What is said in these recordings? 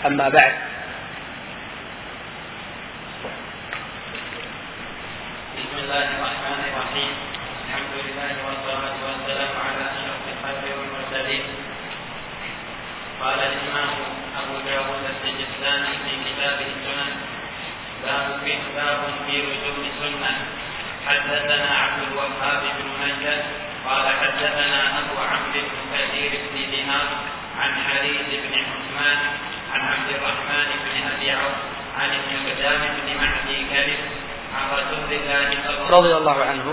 أما بعد. بسم الله الرحمن الرحيم. الحمد لله والصلاة والسلام على أشرف الخلق والمرسلين. قال الإمام أبو داود السجستاني في كتابه السنن: باب في لزوم السنة. حدثنا عبد الوهاب بن نجد قال حدثنا أبو عمرو بن كثير بن دينار عن حريث بن عثمان عن عبد الرحمن بن أبي عوف عن المقدام بن معدي كرب عن رسول الله رضي الله عنه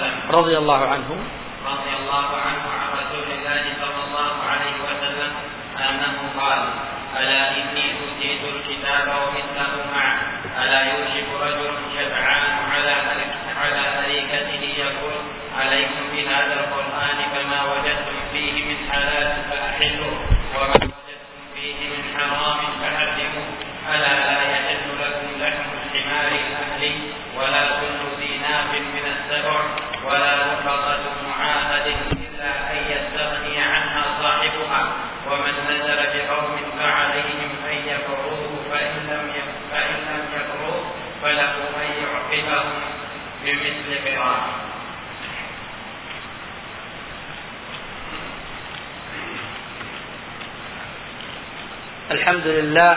عن رسول الله صلى الله عليه وسلم أنه قال: ألا إني أوتيت الكتاب ومثله معه، ألا يوشك رجل شبعان على أريكته يقول: عليكم بهذا القرآن فما وجدتم فيه من حلال فأحلوا وما وجدتم فيه من حرام فحرموا. ألا لا يحل لكم لحم الحمار الأهلي ولا كل ذي ناب من السبع ولا رفقة معاهد إلا أن يستغني عنها صاحبها، ومن نزل بقوم فعليهم أن يكفروه فإن لم يكفروه فله أن يعقبهم بمثل قراءه. الحمد لله.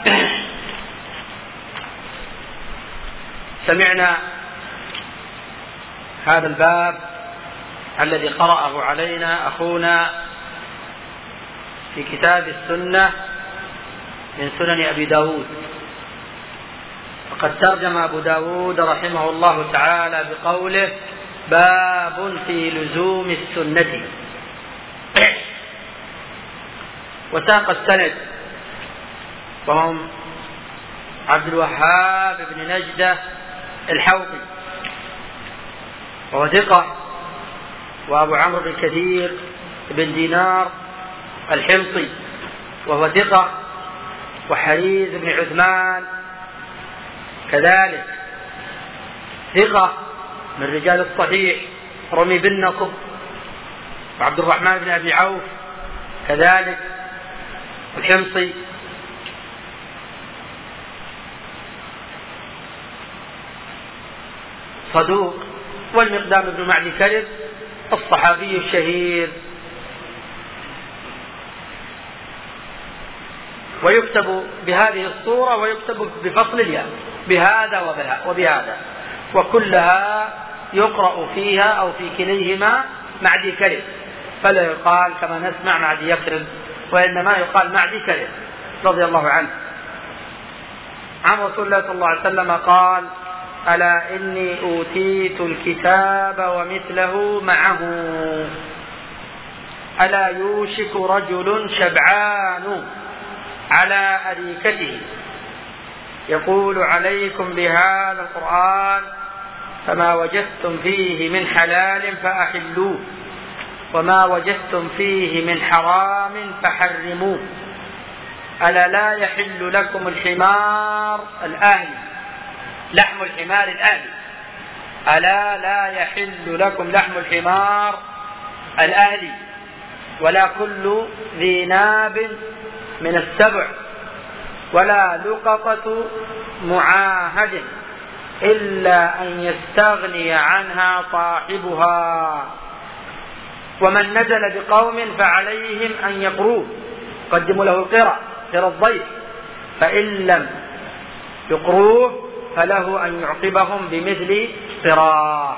سمعنا هذا الباب الذي قرأه علينا أخونا في كتاب السنة من سنن أبي داود. وقد ترجم أبو داود رحمه الله تعالى بقوله: باب في لزوم السنة. وساق السند وهم عبد الوهاب بن نجدة الحوضي وهو ثقة، وأبو عمرو بن كثير بن دينار الحمصي وهو ثقة، وحريث بن عثمان كذلك ثقة من رجال الصحيح رمي بالنصب، وعبد الرحمن بن أبي عوف كذلك الحمصي صدوق، والمقدام بن معدي كرب الصحابي الشهير. ويكتب بهذه الصورة ويكتب بفصل الياء بهذا وبهذا، وكلها يقرأ فيها أو في كليهما معدي كرب، فلا يقال كما نسمع معدي يكرب، وإنما يقال معدي كرب رضي الله عنه. عن رسول الله صلى الله عليه وسلم قال: ألا إني أوتيت الكتاب ومثله معه، ألا يوشك رجل شبعان على أريكته يقول: عليكم بهذا القرآن فما وجدتم فيه من حلال فأحلوه وما وجدتم فيه من حرام فحرموه. ألا لا يحل لكم الحمار الأهلي، لحم الحمار الأهلي، ألا لا يحل لكم لحم الحمار الأهلي ولا كل ذي ناب من السبع ولا لقطة معاهد إلا أن يستغني عنها صاحبها، ومن نزل بقوم فعليهم أن يقروه، قدموا له القرى الضيف، فإن لم يقروه فله أن يعقبهم بمثل قراء.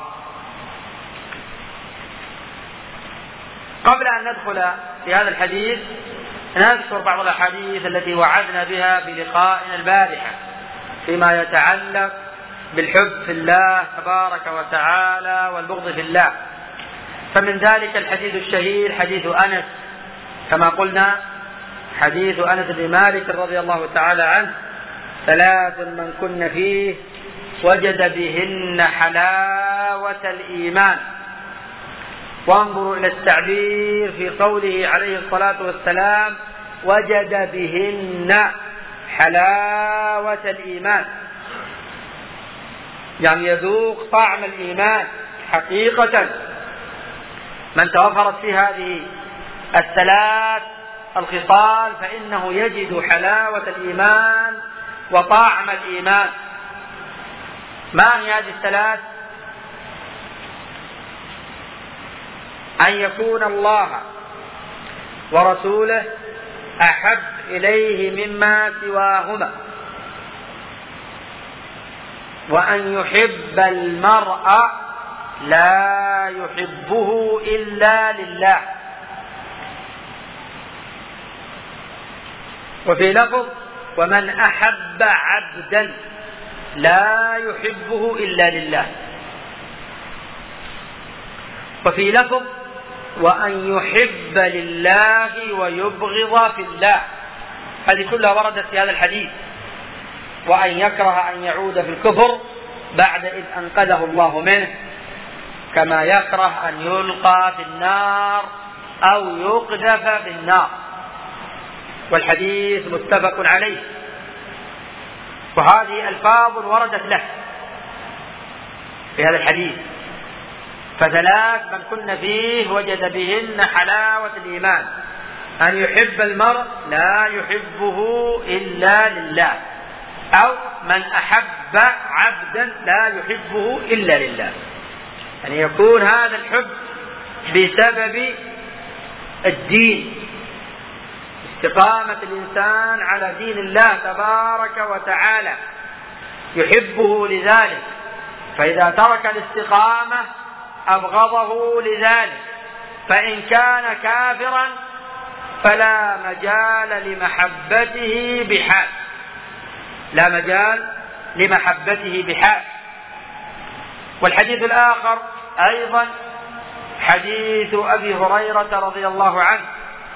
قبل أن ندخل في هذا الحديث نذكر بعض الأحاديث التي وعدنا بها بلقائنا البارحة فيما يتعلق بالحب في الله تبارك وتعالى والبغض في الله. فمن ذلك الحديث الشهير حديث أنس، كما قلنا حديث أنس بن مالك رضي الله تعالى عنه: 3 من كن فيه وجد بهن حلاوة الإيمان. وانظروا إلى التعبير في قوله عليه الصلاة والسلام: وجد بهن حلاوة الإيمان، يعني يذوق طعم الإيمان حقيقة. من توفرت في هذه 3 الخصال فإنه يجد حلاوة الإيمان وطعم الإيمان. ما هي هذه الثلاث؟ أن يكون الله ورسوله أحب إليه مما سواهما، وأن يحب المرء لا يحبه إلا لله. وفي لفظ ومن أحب عبدا لا يحبه إلا لله. وفي لفظ وأن يحب لله ويبغض في الله. هذه كلها وردت في هذا الحديث. وأن يكره أن يعود في الكفر بعد إذ أنقذه الله منه، كما يكره أن يلقى في النار أو يقذف في النار. والحديث متفق عليه. وهذه ألفاظ وردت له في هذا الحديث، فثلاث من كن فيه وجد بهن حلاوة الإيمان: أن يحب المرء لا يحبه إلا لله، أو من أحب عبدا لا يحبه إلا لله. أن يكون هذا الحب بسبب الدين، استقامة الإنسان على دين الله تبارك وتعالى يحبه لذلك، فإذا ترك الاستقامة أبغضه لذلك، فإن كان كافرا فلا مجال لمحبته بحال، لا مجال لمحبته بحال. والحديث الآخر أيضا حديث أبي هريرة رضي الله عنه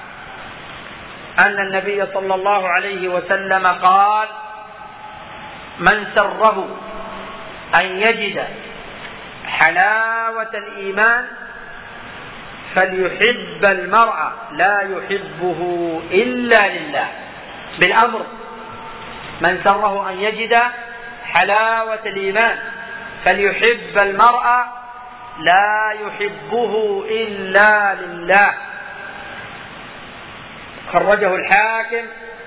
أن النبي صلى الله عليه وسلم قال: من سره أن يجد حلاوة الإيمان فليحب المرء لا يحبه إلا لله، بالأمر. من سره أن يجد حلاوة الإيمان فليحب المرء لا يحبه إلا لله. خرجه الحاكم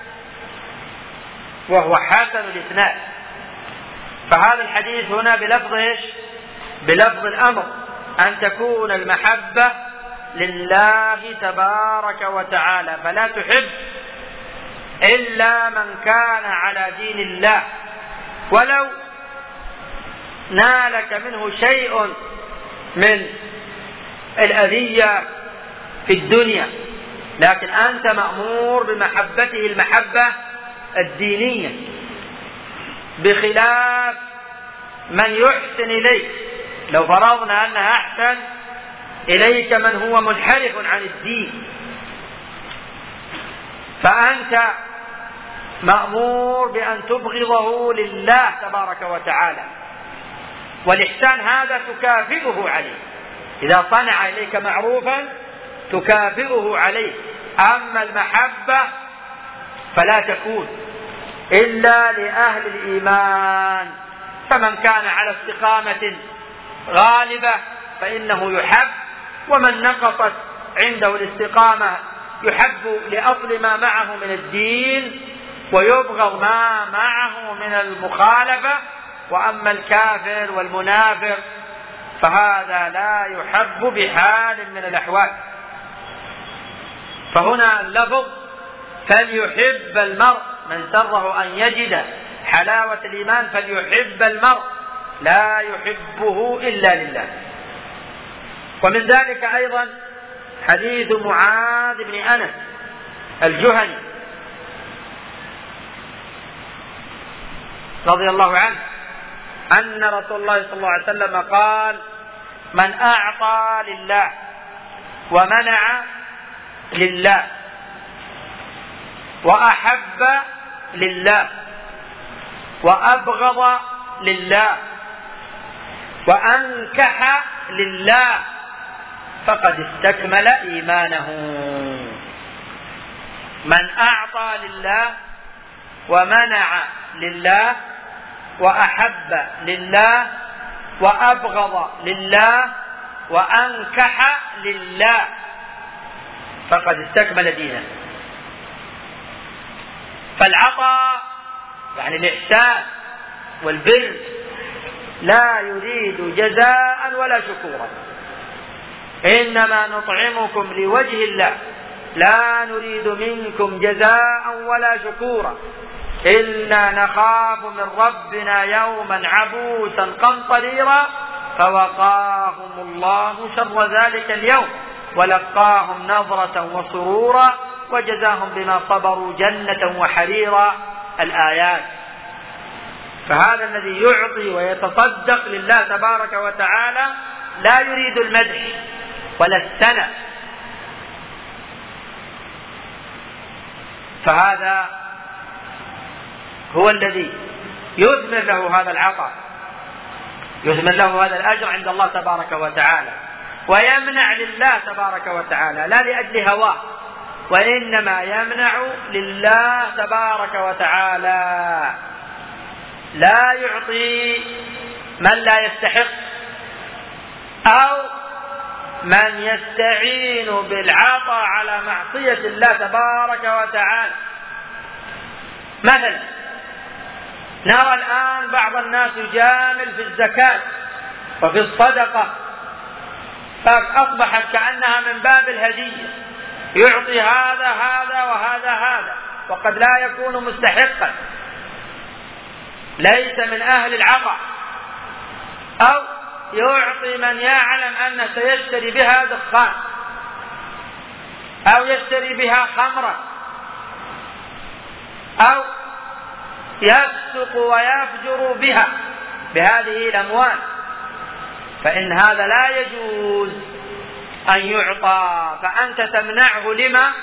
وهو حسن الإسناد. فهذا الحديث هنا بلفظ ايش؟ بلفظ الأمر، أن تكون المحبة لله تبارك وتعالى، فلا تحب إلا من كان على دين الله، ولو نالك منه شيء من الأذية في الدنيا، لكن أنت مأمور بمحبته المحبة الدينية، بخلاف من يحسن إليك. لو فرضنا أنها أحسن إليك من هو منحرف عن الدين، فأنت مأمور بأن تبغضه لله تبارك وتعالى، والإحسان هذا تكافئه عليه. إذا صنع إليك معروفا تكافئه عليه. أما المحبة فلا تكون إلا لأهل الإيمان، فمن كان على استقامة غالبة فإنه يحب، ومن نقصت عنده الاستقامة يحب لأصل ما معه من الدين ويبغض ما معه من المخالفة. وأما الكافر والمنافق فهذا لا يحب بحال من الأحوال. فهنا اللفظ فليحب المرء، من سره أن يجد حلاوة الإيمان فليحب المرء لا يحبه إلا لله. ومن ذلك أيضا حديث معاذ بن أنس الجهني رضي الله عنه أن رسول الله صلى الله عليه وسلم قال: من أعطى لله ومنع لله وأحب لله وأبغض لله وأنكح لله فقد استكمل إيمانه. من أعطى لله ومنع لله وأحب لله وأبغض لله وأنكح لله فقد استكمل دينه. فالعطاء يعني الإحسان والبر لا يريد جزاء ولا شكورا، إنما نطعمكم لوجه الله لا نريد منكم جزاء ولا شكورا إنا نخاف من ربنا يوما عبوسا قمطريرا فوقاهم الله شر ذلك اليوم ولقاهم نظرة وسرورا وجزاهم بما صبروا جنة وحريرا. الآيات. فهذا الذي يعطي ويتصدق لله تبارك وتعالى لا يريد المدح ولا الثناء، فهذا هو الذي يثمر له هذا العطاء، يثمر له هذا الأجر عند الله تبارك وتعالى، ويمنع لله تبارك وتعالى لا لأجل هواه، وإنما يمنع لله تبارك وتعالى. لا يعطي من لا يستحق أو من يستعين بالعطاء على معصية الله تبارك وتعالى. مثلا نرى الآن بعض الناس يجامل في الزكاة وفي الصدقة، فأصبحت كأنها من باب الهدية، يعطي هذا وهذا وقد لا يكون مستحقا، ليس من أهل العطاء، أو يعطي من يعلم أنه سيشتري بها دخان أو يشتري بها خمرا أو يفسق ويفجر بها بهذه الأموال، فإن هذا لا يجوز أن يعطى. فأنت تمنعه لما؟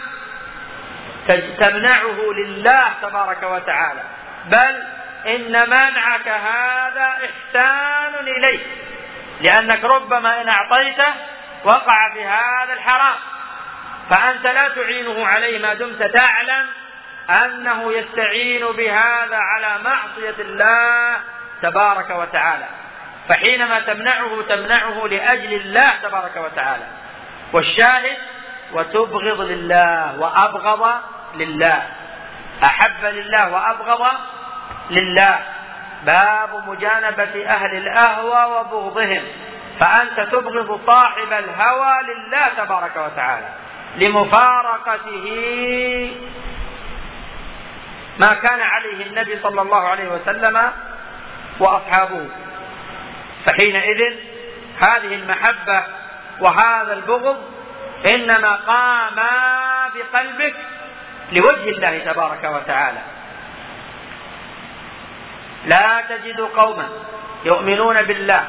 تمنعه لله تبارك وتعالى، بل إن منعك هذا إحسان إليه، لأنك ربما إن أعطيته وقع في هذا الحرام، فأنت لا تعينه عليه ما دمت تعلم أنه يستعين بهذا على معصية الله تبارك وتعالى. فحينما تمنعه لأجل الله تبارك وتعالى. والشاهد وتبغض لله وأبغض لله، أحب لله وأبغض لله، باب مجانبة أهل الأهوى وبغضهم. فأنت تبغض صاحب الهوى لله تبارك وتعالى لمفارقته ما كان عليه النبي صلى الله عليه وسلم وأصحابه. فحينئذ هذه المحبة وهذا البغض إنما قاما بقلبك لوجه الله تبارك وتعالى. لا تجد قوما يؤمنون بالله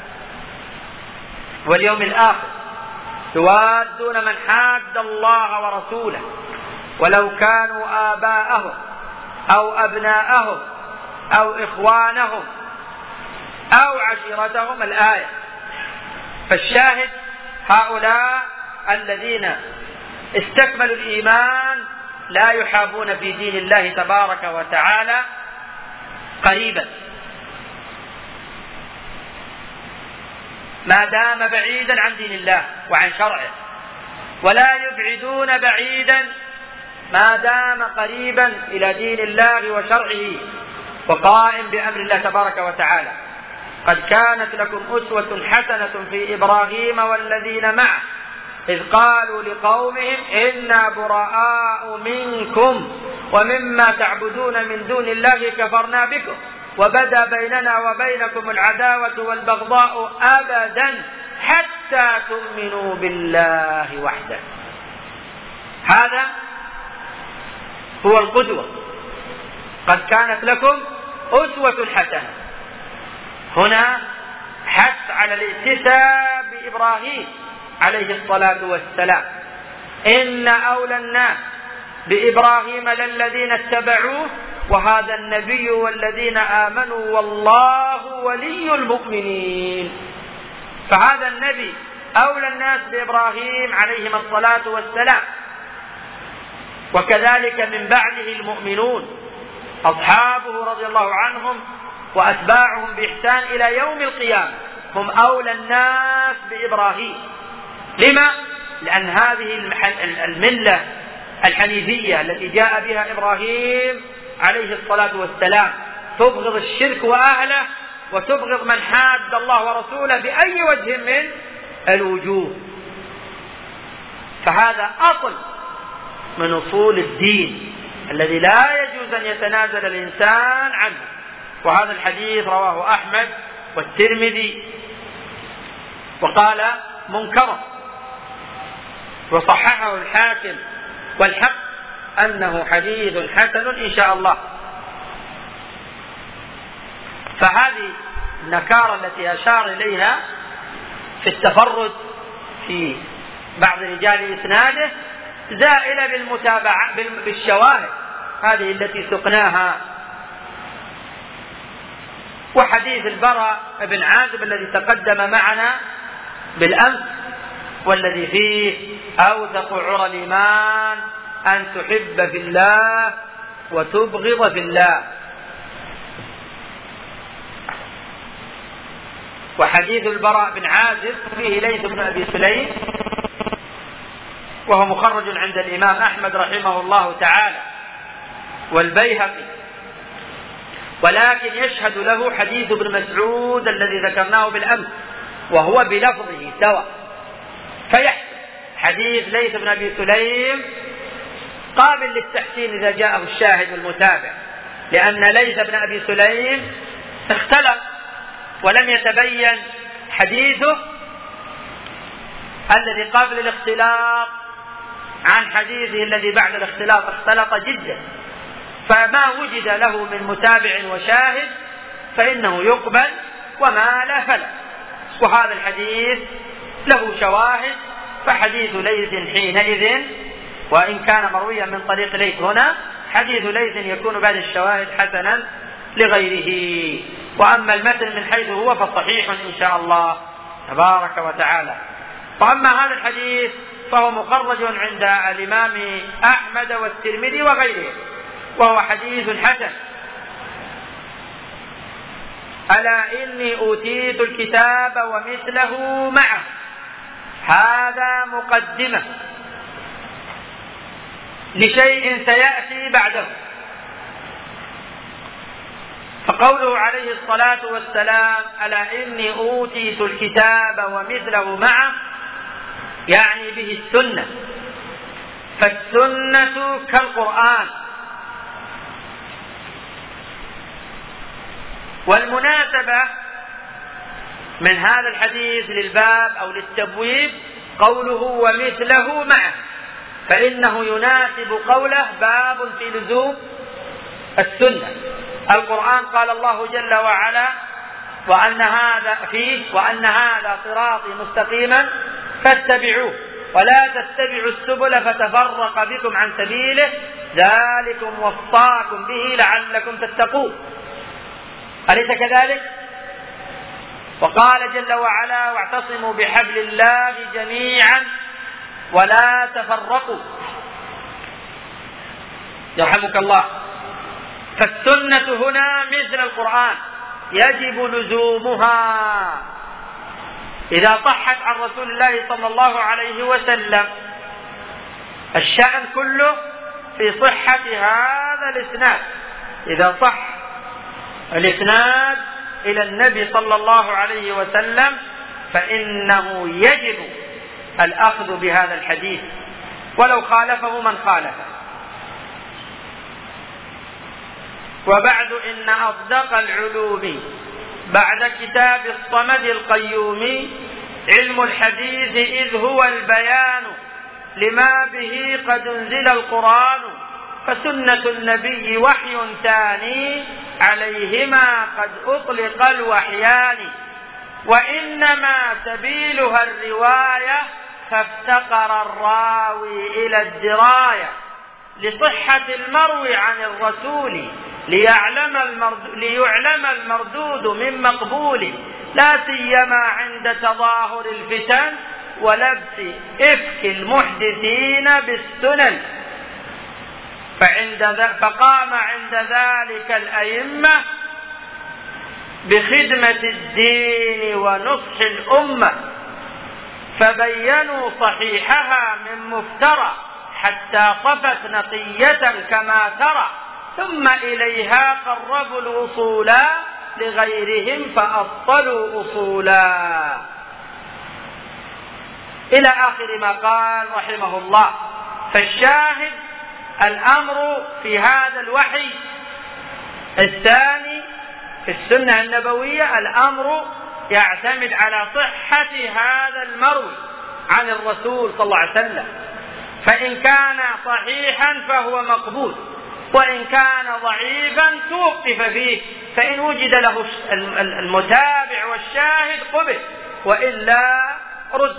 واليوم الآخر يوادون من حاد الله ورسوله ولو كانوا آباءهم أو أبناءهم أو إخوانهم أو عشيرتهم. الآية. فالشاهد هؤلاء الذين استكملوا الإيمان لا يحابون في دين الله تبارك وتعالى قريبا ما دام بعيدا عن دين الله وعن شرعه، ولا يبعدون بعيدا ما دام قريبا إلى دين الله وشرعه وقائم بأمر الله تبارك وتعالى. قد كانت لكم أسوة حسنة في إبراهيم والذين معه إذ قالوا لقومهم إنا براء منكم ومما تعبدون من دون الله كفرنا بكم وبدا بيننا وبينكم العداوة والبغضاء أبدا حتى تؤمنوا بالله وحده. هذا هو القدوة. قد كانت لكم أسوة حسنة. هنا حث على الائتساء بإبراهيم عليه الصلاة والسلام. إن أولى الناس بإبراهيم للذين اتبعوه وهذا النبي والذين آمنوا والله ولي المؤمنين. فهذا النبي أولى الناس بإبراهيم عليهم الصلاة والسلام، وكذلك من بعده المؤمنون أصحابه رضي الله عنهم وأتباعهم بإحسان إلى يوم القيامة هم أولى الناس بإبراهيم. لما؟ لأن هذه الملة الحنيفية التي جاء بها إبراهيم عليه الصلاة والسلام، تبغض الشرك وأهله وتبغض من حاد الله ورسوله بأي وجه من الوجوه. فهذا أصل من أصول الدين الذي لا يجوز أن يتنازل الإنسان عنه. وهذا الحديث رواه أحمد والترمذي وقال منكر، وصححه الحاكم، والحق أنه حديث حسن إن شاء الله. فهذه النكارة التي أشار إليها في التفرد في بعض رجال إسناده زائلة بالمتابعة بالشواهد هذه التي سقناها. وحديث البراء بن عازب الذي تقدم معنا بالأمس والذي فيه أوثق عرى الإيمان أن تحب في الله وتبغض في الله. وحديث البراء بن عازب فيه ليث بن أبي سليم وهو مخرج عند الإمام أحمد رحمه الله تعالى والبيهقي، ولكن يشهد له حديث ابن مسعود الذي ذكرناه بالأمس وهو بلفظه سواء. فيحسن حديث ليث بن أبي سليم قابل للتحسين إذا جاءه الشاهد والمتابع، لأن ليث بن أبي سليم اختلط ولم يتبين حديثه الذي قبل الاختلاط عن حديثه الذي بعد الاختلاط، اختلط جدا، فما وجد له من متابع وشاهد فإنه يقبل وما لا فلا. وهذا الحديث له شواهد، فحديث ليث حينئذ وإن كان مرويا من طريق ليث هنا، حديث ليث يكون بعد الشواهد حسنا لغيره. وأما المتن من حيث هو فصحيح إن شاء الله تبارك وتعالى. وأما هذا الحديث فهو مخرج عند الإمام أحمد والترمذي وغيره، وهو حديث حسن. ألا إني أوتيت الكتاب ومثله معه، هذا مقدمة لشيء سيأتي بعده. فقوله عليه الصلاة والسلام ألا إني أوتيت الكتاب ومثله معه يعني به السنة، فالسنة كالقرآن. والمناسبة من هذا الحديث للباب أو للتبويب قوله ومثله معه، فإنه يناسب قوله باب في لزوم السنة. القرآن قال الله جل وعلا وأن هذا صراطي مستقيما فاتبعوه ولا تتبعوا السبل فتفرق بكم عن سبيله ذلكم وصاكم به لعلكم تتقون. أليس كذلك؟ وقال جل وعلا واعتصموا بحبل الله جميعا ولا تفرقوا. يرحمك الله. فالسنة هنا مثل القرآن يجب لزومها إذا صحت عن رسول الله صلى الله عليه وسلم. الشأن كله في صحة هذا الإسناد. إذا صح الإسناد إلى النبي صلى الله عليه وسلم فإنه يجب الأخذ بهذا الحديث ولو خالفه من خالفه. وبعد إن أصدق العلوم بعد كتاب الصمد القيوم علم الحديث إذ هو البيان لما به قد انزل القرآن، فسنة النبي وحي ثاني عليهما قد أطلق الوحيان، وإنما سبيلها الرواية فافتقر الراوي إلى الدراية لصحة المروي عن الرسول ليعلم المردود من مقبول، لا سيما عند تظاهر الفتن ولبس إفك المحدثين بالسنن. فقام عند ذلك الأئمة بخدمة الدين ونصح الأمة، فبينوا صحيحها من مفترى حتى صفت نقية كما ترى، ثم إليها قربوا الوصولا لغيرهم فأبطلوا أصولا، إلى آخر ما قال رحمه الله. فالشاهد الأمر في هذا الوحي الثاني في السنة النبوية، الأمر يعتمد على صحة هذا المروي عن الرسول صلى الله عليه وسلم، فإن كان صحيحا فهو مقبول، وإن كان ضعيفا توقف فيه، فإن وجد له المتابع والشاهد قبل، وإلا رد.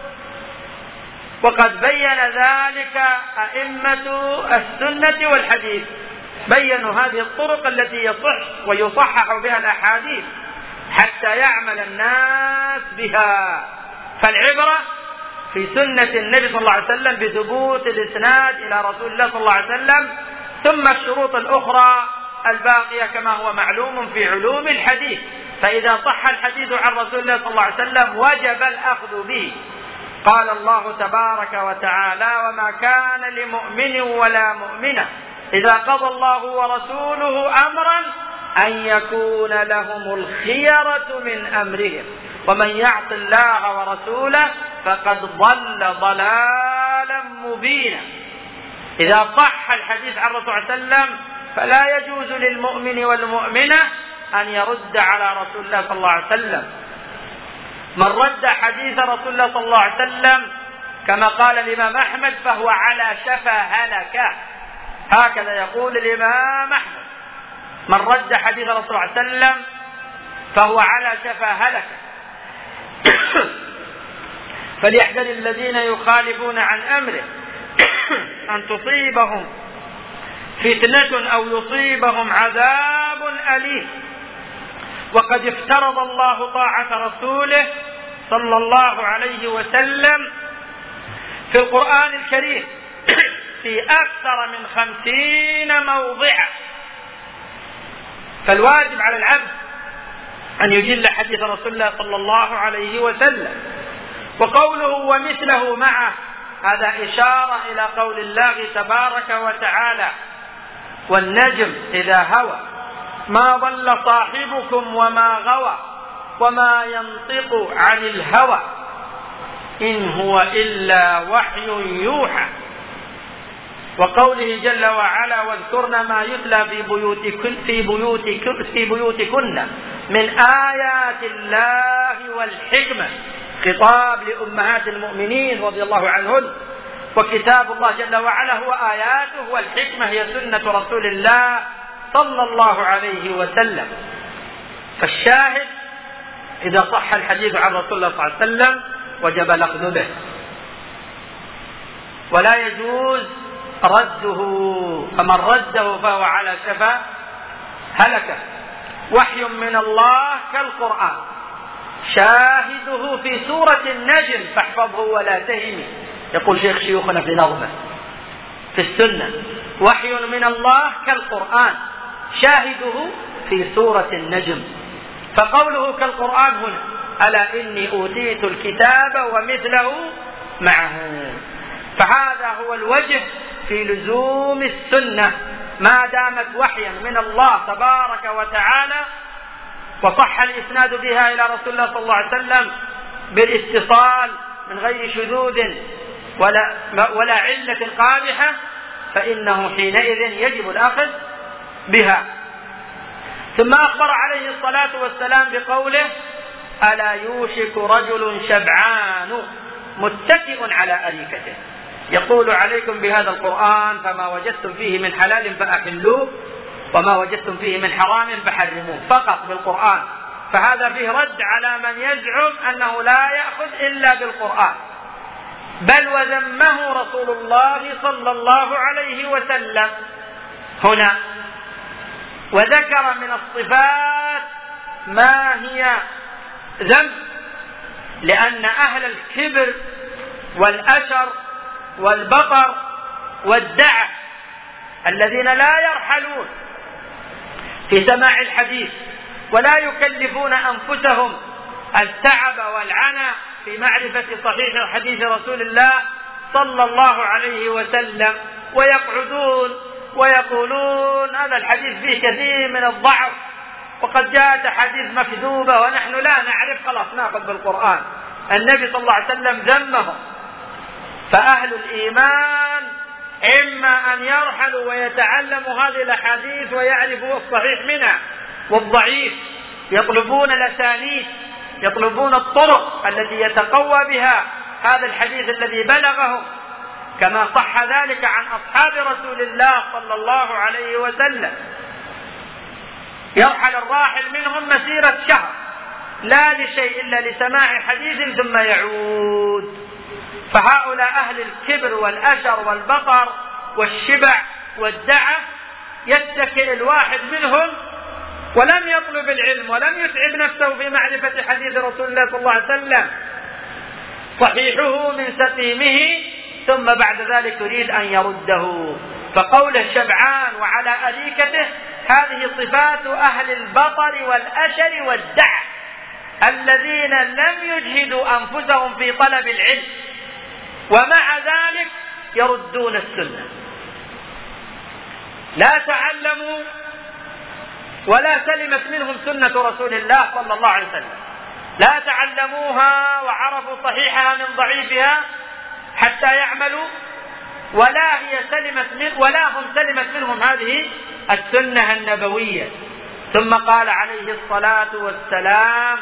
وقد بين ذلك أئمة السنة والحديث، بينوا هذه الطرق التي يصح ويصحح بها الأحاديث حتى يعمل الناس بها. فالعبرة في سنة النبي صلى الله عليه وسلم بثبوت الإسناد إلى رسول الله صلى الله عليه وسلم، ثم الشروط الأخرى الباقية كما هو معلوم في علوم الحديث. فإذا صح الحديث عن رسول الله صلى الله عليه وسلم وجب الأخذ به. قال الله تبارك وتعالى: وما كان لمؤمن ولا مؤمنة إذا قضى الله ورسوله أمرا أن يكون لهم الخيرة من أمرهم ومن يعص الله ورسوله فقد ضل ضلالا مبينا. إذا صح الحديث عن الرسول صلى الله عليه وسلم فلا يجوز للمؤمن والمؤمنة أن يرد على رسول الله صلى الله عليه وسلم. من رد حديث رسول الله صلى الله عليه وسلم كما قال الإمام أحمد فهو على شفا هلكة، هكذا يقول الإمام أحمد: من رد حديث رسول الله صلى الله عليه وسلم فهو على شفا هلكة. فليحذر الذين يخالفون عن أمره أن تصيبهم فتنة أو يصيبهم عذاب أليم. وقد افترض الله طاعة رسوله صلى الله عليه وسلم في القرآن الكريم في أكثر من 50 موضعا، فالواجب على العبد أن يجل حديث رسول الله صلى الله عليه وسلم. وقوله ومثله معه هذا إشارة إلى قول الله تبارك وتعالى: والنجم إذا هوى ما ضل صاحبكم وما غوى وما ينطق عن الهوى إن هو إلا وحي يوحى. وقوله جل وعلا: واذكرن ما يتلى في بيوتكن من آيات الله والحكمة، خطاب لأمهات المؤمنين رضي الله عنهن. وكتاب الله جل وعلا هو آياته، والحكمة هي سنة رسول الله صلى الله عليه وسلم. فالشاهد إذا صح الحديث عن رسول الله صلى الله عليه وسلم وجب الأخذ به، ولا يجوز رده، فمن رده فهو على شفا هلكة. وحي من الله كالقرآن شاهده في سورة النجم فاحفظه ولا تهني، يقول شيخ شيوخنا في نظمه في السنة: وحي من الله كالقرآن شاهده في سورة النجم. فقوله كالقرآن هنا: ألا إني أوتيت الكتاب ومثله معه. فهذا هو الوجه في لزوم السنة ما دامت وحيا من الله تبارك وتعالى وصح الإسناد بها إلى رسول الله صلى الله عليه وسلم بالاتصال من غير شذوذ ولا علة قادحة، فإنه حينئذ يجب الأخذ بها. ثم أخبر عليه الصلاة والسلام بقوله: ألا يوشك رجل شبعان متكئ على أريكته يقول عليكم بهذا القرآن فما وجدتم فيه من حلال فأحلوه وما وجدتم فيه من حرام فحرموه، فقط بالقرآن. فهذا فيه رد على من يزعم أنه لا يأخذ إلا بالقرآن، بل وذمه رسول الله صلى الله عليه وسلم هنا، وذكر من الصفات ما هي ذنب، لأن أهل الكبر والأشر والبطر والدعة الذين لا يرحلون في سماع الحديث ولا يكلفون أنفسهم التعب والعنى في معرفة صحيح حديث رسول الله صلى الله عليه وسلم، ويقعدون ويقولون هذا الحديث فيه كثير من الضعف وقد جاءت حديث مكذوبة ونحن لا نعرف، خلاص ناخذ بالقرآن. النبي صلى الله عليه وسلم ذمهم. فأهل الإيمان إما أن يرحلوا ويتعلموا هذه الأحاديث ويعرفوا الصحيح منها والضعيف، يطلبون الأسانيد، يطلبون الطرق التي يتقوى بها هذا الحديث الذي بلغهم، كما صح ذلك عن أصحاب رسول الله صلى الله عليه وسلم. يرحل الراحل منهم مسيرة شهر لا لشيء إلا لسماع حديث ثم يعود. فهؤلاء أهل الكبر والأشر والبطر والشبع والدعة، يتكئ الواحد منهم ولم يطلب العلم ولم يتعب نفسه في معرفة حديث رسول الله صلى الله عليه وسلم صحيحه من سقيمه، ثم بعد ذلك يريد أن يرده. فقول الشبعان وعلى أريكته هذه صفات أهل البطر والأشر والدعة الذين لم يجهدوا أنفسهم في طلب العلم، ومع ذلك يردون السنة. لا تعلموا ولا سلمت منهم سنة رسول الله صلى الله عليه وسلم، لا تعلموها وعرفوا صحيحها من ضعيفها حتى يعملوا، ولا هم سلمت منهم هذه السنة النبوية. ثم قال عليه الصلاة والسلام: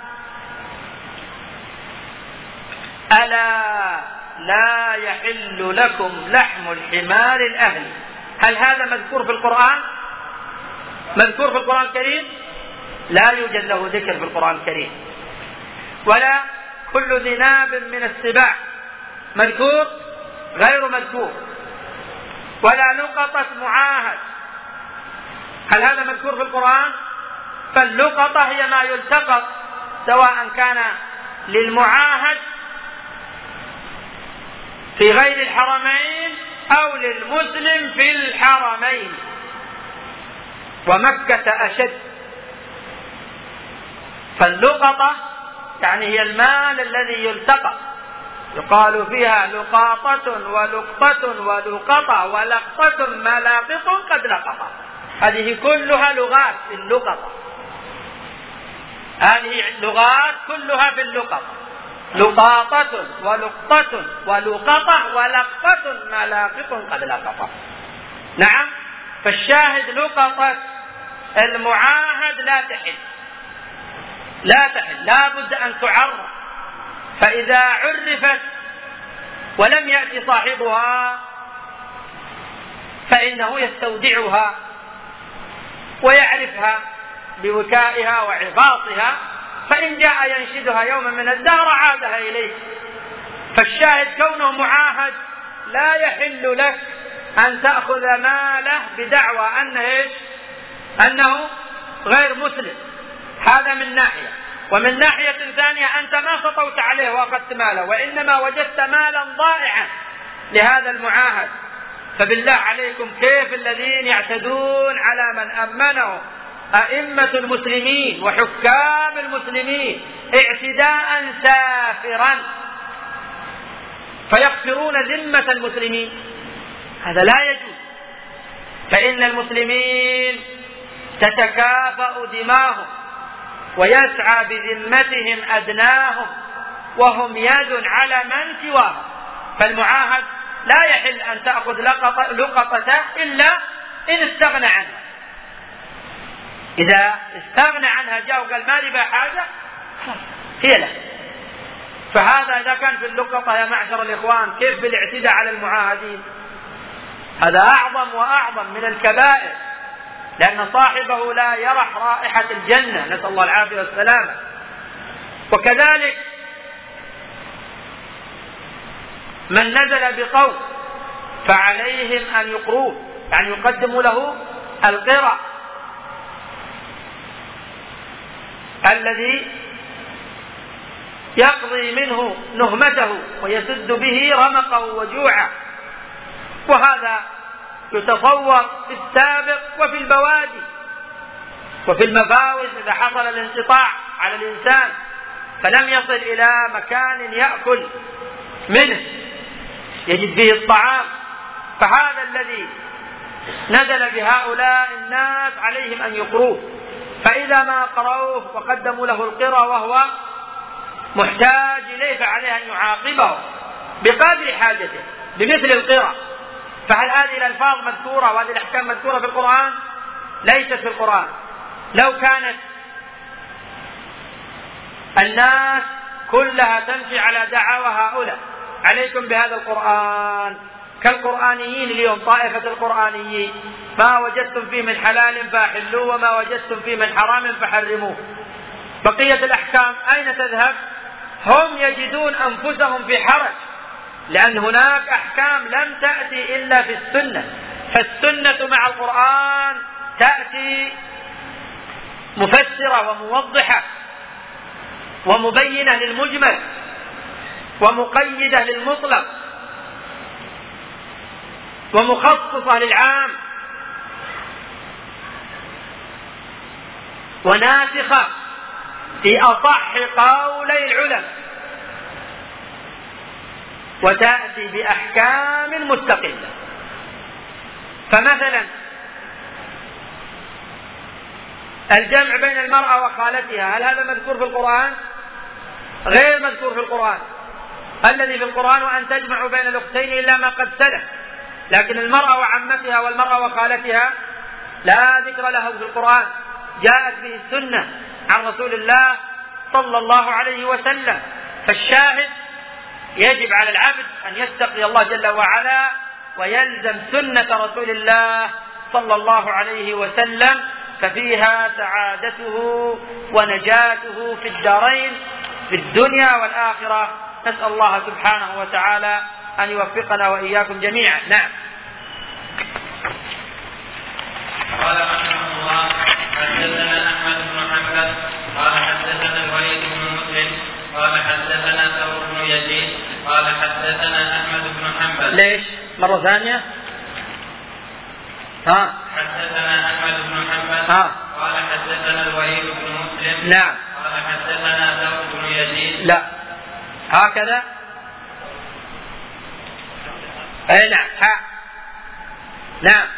ألا لا يحل لكم لحم الحمار الأهلي. هل هذا مذكور في القرآن؟ مذكور في القرآن الكريم؟ لا يوجد له ذكر في القرآن الكريم. ولا كل ذي ناب من السباع مذكور؟ غير مذكور. ولا لقطة معاهد، هل هذا مذكور في القرآن؟ فاللقطة هي ما يلتقط سواء كان للمعاهد في غير الحرمين أو للمسلم في الحرمين، ومكة أشد. فاللقطة يعني هي المال الذي يلتقط، يقال فيها لقاطة ولقطة ولقطة ولقطة ملاقط قد لقطة. هذه كلها لغات في اللقطة، هذه لغات كلها في اللقطة، لقاطة ولقطة ولقطة ولقطة ملاقط قد لقطة. نعم. فالشاهد لقطة المعاهد لا تحل، لا تحل، لا بد أن تعرف. فإذا عرفت ولم يأتي صاحبها فإنه يستودعها ويعرفها بوكائها وعفاصها، فإن جاء ينشدها يوما من الدهر عادها إليه. فالشاهد كونه معاهد لا يحل لك أن تأخذ ماله بدعوى أنه غير مسلم. هذا من ناحية. ومن ناحية ثانية أنت ما سطوت عليه وأخذت ماله، وإنما وجدت مالا ضائعا لهذا المعاهد. فبالله عليكم كيف الذين يعتدون على من أمنه أئمة المسلمين وحكام المسلمين اعتداء سافرا فيغفرون ذمة المسلمين؟ هذا لا يجوز. فإن المسلمين تتكافأ دماهم ويسعى بذمتهم أدناهم، وهم يد على من سواهم. فالمعاهد لا يحل أن تأخذ لقطته إلا إن استغنى عنها. إذا استغنى عنها جاء وقال ما لي بها حاجة هي له. فهذا إذا كان في اللقطة يا معشر الإخوان، كيف بالاعتداء على المعاهدين؟ هذا أعظم وأعظم من الكبائر، لأن صاحبه لا يرح رائحة الجنة، نسأل الله العافية والسلامة. وكذلك من نزل بقوم فعليهم أن يقروه، يعني يقدموا له القرى الذي يقضي منه نهمته ويسد به رمقه وجوعه. وهذا يتصور في السابق وفي البوادي وفي المفاوز إذا حصل الانقطاع على الإنسان فلم يصل إلى مكان يأكل منه يجد فيه الطعام، فهذا الذي نزل بهؤلاء الناس عليهم أن يقروه، فإذا ما قرأوه وقدموا له القراءة وهو محتاج إليه فعليه أن يعاقبه بقدر حاجته بمثل القراءة. فهل هذه الألفاظ مذكورة وهذه الأحكام مذكورة في القرآن؟ ليست في القرآن. لو كانت الناس كلها تمشي على دعوى هؤلاء عليكم بهذا القرآن كالقرآنيين اليوم، طائفة القرآنيين، ما وجدتم فيه من حلال فاحلوه وما وجدتم فيه من حرام فحرموه، بقية الأحكام أين تذهب؟ هم يجدون أنفسهم في حرج، لأن هناك أحكام لم تأتي إلا في السنة، فالسنة مع القرآن تأتي مفسرة وموضحة ومبينة للمجمل ومقيدة للمطلق ومخصصة للعام وناسخة في أصح قولي العلماء، وتأتي بأحكام مستقلة. فمثلا الجمع بين المرأة وخالتها، هل هذا مذكور في القرآن؟ غير مذكور في القرآن. الذي في القرآن وأن تجمعوا بين الأختين إلا ما قد سلف، لكن المرأة وعمتها والمرأة وخالتها لا ذكر له في القرآن، جاءت به السنة عن رسول الله صلى الله عليه وسلم. فالشاهد يجب على العبد أن يتقي الله جل وعلا ويلزم سنة رسول الله صلى الله عليه وسلم، ففيها سعادته ونجاته في الدارين في الدنيا والآخرة. نسأل الله سبحانه وتعالى أن يوفقنا وإياكم جميعا. نعم. قال رحمه الله: حدثنا أحمد بن حنبل قال حدثنا الوليد بن مسلم قال حدثنا ثور بن يزيد قال حدثنا أحمد بن حنبل. ليش مرة ثانية؟ حدثنا أحمد بن حنبل قال حدثنا الوليد بن مسلم. نعم. قال حدثنا ثور بن يزيد. لا هكذا. أي نعم. نعم.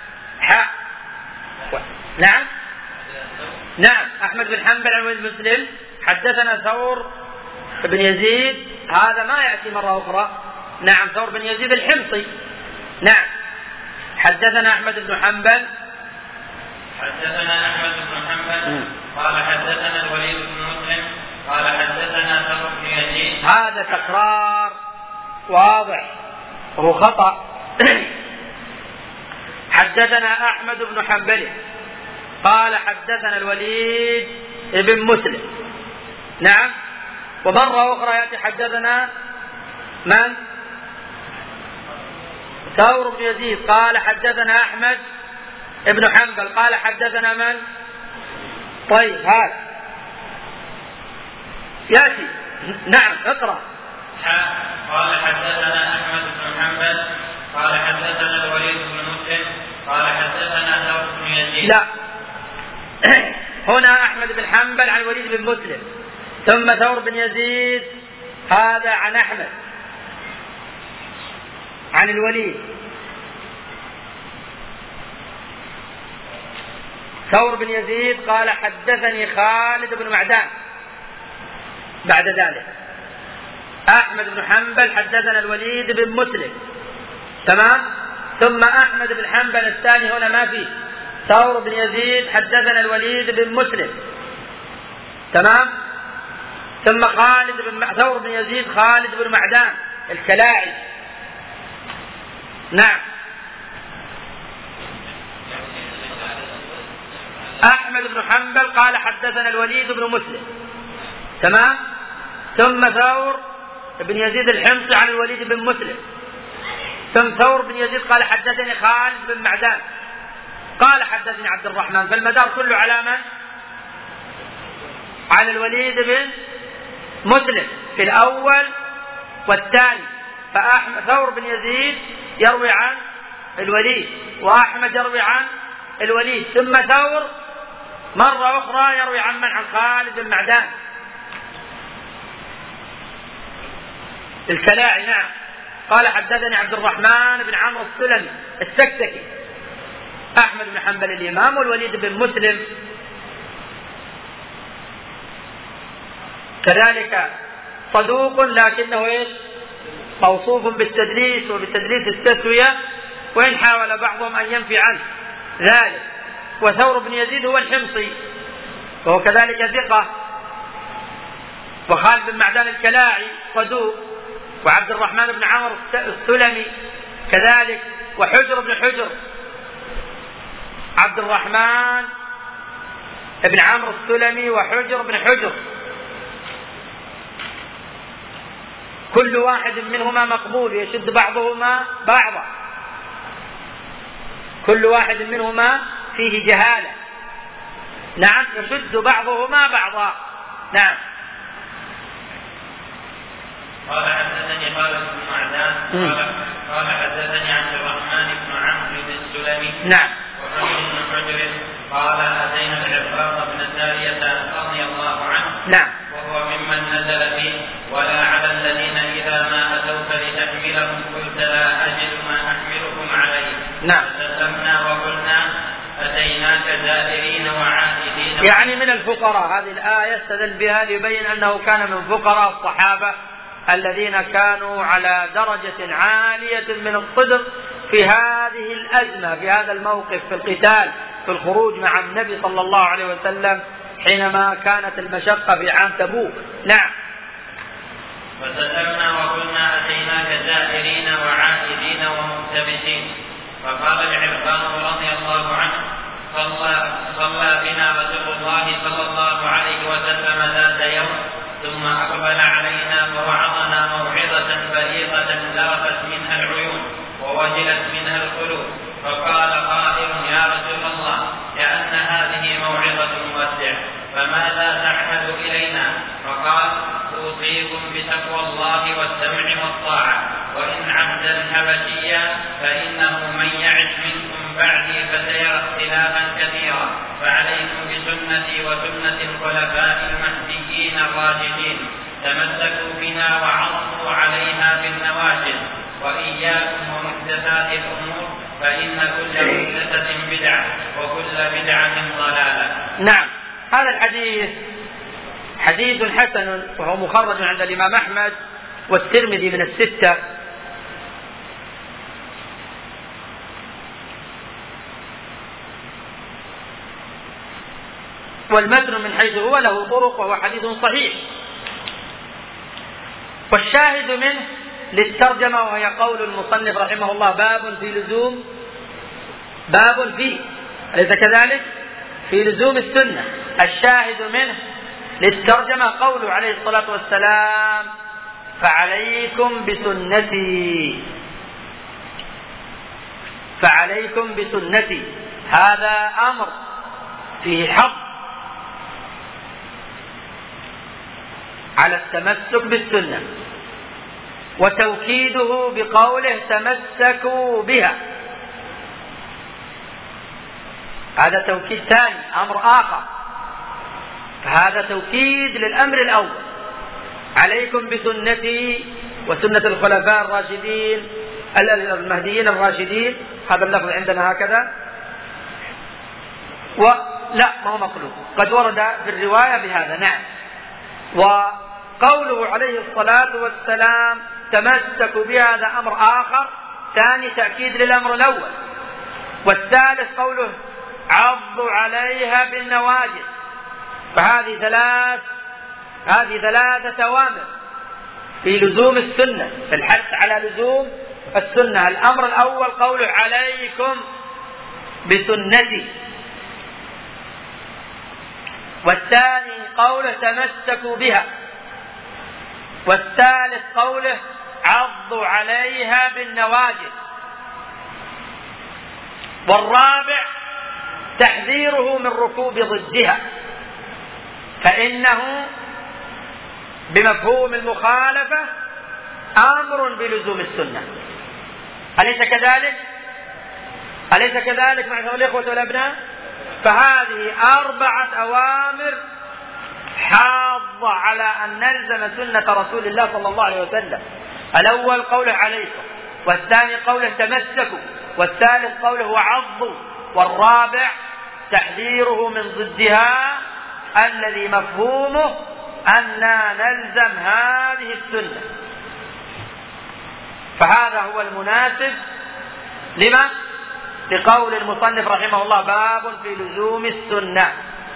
نعم. نعم. أحمد بن حنبل عن الوليد بن مسلم حدثنا ثور بن يزيد، هذا ما يأتي مرة أخرى. نعم. ثور بن يزيد الحمصي. نعم. حدثنا أحمد بن حنبل. حدثنا أحمد بن حنبل قال حدثنا الوليد بن مسلم قال حدثنا ثور بن يزيد. هذا تكرار واضح وهو خطأ. حدثنا أحمد بن حنبل قال حدثنا الوليد بن مسلم. نعم. ومرة أخرى يأتي حدثنا من؟ ثور بن يزيد قال حدثنا أحمد بن حنبل قال حدثنا من؟ طيب هذا يأتي. نعم. اقرأ. قال حدثنا أحمد بن حنبل قال حدثنا الوليد بن مسلم قال حدثنا ثور بن يزيد. لا، هنا أحمد بن حنبل عن الوليد بن مسلم، ثم ثور بن يزيد هذا عن أحمد عن الوليد. ثور بن يزيد قال حدثني خالد بن معدان. بعد ذلك أحمد بن حنبل حدثنا الوليد بن مسلم. تمام. ثم أحمد بن حنبل الثاني هنا ما فيه. ثور بن يزيد حدثنا الوليد بن مسلم. تمام. ثم ثور بن يزيد خالد بن معدان الكلاعي. نعم. أحمد بن حنبل قال حدثنا الوليد بن مسلم. تمام. ثم ثور بن يزيد الحمصي عن الوليد بن مسلم. ثم ثور بن يزيد قال حدثني خالد بن معدان قال حدثني عبد الرحمن. فالمدار كله على من؟ على الوليد بن مسلم في الأول والثاني. فثور بن يزيد يروي عن الوليد وأحمد يروي عن الوليد، ثم ثور مرة أخرى يروي عن من؟ عن خالد بن معدان الكلاعي. نعم. قال حدثني عبد الرحمن بن عمرو السلمي السكسكي أحمد بن حنبل الإمام، والوليد بن مسلم كذلك صدوق لكنه موصوف بالتدليس وبتدليس التسوية، وإن حاول بعضهم أن ينفي عنه ذلك. وثور بن يزيد هو الحمصي وهو كذلك ثقة. وخالد بن معدان الكلاعي صدوق. وعبد الرحمن بن عمرو السلمي كذلك. وحجر بن حجر، عبد الرحمن بن عمرو السلمي وحجر بن حجر، كل واحد منهما مقبول، يشد بعضهما بعضا، كل واحد منهما فيه جهالة. نعم، يشد بعضهما بعضا. نعم. قال حدثني خالد بن معدان قال حدثني عبد الرحمن بن عمرو السلمي. نعم. وحجر بن حجر قال أتينا العرباض بن سارية رضي الله عنه. نعم. وهو ممن نزل فيه ولا على الذين إذا ما أتوك لتحملهم قلت لا أجد ما أحملكم عليه. نعم. فسلمنا وقلنا أتيناك زائرين وعائدين. يعني من الفقراء. هذه الآية استدل بها ليبين أنه كان من فقراء الصحابة الذين كانوا على درجة عالية من الصدق في هذه الأزمة، في هذا الموقف، في القتال، في الخروج مع النبي صلى الله عليه وسلم حينما كانت المشقة في عام تبوك. نعم. فسلمنا وقلنا أتيناك زائرين وعائدين ومقتبسين. فقال العرباض رضي الله عنه صلى بنا رسول الله صلى الله عليه وسلم ذات يوم ثم أقبل علينا فوعظنا موعظة بليغة ذرفت منها العيون ووجلت منها القلوب. فقال قائل يا رسول الله لأن هذه موعظة مودع فماذا تعهد إلينا؟ فقال أوصيكم بتقوى الله والسمع والطاعة، وإن عبدا حبشيا فإنه من يعش منكم بعدي فسيرى اختلافا كثيرا، فعليكم بسنتي وسنة الخلفاء المهديين الراشدين، تمسكوا بها وعضوا عليها بالنواجذ، وإياكم ومحدثات الأمور فإن كل محدثة بدعة وكل بدعة ضلالة. نعم. هذا الحديث حديث حسن وهو مخرج عند الإمام أحمد والترمذي من الستة. والمتن من حيث هو له طرق وهو حديث صحيح. والشاهد منه للترجمة وهي قول المصنف رحمه الله باب في أليس كذلك؟ في لزوم السنة. الشاهد منه للترجمة قوله عليه الصلاة والسلام فعليكم بسنتي. هذا أمر فيه حظ على التمسك بالسنة، وتوكيده بقوله تمسكوا بها، هذا توكيد ثاني، أمر آخر. فهذا توكيد للأمر الأول، عليكم بسنتي وسنة الخلفاء الراشدين المهديين الراشدين. هذا اللفظ عندنا هكذا، لا ما هو مخلوق، قد ورد في الرواية بهذا. نعم. وقوله عليه الصلاة والسلام تمسكوا بها هذا أمر آخر ثاني، تأكيد للأمر الأول. والثالث قوله عضوا عليها بالنواجذ. فهذه ثلاثة أوامر في لزوم السنة، في الحث على لزوم السنة. الأمر الأول قوله عليكم بسنتي، والثاني قوله تمسكوا بها، والثالث قوله عضوا عليها بالنواجذ، والرابع تحذيره من ركوب ضدها، فإنه بمفهوم المخالفة أمر بلزوم السنة. أليس كذلك معشر الإخوة والأبناء؟ فهذه 4 أوامر حاضة على أن نلزم سنة رسول الله صلى الله عليه وسلم. الأول قوله عليكم، والثاني قوله تمسكوا، والثالث قوله وعضوا، والرابع تحذيره من ضدها الذي مفهومه أننا نلزم هذه السنة. فهذا هو المناسب لما؟ لقول المصنف رحمه الله: باب في لزوم السنة.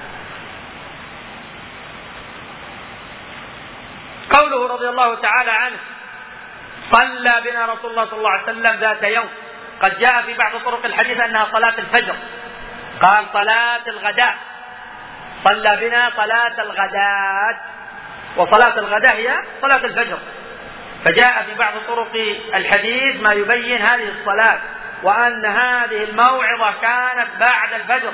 قوله رضي الله تعالى عنه: صلى بنا رسول الله صلى الله عليه وسلم ذات يوم. قد جاء في بعض طرق الحديث أنها صلاة الفجر، قال صلاة الغداء، صلى بنا صلاة الغداء، وصلاة الغداء هي صلاة الفجر. فجاء في بعض طرق الحديث ما يبين هذه الصلاة، وأن هذه الموعظة كانت بعد الفجر،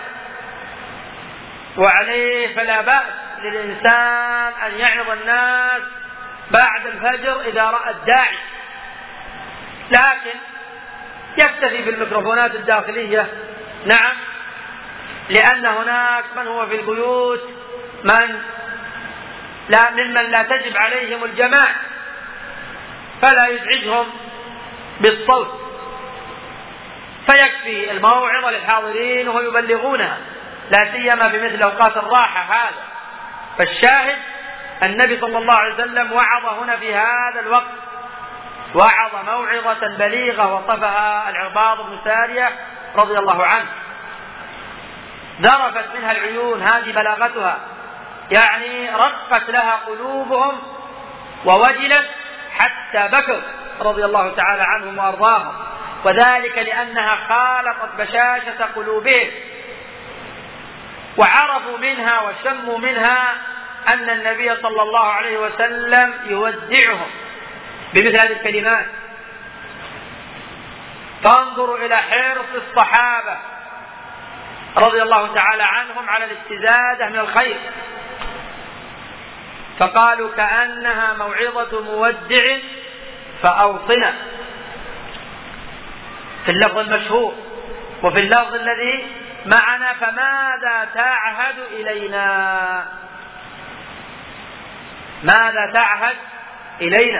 وعليه فلا بأس للإنسان أن يعظ الناس بعد الفجر إذا رأى الداعي، لكن يكتفي بالميكروفونات الداخلية. نعم، لأن هناك من هو في البيوت ممن لا تجب عليهم الجماعة، فلا يزعجهم بالصوت، فيكفي الموعظة للحاضرين وهم يبلغونها، لا سيما في مثل أوقات الراحة هذا. فالشاهد النبي صلى الله عليه وسلم وعظ هنا في هذا الوقت، وعظ موعظة بليغة وصفها العرباض بن سارية رضي الله عنه، ذرفت منها العيون، هذه بلاغتها، يعني رقت لها قلوبهم ووجلت حتى بكوا رضي الله تعالى عنهم وأرضاهم، وذلك لأنها خالطت بشاشة قلوبهم، وعرفوا منها وشموا منها أن النبي صلى الله عليه وسلم يودعهم بمثل هذه الكلمات. فانظروا إلى حرص الصحابة رضي الله تعالى عنهم على الاستزادة من الخير، فقالوا: كأنها موعظة مودع فأوصنا، في اللفظ المشهور. وفي اللفظ الذي معنا: فماذا تعهد إلينا؟ ماذا تعهد إلينا؟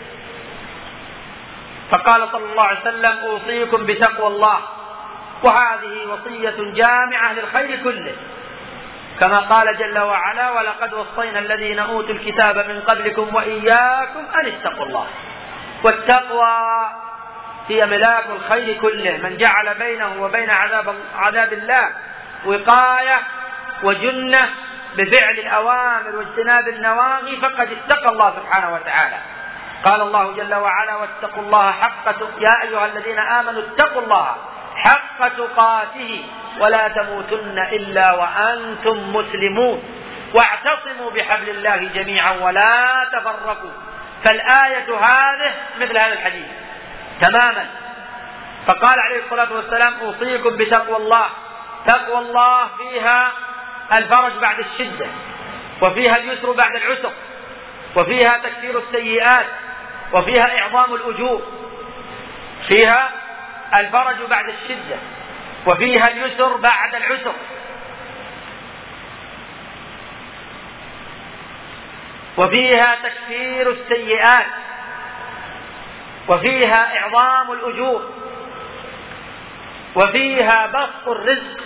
فقال صلى الله عليه وسلم: أوصيكم بتقوى الله. وهذه وصية جامعة للخير كله، كما قال جل وعلا: ولقد وصينا الذين أوتوا الكتاب من قبلكم وإياكم أن اتقوا الله. والتقوى هي ملاك الخير كله، من جعل بينه وبين عذاب الله وقاية وجنة بفعل الأوامر واجتناب النواهي فقد اتقى الله سبحانه وتعالى. قال الله جل وعلا: واتقوا الله يا أيها الذين آمنوا اتقوا الله حق تقاته ولا تموتن إلا وأنتم مسلمون واعتصموا بحبل الله جميعا ولا تفرقوا. فالآية هذه مثل هذا الحديث تماما. فقال عليه الصلاة والسلام: أوصيكم بتقوى الله. تقوى الله فيها الفرج بعد الشدة، وفيها اليسر بعد العسر، وفيها تكفير السيئات، وفيها إعظام الأجور. فيها الفرج بعد الشدة، وفيها اليسر بعد العسر، وفيها تكفير السيئات، وفيها إعظام الأجور، وفيها بسط الرزق.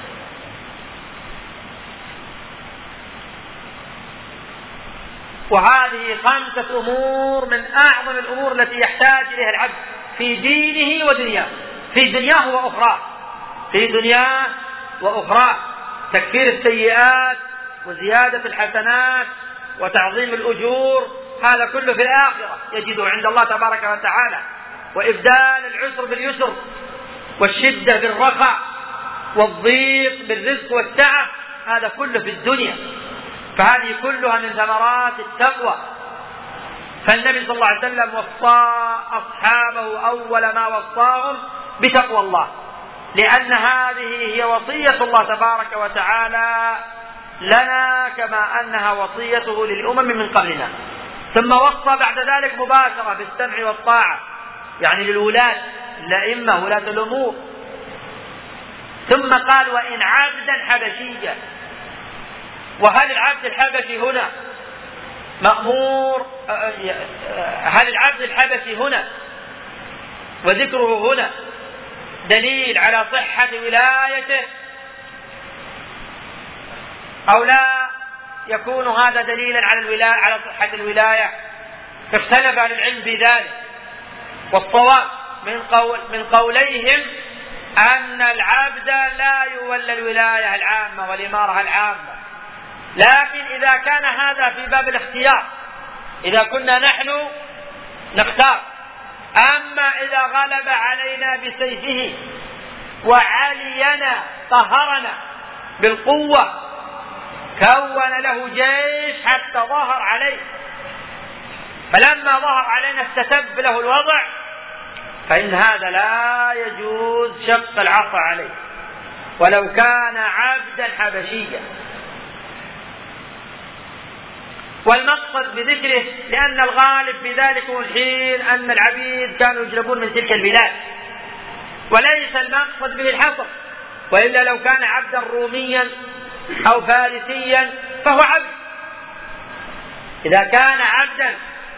وهذه 5 أمور من أعظم الأمور التي يحتاج إليها العبد في دينه ودنياه، في دنياه وأخراه، في دنياه وأخراه: تكفير السيئات، وزيادة الحسنات، وتعظيم الأجور. هذا كله في الآخرة يجده عند الله تبارك وتعالى. وإبدال العسر باليسر، والشدة بالرخاء، والضيق بالرزق والسعة، هذا كله في الدنيا. فهذه كلها من ثمرات التقوى. فالنبي صلى الله عليه وسلم وصى أصحابه أول ما وصاهم بتقوى الله، لأن هذه هي وصية الله تبارك وتعالى لنا، كما أنها وصيته للأمم من قبلنا. ثم وصى بعد ذلك مباشرة بالسمع والطاعة، يعني للولاة الأئمة ولاة الأمور. ثم قال: وإن عبدا حبشيا. وهل العبد الحبشي هنا مأمور؟ هل العبد الحبشي هنا وذكره هنا دليل على صحة ولايته أو لا يكون هذا دليلا على صحة الولاية؟ اختلف أهل العلم في ذلك، والصواب من قوليهم أن العبد لا يولى الولاية العامة والإمارة العامة، لكن إذا كان هذا في باب الاختيار، إذا كنا نحن نختار. أما إذا غلب علينا بسيفه وعلينا قهرنا بالقوة، كون له جيش حتى ظهر عليه، فلما ظهر علينا استتب له الوضع، فإن هذا لا يجوز شق العصا عليه ولو كان عبدا حبشيا. والمقصد بذكره لأن الغالب في ذلك الحين أن العبيد كانوا يجلبون من تلك البلاد، وليس المقصد به الحصر، وإلا لو كان عبدا روميا أو فارسيا فهو عبد. إذا كان عبدا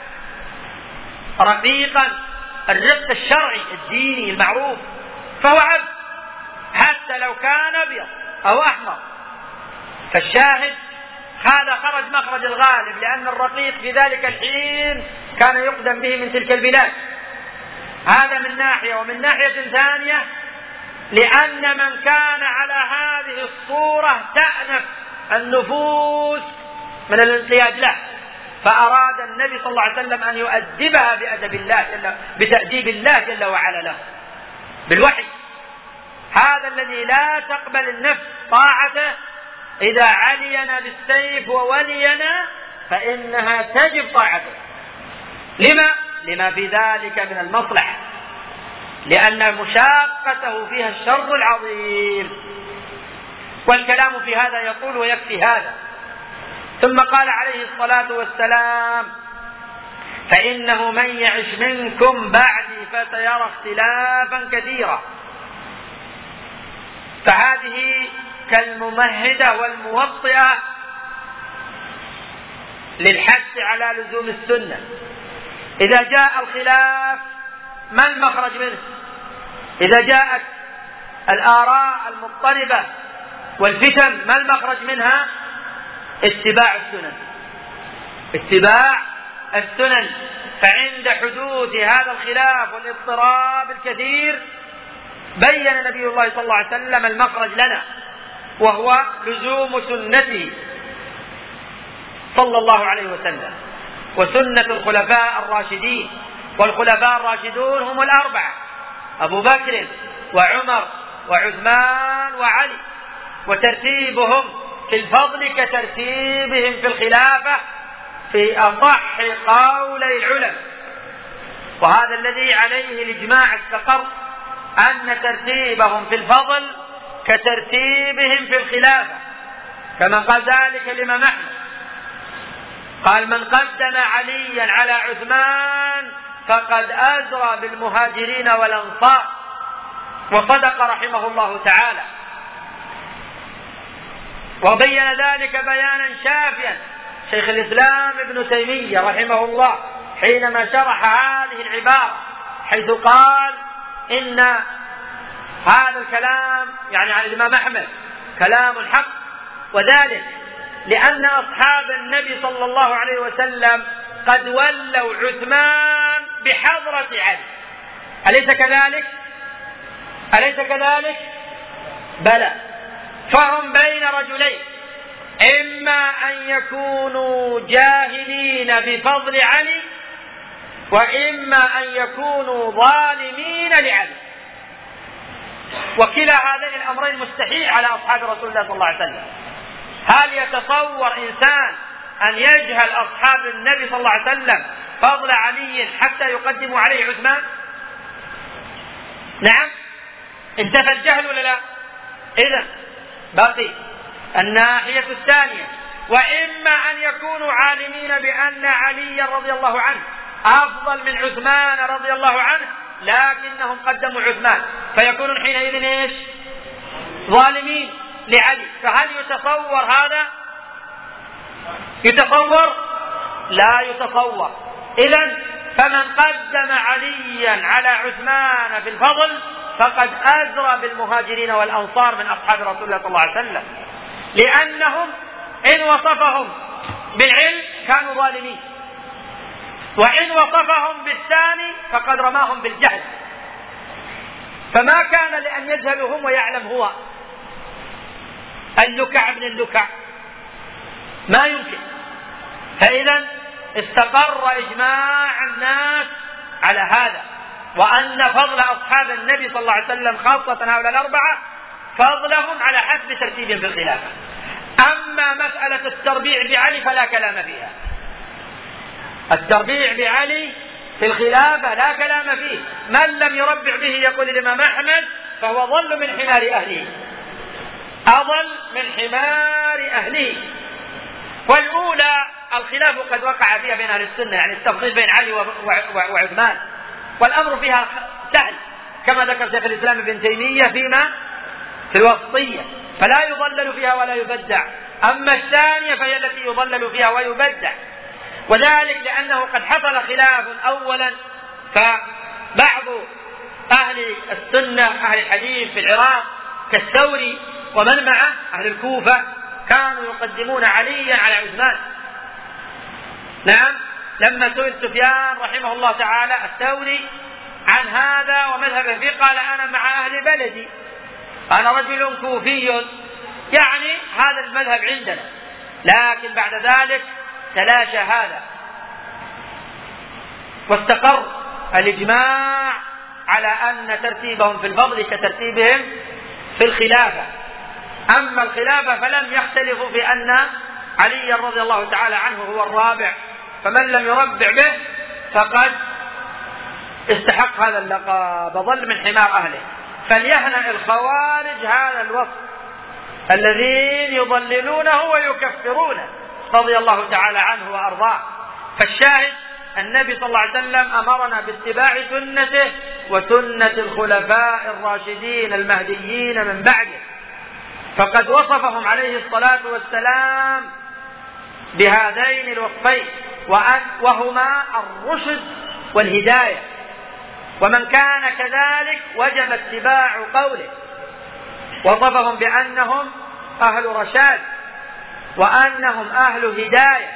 رقيقا الرق الشرعي الديني المعروف فهو عبد، حتى لو كان أبيض أو أحمر. فالشاهد هذا خرج مخرج الغالب، لأن الرقيق في ذلك الحين كان يقدم به من تلك البلاد. هذا من ناحية. ومن ناحية ثانية لأن من كان على هذه الصورة تأنف النفوس من الانقياد له، فأراد النبي صلى الله عليه وسلم أن يؤدبها بتأديب الله جل وعلا له بالوحي. هذا الذي لا تقبل النفس طاعته إذا علينا بالسيف وولينا فإنها تجب طاعته. لما في ذلك من المصلحة، لأن مشاقته فيها الشر العظيم. والكلام في هذا يقول ويكفي هذا. ثم قال عليه الصلاة والسلام: فإنه من يعش منكم بعدي فسيرى اختلافا كثيرا. فهذه كالممهدة والموطئة للحث على لزوم السنة. إذا جاء الخلاف ما المخرج منه؟ إذا جاءت الآراء المضطربة والفتن ما المخرج منها؟ اتباع السنن. فعند حدوث هذا الخلاف والاضطراب الكثير بين نبي الله صلى الله عليه وسلم المخرج لنا، وهو لزوم سنته صلى الله عليه وسلم وسنة الخلفاء الراشدين. والخلفاء الراشدون هم الأربعة: أبو بكر وعمر وعثمان وعلي، وترتيبهم في الفضل كترتيبهم في الخلافة في أصح قولي العلماء. وهذا الذي عليه الإجماع استقر، أن ترتيبهم في الفضل كترتيبهم في الخلافة، كما قال ذلك الإمام أحمد، قال: من قدم عليا على عثمان فقد أزرى بالمهاجرين والأنصار. وصدق رحمه الله تعالى، وبين ذلك بيانا شافيا شيخ الإسلام ابن تيمية رحمه الله حينما شرح هذه العبارة، حيث قال إن هذا الكلام يعني عن الإمام أحمد كلام الحق، وذلك لأن أصحاب النبي صلى الله عليه وسلم قد ولوا عثمان بحضرة علي. أليس كذلك؟ بلى. فهم بين رجلين: إما أن يكونوا جاهلين بفضل علي، وإما أن يكونوا ظالمين لعلي. وكلا هذين الأمرين مستحيل على أصحاب رسول الله صلى الله عليه وسلم. هل يتصور إنسان أن يجهل أصحاب النبي صلى الله عليه وسلم فضل علي حتى يقدموا عليه عثمان؟ نعم، انتفى الجهل ولا لا؟ إذن بقي الناحية الثانية: وإما أن يكونوا عالمين بأن علي رضي الله عنه أفضل من عثمان رضي الله عنه، لكنهم قدموا عثمان، فيكونون حينئذ إيش؟ ظالمين لعلي. فهل يتصور هذا؟ يتصور؟ لا يتصور. إذن فمن قدم عليا على عثمان في الفضل فقد أزرى بالمهاجرين والأنصار من أصحاب رسول الله صلى الله عليه وسلم، لأنهم إن وصفهم بالعلم كانوا ظالمين، وإن وصفهم بالثاني فقد رماهم بالجهل، فما كان لأن يجهلوا هم ويعلم هو. اللكع ابن اللكع ما يمكن. فإذا استقر إجماع الناس على هذا، وأن فضل أصحاب النبي صلى الله عليه وسلم خاصة هؤلاء الأربعة فضلهم على حسب ترتيبهم في الخلافة. أما مسألة التربيع بعلي فلا كلام فيها. التربيع بعلي في الخلافة لا كلام فيه. من لم يربع به يقول الإمام أحمد فهو ضل من حمار أهله، أضل من حمار أهله. والأولى الخلاف قد وقع فيها بين أهل السنة، يعني التفضيل بين علي وعثمان، والأمر فيها سهل كما ذكر شيخ الإسلام ابن تيمية في الوسطية، فلا يضلل فيها ولا يبدع. أما الثانية فهي التي يضلل فيها ويبدع، وذلك لأنه قد حصل خلاف أولا، فبعض أهل السنة أهل الحديث في العراق كالثوري ومن معه أهل الكوفة كانوا يقدمون عليا على عثمان. نعم، لما سئل سفيان رحمه الله تعالى الثوري عن هذا ومذهبه فيه قال أنا مع أهل بلدي، أنا رجل كوفي، يعني هذا المذهب عندنا. لكن بعد ذلك تلاشى هذا واستقر الإجماع على أن ترتيبهم في الفضل كترتيبهم في الخلافة. أما الخلافة فلم يختلفوا في أن علي رضي الله تعالى عنه هو الرابع، فمن لم يربع به فقد استحق هذا اللقب، ضل من حمار أهله. فليهنأ الخوارج هذا الوصف الذين يضللونه ويكفرونه رضي الله تعالى عنه وأرضاه. فالشاهد النبي صلى الله عليه وسلم أمرنا باتباع سنته وسنة الخلفاء الراشدين المهديين من بعده، فقد وصفهم عليه الصلاة والسلام بهذين الوصفين، وهما الرشد والهداية، ومن كان كذلك وجب اتباع قوله. وصفهم بأنهم أهل رشاد وأنهم أهل هداية،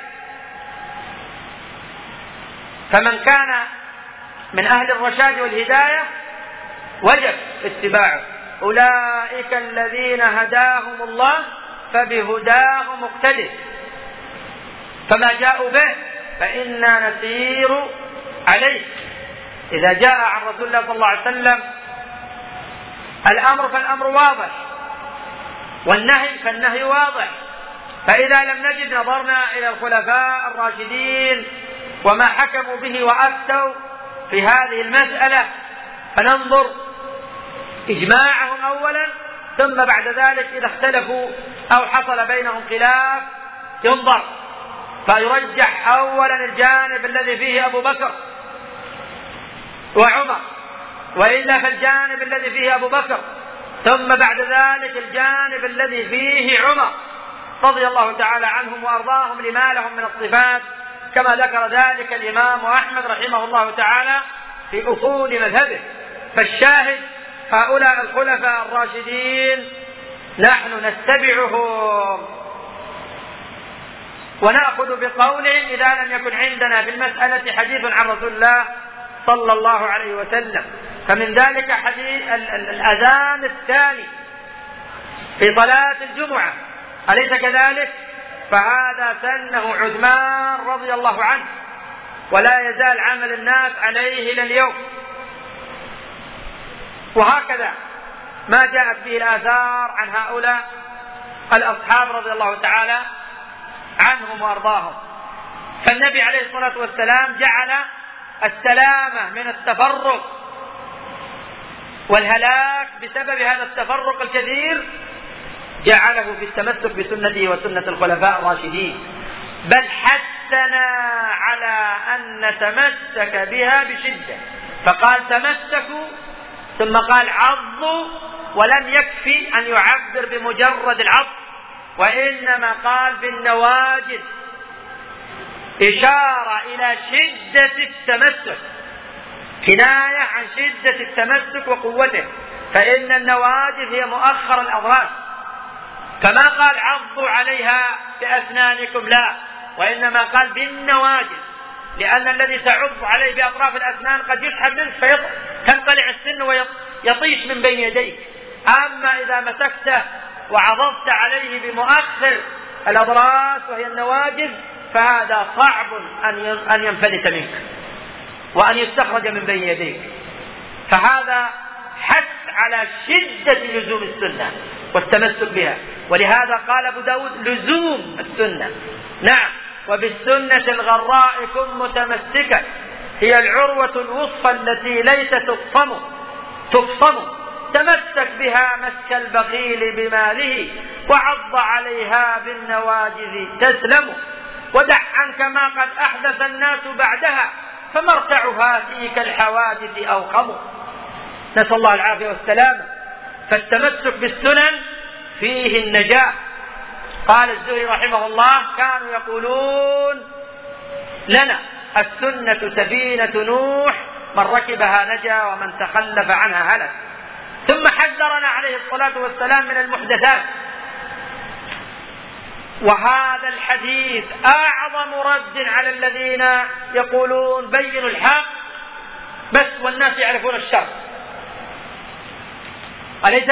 فمن كان من أهل الرشاد والهداية وجب اتباعه. أولئك الذين هداهم الله فبهداه مقتدر، فما جاءوا به فإنا نسير عليه. إذا جاء عن رسول الله صلى الله عليه وسلم الأمر فالأمر واضح، والنهي فالنهي واضح. فإذا لم نجد نظرنا إلى الخلفاء الراشدين وما حكموا به وأفتوا في هذه المسألة، فننظر إجماعهم أولا، ثم بعد ذلك إذا اختلفوا أو حصل بينهم خلاف ينظر، فيرجح أولا الجانب الذي فيه أبو بكر وعمر، وإلا فالجانب الذي فيه أبو بكر، ثم بعد ذلك الجانب الذي فيه عمر رضي الله تعالى عنهم وأرضاهم لما لهم من الصفات، كما ذكر ذلك الإمام أحمد رحمه الله تعالى في أصول مذهبه. فالشاهد هؤلاء الخلفاء الراشدين نحن نتبعهم ونأخذ بقولهم إذا لم يكن عندنا في المسألة حديث عن رسول الله صلى الله عليه وسلم. فمن ذلك حديث الأذان الثاني في صلاة الجمعة، أليس كذلك؟ فهذا سنه عثمان رضي الله عنه، ولا يزال عمل الناس عليه إلى اليوم. وهكذا ما جاءت به الآثار عن هؤلاء الأصحاب رضي الله تعالى عنهم وأرضاهم. فالنبي عليه الصلاة والسلام جعل السلامة من التفرق والهلاك بسبب هذا التفرق الكثير جعله في التمسك بسنته وسنة الخلفاء الراشدين، بل حثنا على أن نتمسك بها بشدة، فقال تمسكوا ثم قال عضوا، ولم يكفي أن يعبر بمجرد العض، وإنما قال بالنواجذ، إشارة إلى شدة التمسك، كناية عن شدة التمسك وقوته، فإن النواجذ هي مؤخر الأضراس، كما قال عضوا عليها بأسنانكم، لا، وإنما قال بالنواجذ، لأن الذي تعض عليه بأطراف الأسنان قد يسحب منك فتنطلع السن ويطيش من بين يديك. أما إذا مسكته وعضضت عليه بمؤخر الأضراس وهي النواجذ فهذا صعب أن ينفلت منك وأن يستخرج من بين يديك. فهذا حث على شدة لزوم السنة والتمسك بها، ولهذا قال أبو داود لزوم السنة. نعم، وبالسنة الغراء كن متمسكا، هي العروة الوثقى التي ليس تفصم، تمسك بها مسك البخيل بماله، وعض عليها بالنواجذ تسلم، ودع عنك ما قد أحدث الناس بعدها، فمرتعها فيك الحوادث أوخم. نسأل الله العافية والسلامة. فالتمسك بالسنن فيه النجاة. قال الزهري رحمه الله: كانوا يقولون لنا السنة سفينة نوح، من ركبها نجا ومن تخلف عنها هلك. ثم حذرنا عليه الصلاة والسلام من المحدثات، وهذا الحديث أعظم رد على الذين يقولون بينوا الحق بس والناس يعرفون الشر. أليس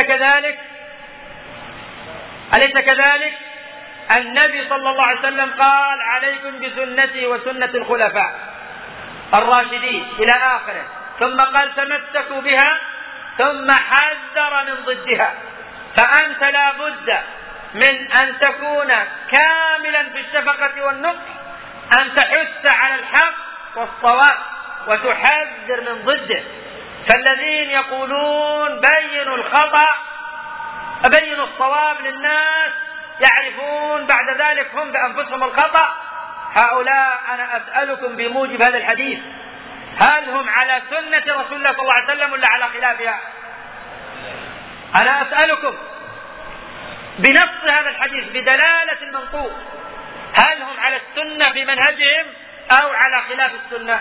كذلك؟ النبي صلى الله عليه وسلم قال: عليكم بسنتي وسنة الخلفاء الراشدين إلى آخره، ثم قال: تمسكوا بها، ثم حذر من ضدها. فأنت لا بد من أن تكون كاملا في الشفقة والنصح، أن تحث على الحق والصواب وتحذر من ضده. فالذين يقولون بينوا الخطأ بينوا الصواب للناس يعرفون بعد ذلك هم بأنفسهم الخطأ، هؤلاء أنا أسألكم بموجب هذا الحديث: هل هم على سنة رسول الله صلى الله عليه وسلم ولا على خلافها؟ أنا أسألكم بنص هذا الحديث بدلالة المنطوق، هل هم على السنة في منهجهم أو على خلاف السنة؟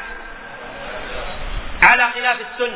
على خلاف السنة.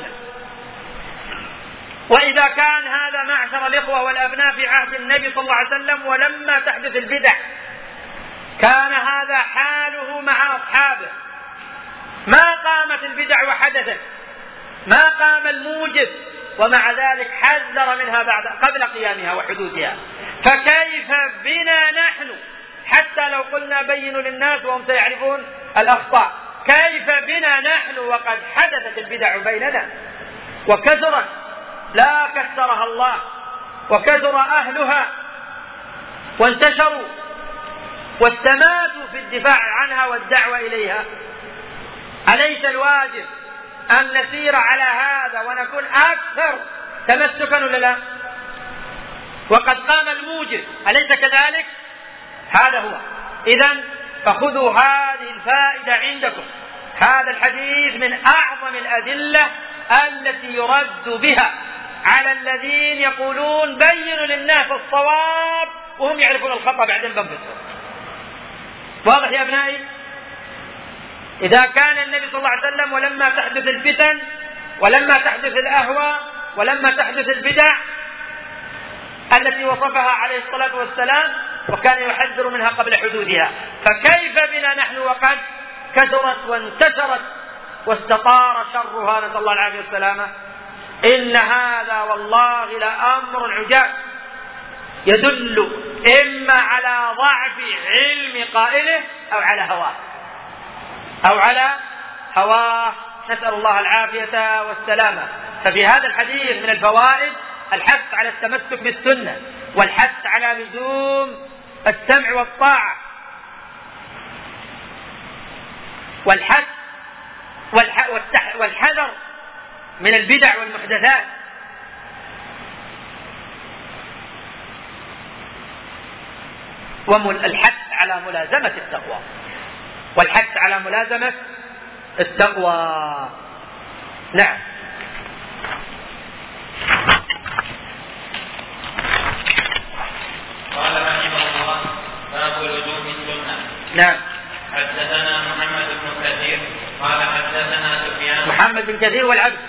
وإذا كان هذا معشر الإخوة والأبناء في عهد النبي صلى الله عليه وسلم ولما تحدث البدع كان هذا حاله مع أصحابه، ما قامت البدع وحدثت، ما قام الموجب، ومع ذلك حذر منها قبل قيامها وحدوثها. فكيف بنا نحن حتى لو قلنا بينوا للناس وهم سيعرفون الأخطاء؟ كيف بنا نحن وقد حدثت البدع بيننا وكثرت، لا كثرها الله، وكثر أهلها وانتشروا واستماتوا في الدفاع عنها والدعوة إليها. أليس الواجب أن نسير على هذا ونكون أكثر تمسكا ولا لا؟ وقد قام الموجب، أليس كذلك؟ هذا هو. إذن فخذوا هذه الفائدة عندكم، هذا الحديث من أعظم الأدلة التي يرد بها على الذين يقولون بينوا للناس الصواب وهم يعرفون الخطأ بعدين بنفسهم. واضح يا أبنائي؟ إذا كان النبي صلى الله عليه وسلم ولما تحدث الفتن ولما تحدث الأهواء ولما تحدث البدع التي وصفها عليه الصلاة والسلام وكان يحذر منها قبل حدوثها، فكيف بنا نحن وقد كثرت وانتشرت واستطار شرها، نسأل الله العافية والسلامة؟ إن هذا والله لأمر عجاب يدل إما على ضعف علم قائله أو على هواه نسأل الله العافية والسلامة. ففي هذا الحديث من الفوائد الحث على التمسك بالسنة، والحث على لزوم السمع والطاعة، والحذر من البدع والمحدثات. والحث على ملازمة التقوى، والحث على ملازمة التقوى. نعم. قال رحمه الله: باب لزوم السنة. نعم. حدثنا محمد بن كثير قال حدثنا سفيان محمد بن كثير والعبد،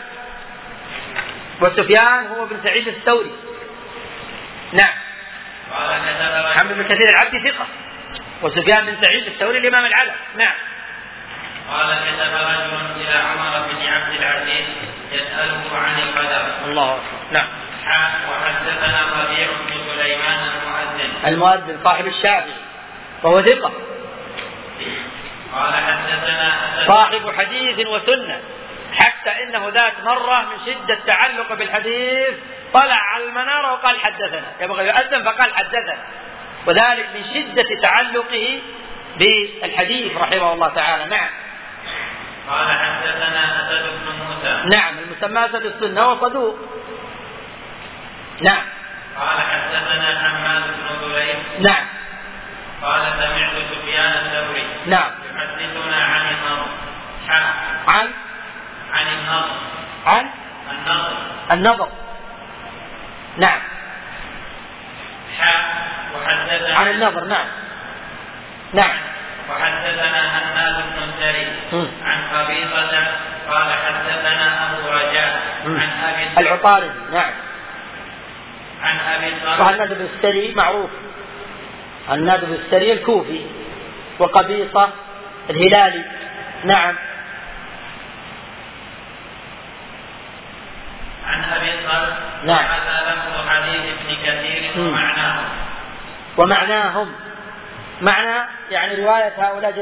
وسفيان هو بن سعيد الثوري. نعم. محمد بن كثير العبد ثقة، وسفيان بن سعيد الثوري الإمام العلم. نعم. قال كتب رجل إلى عمر بن عبد العزيز يسأله عن القدر. الله أكبر. نعم. وحدثنا ربيع بن سليمان المؤذن صاحب الشافعي وهو ثقة، قال حدثنا صاحب حديث وسنة، حتى إنه ذات مرة من شدة تعلق بالحديث طلع على المنارة وقال حدثنا، يبغى يؤذن فقال حدثنا، وذلك من شدة تعلقه بالحديث رحمه الله تعالى. نعم. قال حدثنا أسد بن موسى. نعم، المسمى أسد السنة وصدوق. نعم. قال حدثنا حماد بن ذليل. نعم. قال سمعت سفيان الثوري. نعم. يحدثنا عن النضر. عن النضر. عن النضر. نعم. وحدثنا عن النضر. نعم. نعم. وحدثنا هناد بن السري عن قبيصة قال حدثنا أبو رجاء عن أبي العطارد. نعم. عن أبي الصالح. وهناد بن السري معروف، هناد بن السري الكوفي، وقبيصة الهلالي. نعم. عن أبي الصالح. نعم. هذا لفظ حديث ابن كثير ومعناهم معنى يعني رواية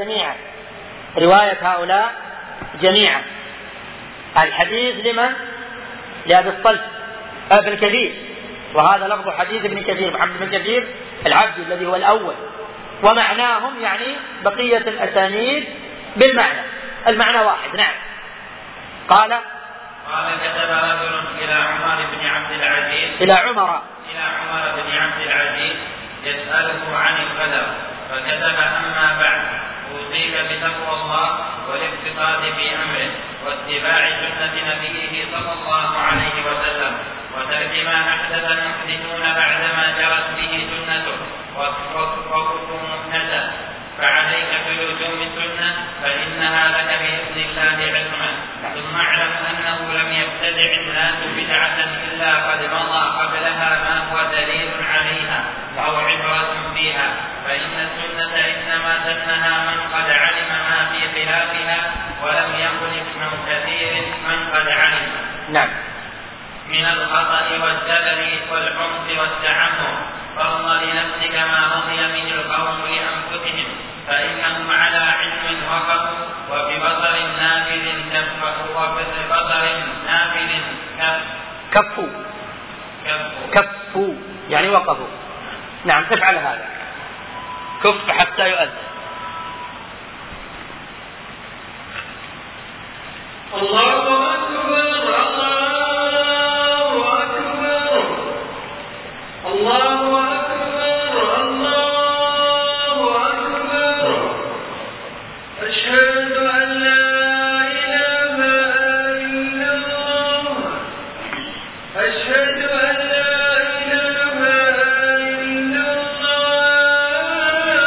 هؤلاء جميعا. الحديث لمن؟ لأبي الصلت ابن كثير، وهذا لفظ حديث ابن كثير محمد بن كثير العبد الذي هو الأول. ومعناهم يعني بقية الأسانيد بالمعنى، المعنى واحد. نعم. قال كتب رجل إلى عمر بن عبد العزيز. إلى عمر بن عبد العزيز يسأله عن القدر، فكتب أما بعد أوصيك بتقوى الله والاقتصاد في أمره واتباع سنة نبيه صلى الله عليه وسلم وترك ما أحدث المحدثون بعدما جرت به سنته وكل محدث، فعليك بلزوم السنة فإنها لك بإذن الله عصمة. ثم اعلم أنه لم يبتدع الناس بدعة إلا قد مضى قبلها ما هو دليل عليها أو عبرة فيها، فإن السنة إنما سنها من قد علم ما في خلافها ولم يخلف من كثير من قد علم. نعم. من الخطأ والزلل والعنف والتعمر، فاضل لنفسك ما رضي من القوم لأنفسهم، فإنهم على علم وقفوا وببصر نافذ كفوا يعني وقفوا. نعم، تفعل هذا، كف حتى يؤذن. الله أكبر الله أكبر الله أكبر الله أكبر أشهد أن لا إله إلا الله أشهد أن لا إله إلا الله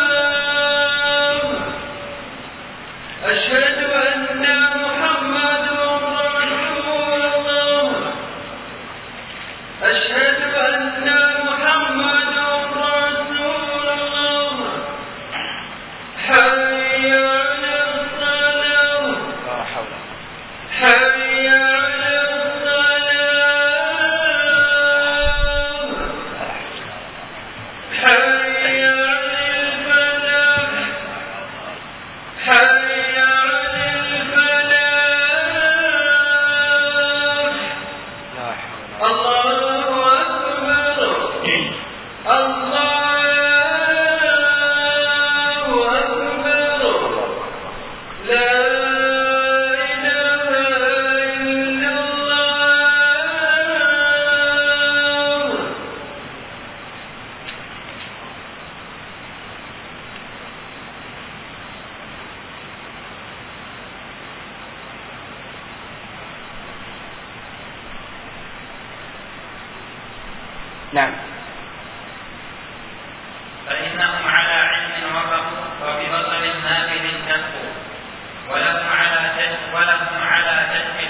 أشهد أن محمد رسول الله أشهد أن محمد رسول الله حي على الصلاة حي على الصلاة حي على الفلاح حي على الفلاح. الله أكبر الله أكبر لا إله إلا الله. نعم. فإنهم على علم وقفوا وببصر نافذ كفوا ولهم على كشف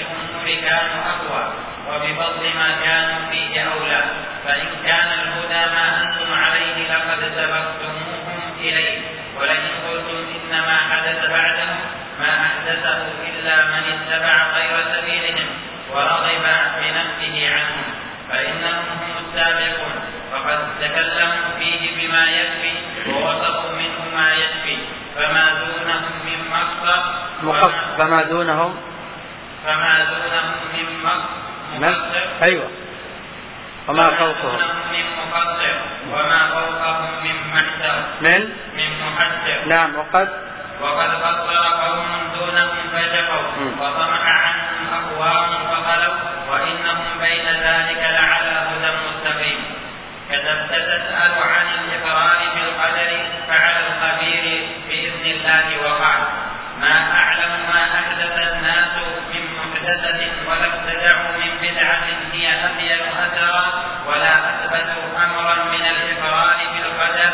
كانوا أقوى، وبفضل ما كانوا فيه أولى. فإن كان الهدى ما أنتم عليه لقد سبقتموهم إليه، ولئن قلتم إنما حدث بعدهم ما أحدثه إلا من اتبع غير سبيلهم ورغب بنفسه عنهم فإنهم هم السابقون، فقد تكلموا فيه بما يكفي ووصفوا منه ما يكفي، فما دونهم من مقصر فما دونهم من مقصر أيوة وما فوقهم من مقصر وما فوقهم من محسر. نعم. وقد قصر قوم دونهم فجفوا وطمع عنهم أقوام فخلوا، وإنهم بين ذلك لعلى هدى مستقيم. كتبت تسأل عن الإقرار بالقدر فعلى الخبير بإذن الله وقال: ما أعلم ما أحدث الناس من محدثة ولا ابتدعوا من بدعة هي أبين أثرا ولا أثبتوا أمرا من الإقرار بالقدر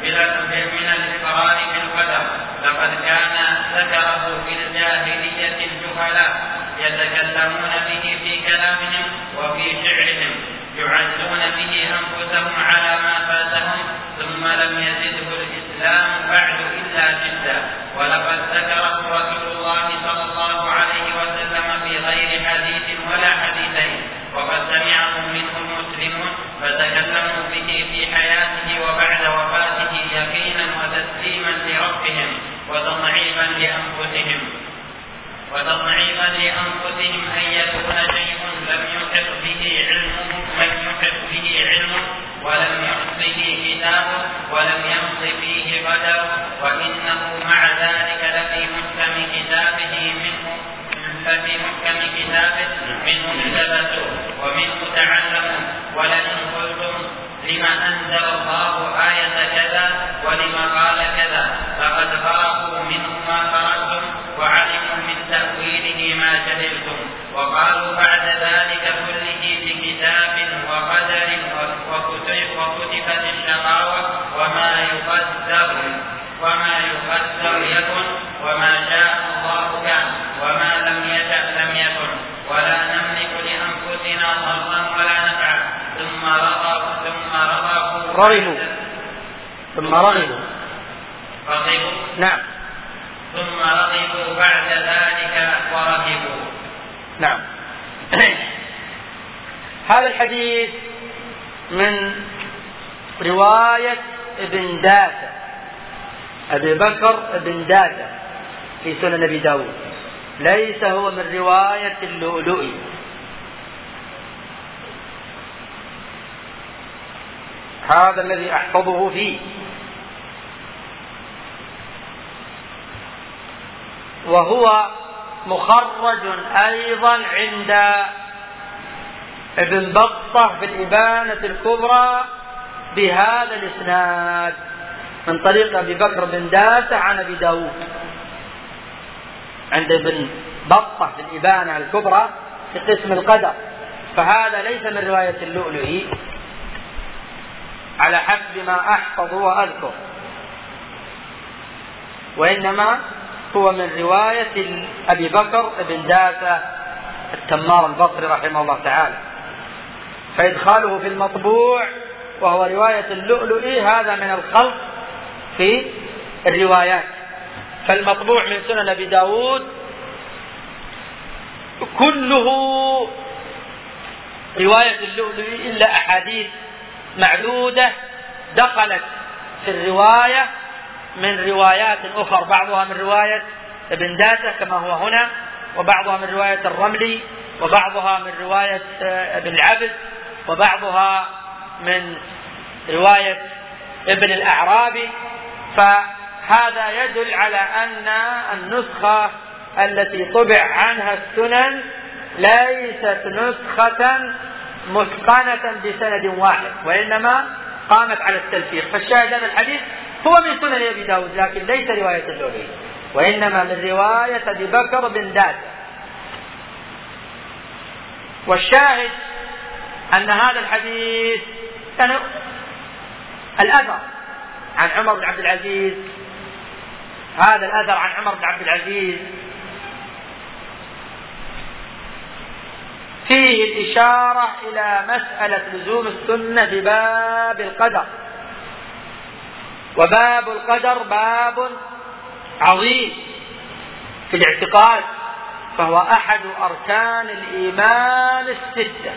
لقد كان ذكره في الجاهلية الجهلاء يتكلمون به في كلامهم وفي شعرهم، يعزون به أنفسهم على ما فاتهم، ثم لم يزده الإسلام بعد إلا جدا. ولقد ذكره رسول الله صلى الله عليه وسلم في غير حديث ولا حديثين، وقد سمعه منه المسلمون فتكلموا به في حياته وبعد وفاته يقينا وتسليما لربهم وتضعيفا لأنفسهم أن يكون شيء لم يحط به علمه ولم يحط به كتابه ولم يمض فيه قدر، وإنه مع ذلك لفي محكم كتابه منه التبسوا ومنه تعلموا. ولئن قلتم لما أنزل الله آية كذا ولما قال كذا فقد فرقوا منه ما فرقتم وعلموا من تأويله ما جهلتم، وقالوا بعد ذلك كله بكتاب وقدر وكتبت الشقاوة وما يقدر يكن وما شاء الله كان وما لم يشأ لم يكن ولا نملك لأنفسنا ضرا ولا نفعا ثم رغبوا بعد ذلك ورهبوا. نعم. هذا الحديث من رواية ابن داسة أبي بكر ابن داسة في سنن أبي داود، ليس هو من رواية اللؤلؤي. هذا الذي أحفظه فيه. وهو مخرج أيضا عند ابن بطة في الإبانة الكبرى بهذا الإسناد من طريق أبي بكر بن داسة عن أبي داود، عند ابن بطة في الإبانة الكبرى في قسم القدر. فهذا ليس من رواية اللؤلؤي على حسب ما أحفظ وأذكر، وإنما هو من رواية أبي بكر بن داسة التمار البصري رحمه الله تعالى. فإدخاله في المطبوع وهو رواية اللؤلؤي هذا من الخلط في الروايات. فالمطبوع من سنن أبي داود كله رواية اللؤلؤي إلا أحاديث معدودة دخلت في الرواية من روايات أخرى، بعضها من رواية ابن داسة كما هو هنا، وبعضها من رواية الرملي، وبعضها من رواية ابن العبد، وبعضها من رواية ابن الأعرابي. فهذا يدل على أن النسخة التي طبع عنها السنن ليست نسخة متقنة بسند واحد، وإنما قامت على التلفيق. فالشاهد هذا الحديث هو من سنن أبي داود لكن ليس رواية اللؤلؤي، وإنما من رواية أبي بكر بن داسة. والشاهد أن هذا الحديث كان الأثر عن عمر بن عبد العزيز، هذا الأثر عن عمر بن عبد العزيز فيه الإشارة إلى مسألة لزوم السنة في باب القدر. وباب القدر باب عظيم في الاعتقاد، فهو أحد أركان الإيمان الستة.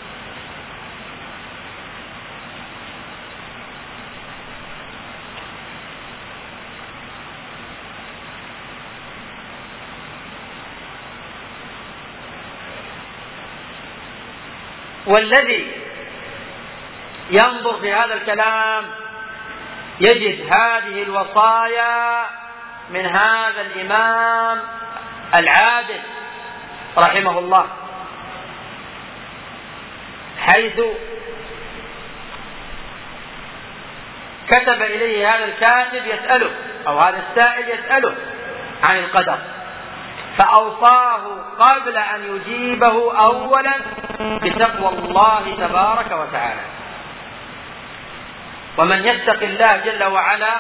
والذي ينظر في هذا الكلام يجد هذه الوصايا من هذا الإمام العادل رحمه الله، حيث كتب إليه هذا الكاتب يسأله، أو هذا السائل يسأله عن القدر، فأوصاه قبل أن يجيبه أولا بتقوى الله تبارك وتعالى. ومن يتق الله جل وعلا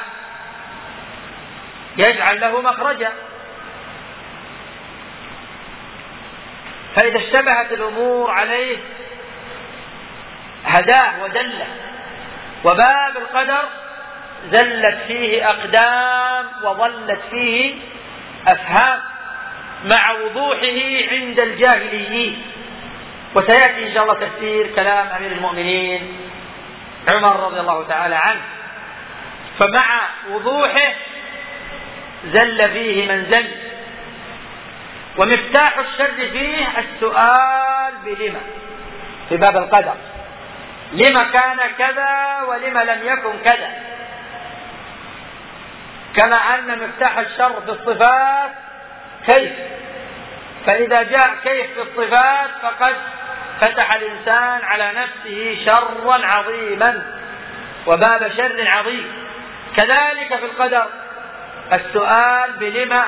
يجعل له مخرجا، فإذا اشتبهت الأمور عليه هداه ودله. وباب القدر زلت فيه أقدام وظلت فيه أفهام مع وضوحه عند الجاهليين. وسيأتي إن شاء الله تفسير كلام أمير المؤمنين عمر رضي الله تعالى عنه، فمع وضوحه زل فيه من زل. ومفتاح الشر فيه السؤال بلما في باب القدر، لما كان كذا ولما لم يكن كذا، كما أن مفتاح الشر في الصفات كيف، فإذا جاء كيف في الصفات فقد فتح الإنسان على نفسه شرا عظيما وباب شر عظيم. كذلك في القدر السؤال بلما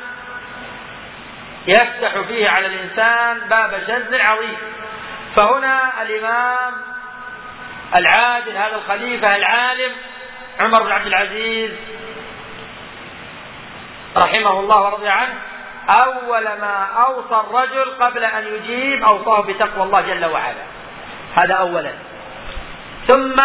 يفتح فيه على الإنسان باب شر عظيم. فهنا الإمام العادل هذا الخليفة العالم عمر بن عبد العزيز رحمه الله ورضي عنه، أول ما أوصى الرجل قبل أن يجيب أوصاه بتقوى الله جل وعلا، هذا أولا. ثم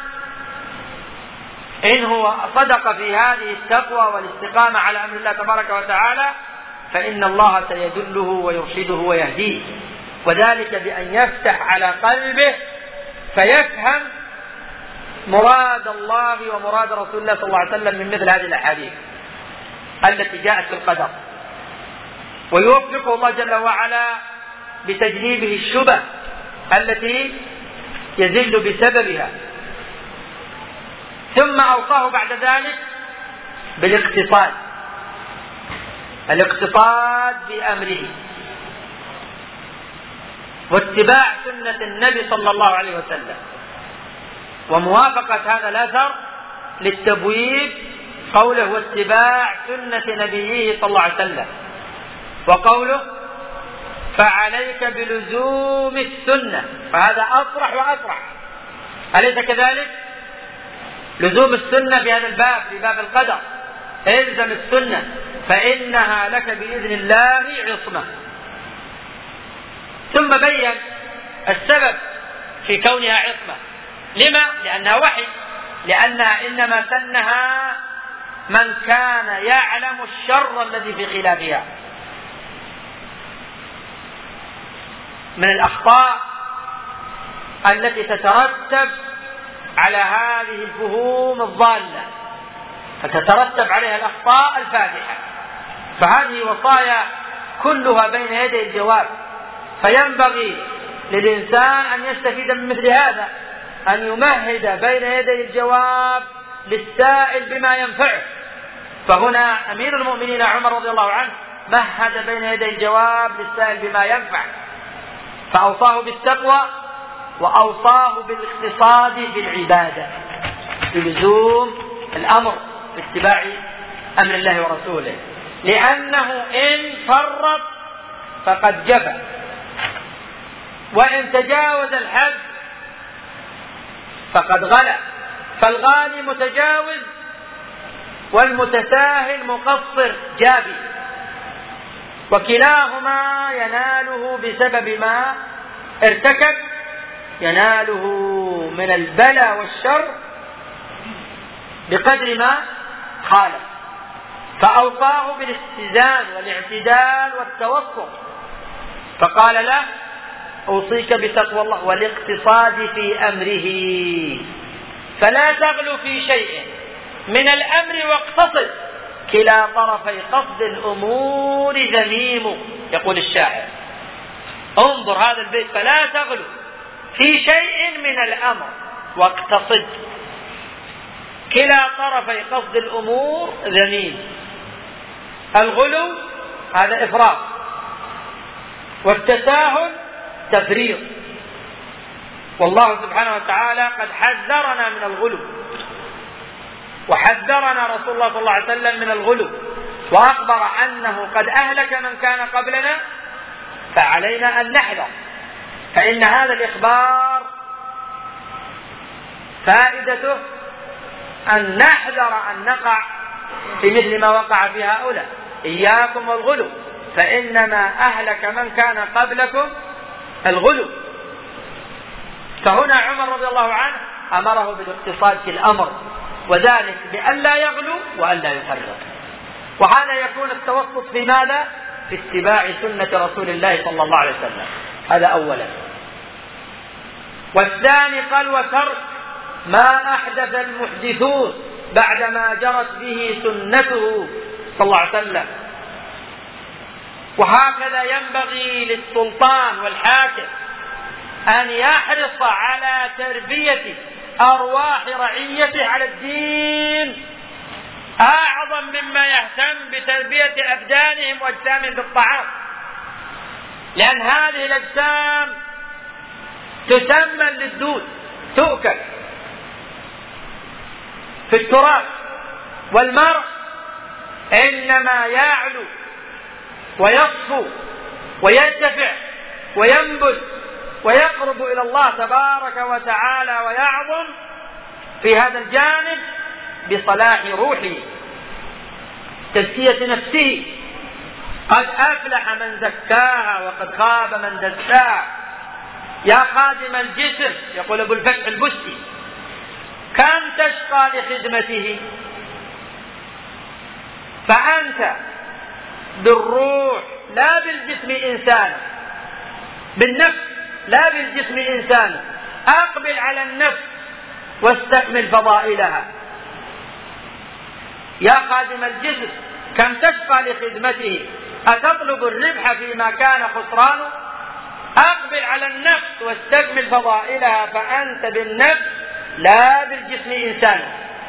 إن هو صدق في هذه التقوى والاستقامة على أمر الله تبارك وتعالى فإن الله سيدله ويرشده ويهديه، وذلك بأن يفتح على قلبه فيفهم مراد الله ومراد رسول الله صلى الله عليه وسلم من مثل هذه الأحاديث التي جاءت في القدر، ويوفقه الله جل وعلا بتجنيبه الشبه التي يزل بسببها. ثم أوصاه بعد ذلك بالاقتصاد، الاقتصاد بأمره واتباع سنة النبي صلى الله عليه وسلم، وموافقة هذا الأثر للتبويب قوله واتباع سنة نبيه صلى الله عليه وسلم، وقوله فعليك بلزوم السنة، فهذا أصرح وأصرح، أليس كذلك؟ لزوم السنة في هذا الباب، في باب القدر، الزم السنة فإنها لك بإذن الله عصمة. ثم بين السبب في كونها عصمة، لما؟ لأنها وحي، لأنها إنما سنها من كان يعلم الشر الذي في خلافها من الأخطاء التي تترتب على هذه الفهوم الضالة، فتترتب عليها الأخطاء الفادحة. فهذه وصايا كلها بين يدي الجواب، فينبغي للإنسان أن يستفيد من مثل هذا، أن يمهد بين يدي الجواب للسائل بما ينفعه. فهنا أمير المؤمنين عمر رضي الله عنه مهد بين يدي الجواب للسائل بما ينفع، فأوصاه بالتقوى وأوصاه بالاقتصاد في العبادة، بلزوم الأمر باتباع أمر الله ورسوله، لأنه إن فرط فقد جفى، وإن تجاوز الحد فقد غلى، فالغالي متجاوز والمتساهل مقصر جابي، وكلاهما يناله بسبب ما ارتكب يناله من البلاء والشر بقدر ما خالف، فأوصاه بالاتزان والاعتدال والتوسط، فقال له أوصيك بتقوى الله والاقتصاد في أمره، فلا تغلو في شيء من الأمر واقتصد، كلا طرفي قصد الأمور ذميم. يقول الشاعر، انظر هذا البيت، فلا تغلو في شيء من الأمر واقتصد، كلا طرفي قصد الأمور ذميم. الغلو هذا إفراط، والتساهل تفريط، والله سبحانه وتعالى قد حذرنا من الغلو، وحذرنا رسول الله صلى الله عليه وسلم من الغلو، وأخبر أنه قد أهلك من كان قبلنا، فعلينا أن نحذر. فإن هذا الإخبار فائدته أن نحذر أن نقع في مثل ما وقع في هؤلاء. إياكم والغلو، فإنما أهلك من كان قبلكم الغلو. فهنا عمر رضي الله عنه أمره بالاقتصاد في الأمر، وذلك بأن لا يغلو وأن لا يفرط. وهذا يكون التوسط في ماذا؟ في اتباع سنة رسول الله صلى الله عليه وسلم. هذا أولا. والثاني قال وترك ما أحدث المحدثون بعدما جرت به سنته صلى الله عليه وسلم. وهكذا ينبغي للسلطان والحاكم أن يحرص على تربية أرواح رعيته على الدين أعظم مما يهتم بتربية أبدانهم وأجسامهم بالطعام، لأن هذه الأجسام تسمى للدود، تؤكل في التراب، والمرء إنما يعلو ويصفو ويرتفع وينبت ويقرب إلى الله تبارك وتعالى ويعظم في هذا الجانب بصلاح روحه، تزكية نفسه. قد أفلح من زكاها وقد خاب من دساها. يا خادم الجسم، يقول أبو الفتح البستي، كم تشقى لخدمته، فأنت بالروح لا بالجسم إنسان، بالنفس لا بالجسم إنسان، أقبل على النفس واستكمل فضائلها. يا خادم الجسم كم تشقى لخدمته، أتطلب الربح فيما كان خسرانه، أقبل على النفس واستكمل فضائلها، فأنت بالنفس لا بالجسم إنسان،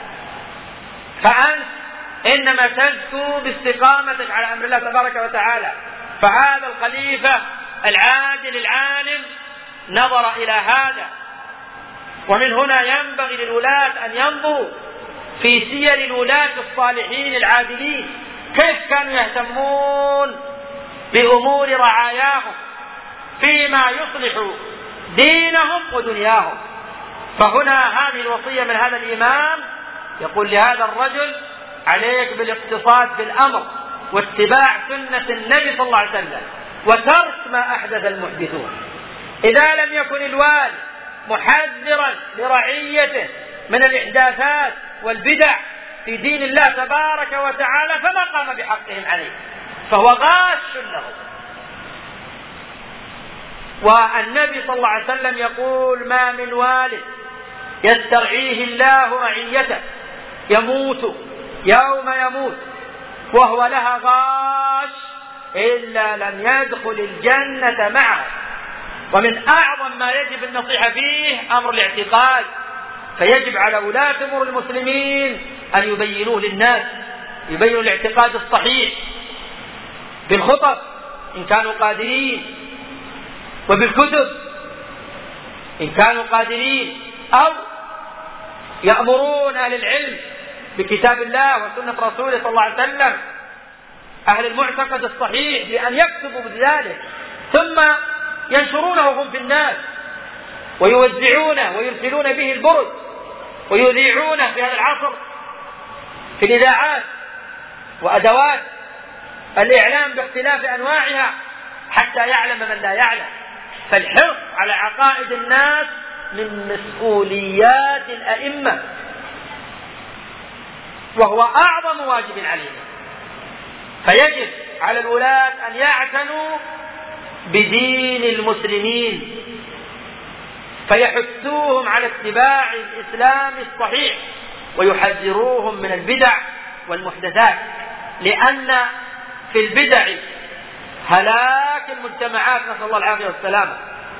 فأنت إنما تزكو باستقامتك على أمر الله تبارك وتعالى. فهذا الخليفة العادل العالم نظر إلى هذا. ومن هنا ينبغي للولاة أن ينظروا في سير الولاة الصالحين العادلين، كيف كانوا يهتمون بأمور رعاياهم فيما يصلح دينهم ودنياهم. فهنا هذه الوصية من هذا الإمام، يقول لهذا الرجل عليك بالاقتصاد في الأمر واتباع سنة النبي صلى الله عليه وسلم وترك ما أحدث المحدثون. إذا لم يكن الوالي محذرا لرعيته من الإحداثات والبدع في دين الله تبارك وتعالى فما قام بحقهم عليه، فهو غاش لهم. والنبي صلى الله عليه وسلم يقول ما من والد يسترعيه الله رعيته يموت يوم يموت وهو لها غاش إلا لم يدخل الجنة معه. ومن أعظم ما يجب النصيحة فيه أمر الاعتقاد، فيجب على ولاة أمور المسلمين أن يبينوه للناس، يبينوا الاعتقاد الصحيح بالخطب إن كانوا قادرين، وبالكتب إن كانوا قادرين، أو يأمرون أهل العلم بكتاب الله وسنة رسوله صلى الله عليه وسلم، أهل المعتقد الصحيح، بأن يكتبوا بذلك ثم ينشرونه هم في الناس ويوزعونه ويرسلون به البرد ويذيعونه في هذا العصر في الإذاعات وأدوات الإعلام باختلاف أنواعها حتى يعلم من لا يعلم. فالحرص على عقائد الناس من مسؤوليات الأئمة، وهو أعظم واجب عليهم. فيجب على الولاة أن يعتنوا بدين المسلمين، فيحثوهم على اتباع الإسلام الصحيح، ويحذروهم من البدع والمحدثات، لأن في البدع هلاك المجتمعات، نسأل الله العافية والسلامة.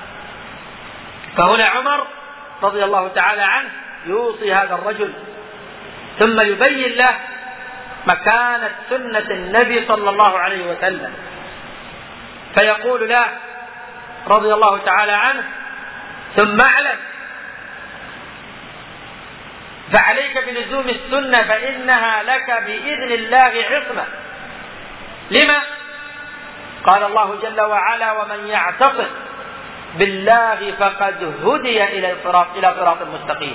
فهنا عمر رضي الله تعالى عنه يوصي هذا الرجل، ثم يبين له مكانة سنة النبي صلى الله عليه وسلم، فيقول له رضي الله تعالى عنه: ثم اعلم فعليك بلزوم السنة فإنها لك بإذن الله عصمة. لما؟ قال الله جل وعلا: ومن يعتصم بالله فقد هدي إلى صراط مستقيم.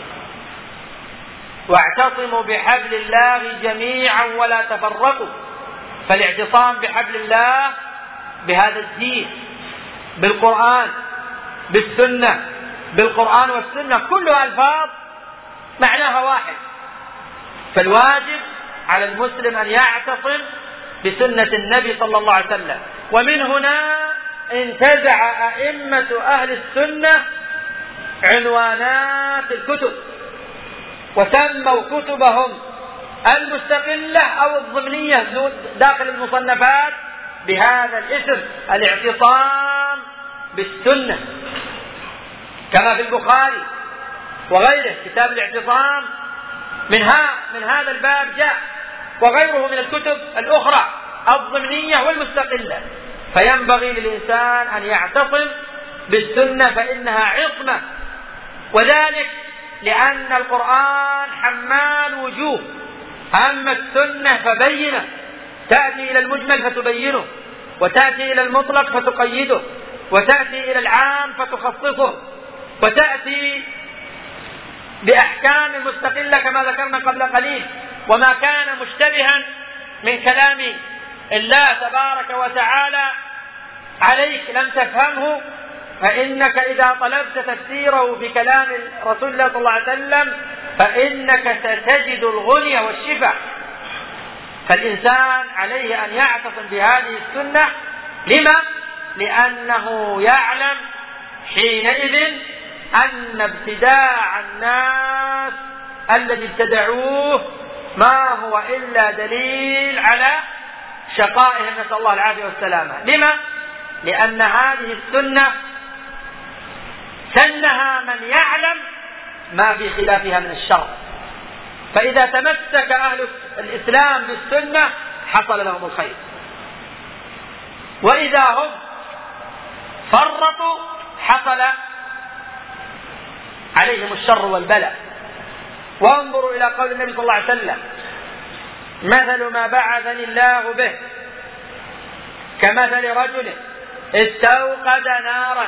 واعتصموا بحبل الله جميعا ولا تفرقوا. فالاعتصام بحبل الله بهذا الدين، بالقرآن، بالسنة، بالقرآن والسنة، كلها ألفاظ معناها واحد. فالواجب على المسلم أن يعتصم بسنة النبي صلى الله عليه وسلم. ومن هنا انتزع أئمة أهل السنة عنوانات الكتب، وسموا كتبهم المستقلة أو الضمنية داخل المصنفات بهذا الاسم: الاعتصام بالسنة، كما في البخاري وغيره كتاب الاعتصام من هذا الباب جاء، وغيره من الكتب الأخرى الضمنية والمستقلة. فينبغي للإنسان أن يعتصم بالسنة فإنها عصمة، وذلك لأن القرآن حمال وجوه. أما السنة فبينة، تأتي إلى المجمل فتبينه، وتأتي إلى المطلق فتقيده، وتأتي إلى العام فتخصصه، وتأتي بأحكام مستقلة كما ذكرنا قبل قليل. وما كان مشتبها من كلام الله تبارك وتعالى عليك لم تفهمه، فإنك إذا طلبت تفسيره في كلام رسول الله صلى الله عليه وسلم فإنك ستجد الغني والشفاء. فالإنسان عليه أن يعتصم بهذه السنة. لما؟ لأنه يعلم حينئذ أن ابتداع الناس الذي ابتدعوه ما هو إلا دليل على شقائهم، نسأل الله العافية والسلامة. لما؟ لأن هذه السنة سنها من يعلم ما في خلافها من الشر، فإذا تمسك أهل الإسلام بالسنة حصل لهم الخير، وإذا هم فرطوا حصل عليهم الشر والبلاء. وانظروا إلى قول النبي صلى الله عليه وسلم: مثل ما بعثني الله به كمثل رجل استوقد نارا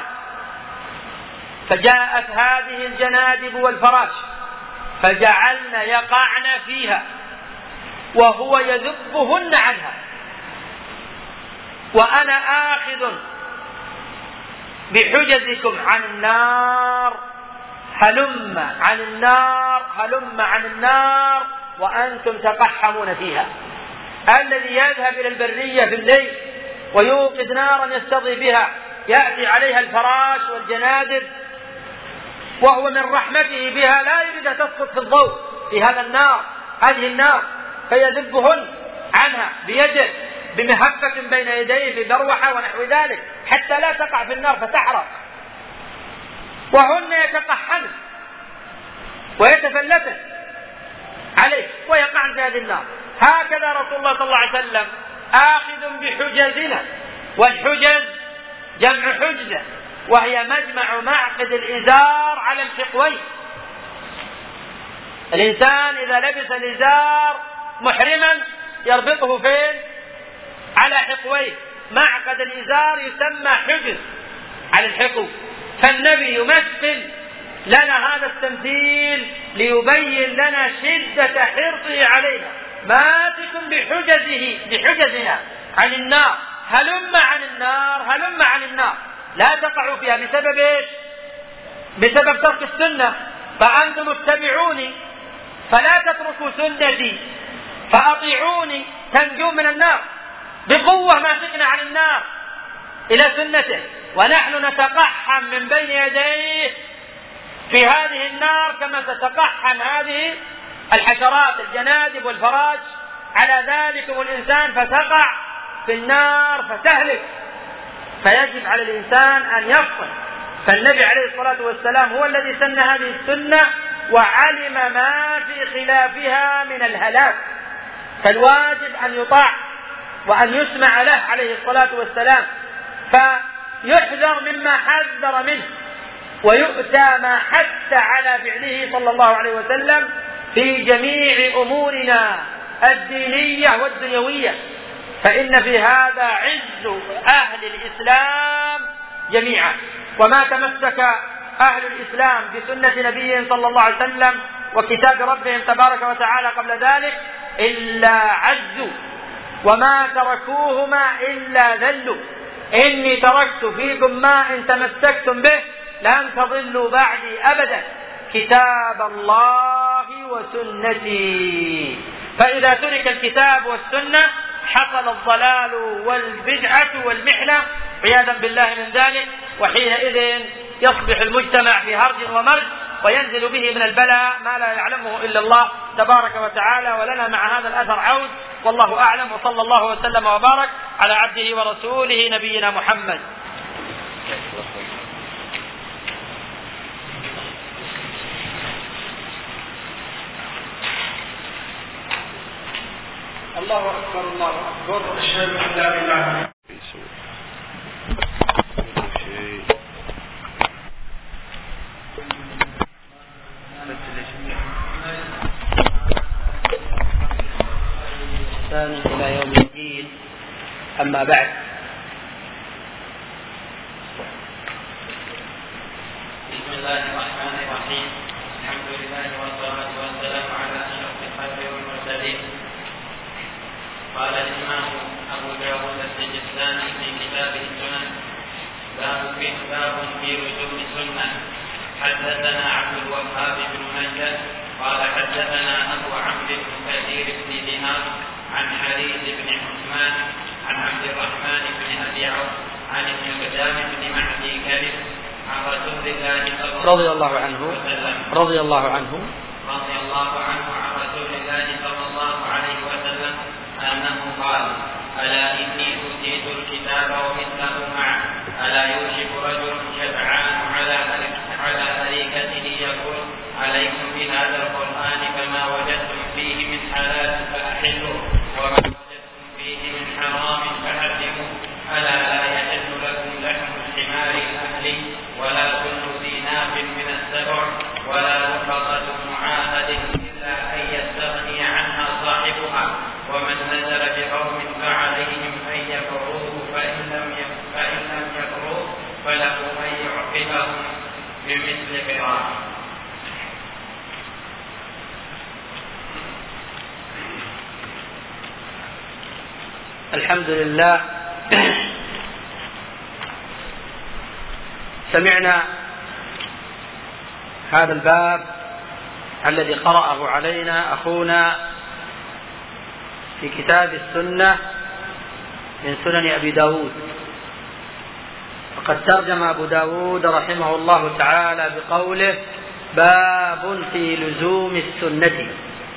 فجاءت هذه الجنادب والفراش فجعلن يقعن فيها وهو يذبهن عنها، وأنا آخذ بحجزكم عن النار، هلم عن النار، هلم عن النار وأنتم تقحمون فيها. الذي يذهب إلى البرية في الليل ويوقد نارا يستضي بها، يأتي عليها الفراش والجنادب، وهو من رحمته بها لا يريد أن تسقط في الضوء في هذا النار، هذه النار، فيذبهن عنها بيده بمهفة بين يديه بذروحة ونحو ذلك حتى لا تقع في النار فتحرق، وهن يتقحمن ويتفلتن عليه ويقعن في هذه النار. هكذا رسول الله صلى الله عليه وسلم آخذ بحجزنا، والحجز جمع حجزة، وهي مجمع معقد الإزار على الحقوين. الإنسان إذا لبس الإزار محرما يربطه فين؟ على حقويه. معقد الإزار يسمى حجز على الحقو. فالنبي يمثل لنا هذا التمثيل ليبين لنا شدة حرصه علينا، ماسك بحجزنا عن النار، هلم عن النار، هلم عن النار، لا تقعوا فيها. بسبب ايش؟ بسبب ترك السنة، فأنتم اتبعوني فلا تتركوا سنتي فأطيعوني تنجوا من النار. بقوة ماسكنا عن النار إلى سنته، ونحن نتقحم من بين يديه في هذه النار كما تتقحم هذه الحشرات الجنادب والفراش على ذلكم الإنسان، فتقع في النار فتهلك. فيجب على الإنسان أن يفصل. فالنبي عليه الصلاة والسلام هو الذي سن هذه السنة وعلم ما في خلافها من الهلاك، فالواجب أن يطاع وأن يسمع له عليه الصلاة والسلام، فيحذر مما حذر منه ويؤتى ما حث على فعله صلى الله عليه وسلم في جميع أمورنا الدينية والدنيوية، فإن في هذا عز أهل الإسلام جميعا. وما تمسك أهل الإسلام بسنة نبيهم صلى الله عليه وسلم وكتاب ربهم تبارك وتعالى قبل ذلك إلا عزوا، وما تركوهما إلا ذلوا. إني تركت فيكم ما إن تمسكتم به لن تضلوا بعدي أبدا، كتاب الله وسنتي. فإذا ترك الكتاب والسنة حصل الضلال والبدعة والمحنة عياذا بالله من ذلك، وحينئذ يصبح المجتمع في هرج ومرج، وينزل به من البلاء ما لا يعلمه إلا الله تبارك وتعالى. ولنا مع هذا الأثر عود، والله أعلم، وصلى الله وسلم وبارك على عبده ورسوله نبينا محمد. الله أكبر الله أكبر، أشهد أن لا إله إلا الله. إلى يوم الدين، أما بعد، بسم الله الرحمن الرحيم. الحمد لله والصلاة والسلام على أشرف الخلق والمرسلين. قال الإمام أبو داود السجستاني في كتابه السنن: باب في لزوم السنة. حدثنا عبد الوهاب بن منجد قال حدثنا أبو عمرو بن كثير بن دينار عن حريث بن عثمان عن عبد الرحمن بن أبي عوف عن المقدام بن معدي كرب عن رسول الله رضي الله عنه عن رسول الله صلى الله عليه وسلم أنه قال: ألا إني أوتيت الكتاب ومثله معه، ألا يوشك رجل شبعان على أريكته يقول: عليكم بهذا القرآن فما وجدتم فيه من حلال فأحلوا وما وجدتم فيه من حرام فحرموا. ألا لا يحل لكم لحم الحمار الأهلي ولا كل ذي ناب من السبع ولا رفقة معاهد إلا أن يستغني عنها صاحبها، ومن نزل بقوم فعليهم أن يكفروه فإن لم يكفروه فله أن يعقبهم بمثل قراءه. الحمد لله. سمعنا هذا الباب الذي قرأه علينا أخونا في كتاب السنة من سنن أبي داود، وقد ترجم أبو داود رحمه الله تعالى بقوله: باب في لزوم السنة.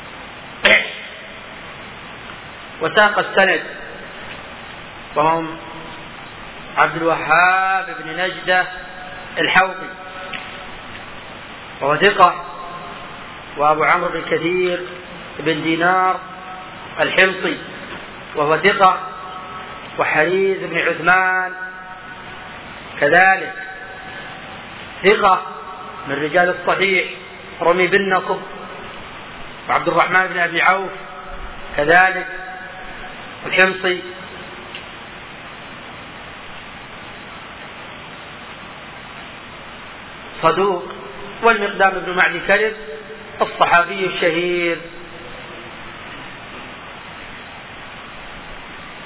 وساق السند، وهم عبد الوهاب بن نجدة الحوضي وهو ثقة، وأبو عمرو بن كثير بن دينار الحمصي وهو ثقة، وحريث بن عثمان كذلك ثقة من رجال الصحيح رمي بالنصب، وعبد الرحمن بن أبي عوف كذلك الحمصي. صدوق. والمقدام بن معدي كرب الصحابي الشهير.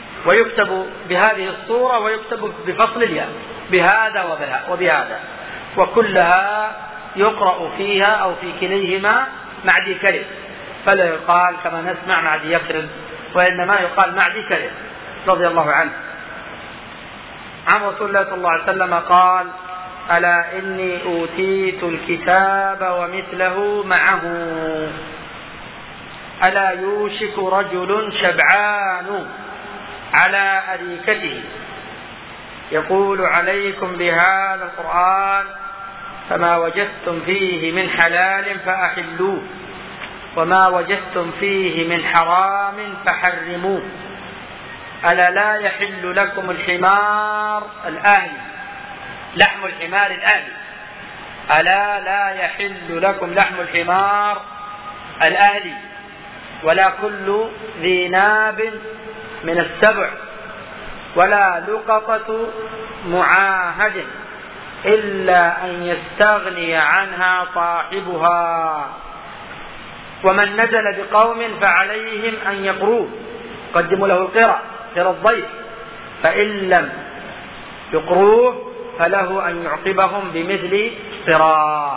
ويكتب بهذه الصورة ويكتب بفصل الياء بهذا وبهذا. وكلها يقرأ فيها أو في كليهما مع ذي كلم، فلا يقال كما نسمع مع ذي يكرم، وإنما يقال مع ذي كلم رضي الله عنه. عن رسول الله صلى الله عليه وسلم قال: ألا إني أوتيت الكتاب ومثله معه، ألا يوشك رجل شبعان على أريكته يقول عليكم بهذا القرآن فما وجدتم فيه من حلال فأحلوه وما وجدتم فيه من حرام فحرموه، ألا لا يحل لكم الحمار الأهلي، لحم الحمار الأهلي، ألا لا يحل لكم لحم الحمار الأهلي ولا كل ذي ناب من السبع ولا لقطة معاهد إلا أن يستغني عنها صاحبها، ومن نزل بقوم فعليهم أن يقروه، قدموا له القرى الضيف، فإن لم يقروه فله أن يعقبهم بمثل قراء.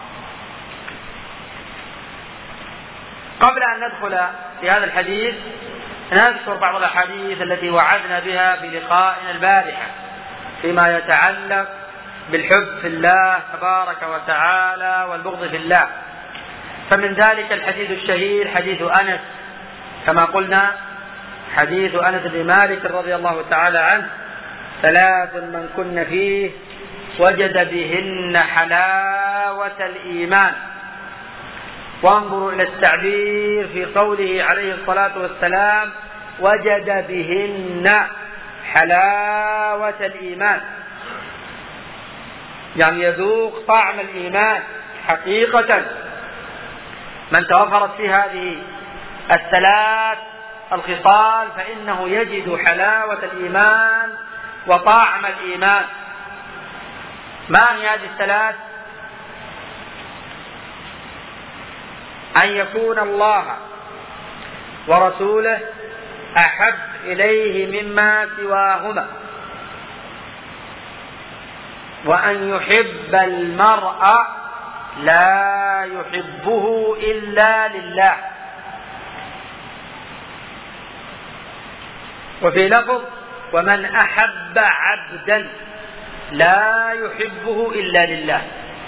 قبل أن ندخل في هذا الحديث نذكر بعض الأحاديث التي وعدنا بها بلقائنا البارحة فيما يتعلق بالحب في الله تبارك وتعالى والبغض في الله. فمن ذلك الحديث الشهير حديث أنس، كما قلنا حديث أنس بن مالك رضي الله تعالى عنه: 3 من كن فيه وجد بهن حلاوة الإيمان. وانظروا إلى التعبير في قوله عليه الصلاة والسلام: وجد بهن حلاوة الإيمان، يعني يذوق طعم الإيمان حقيقة. من توفرت في هذه 3 الخصال فإنه يجد حلاوة الإيمان وطعم الإيمان. ما هي هذه 3؟ أن يكون الله ورسوله أحب إليه مما سواهما، وأن يحب المرء لا يحبه إلا لله. وفي لفظ: ومن أحب عبدا لا يحبه إلا لله.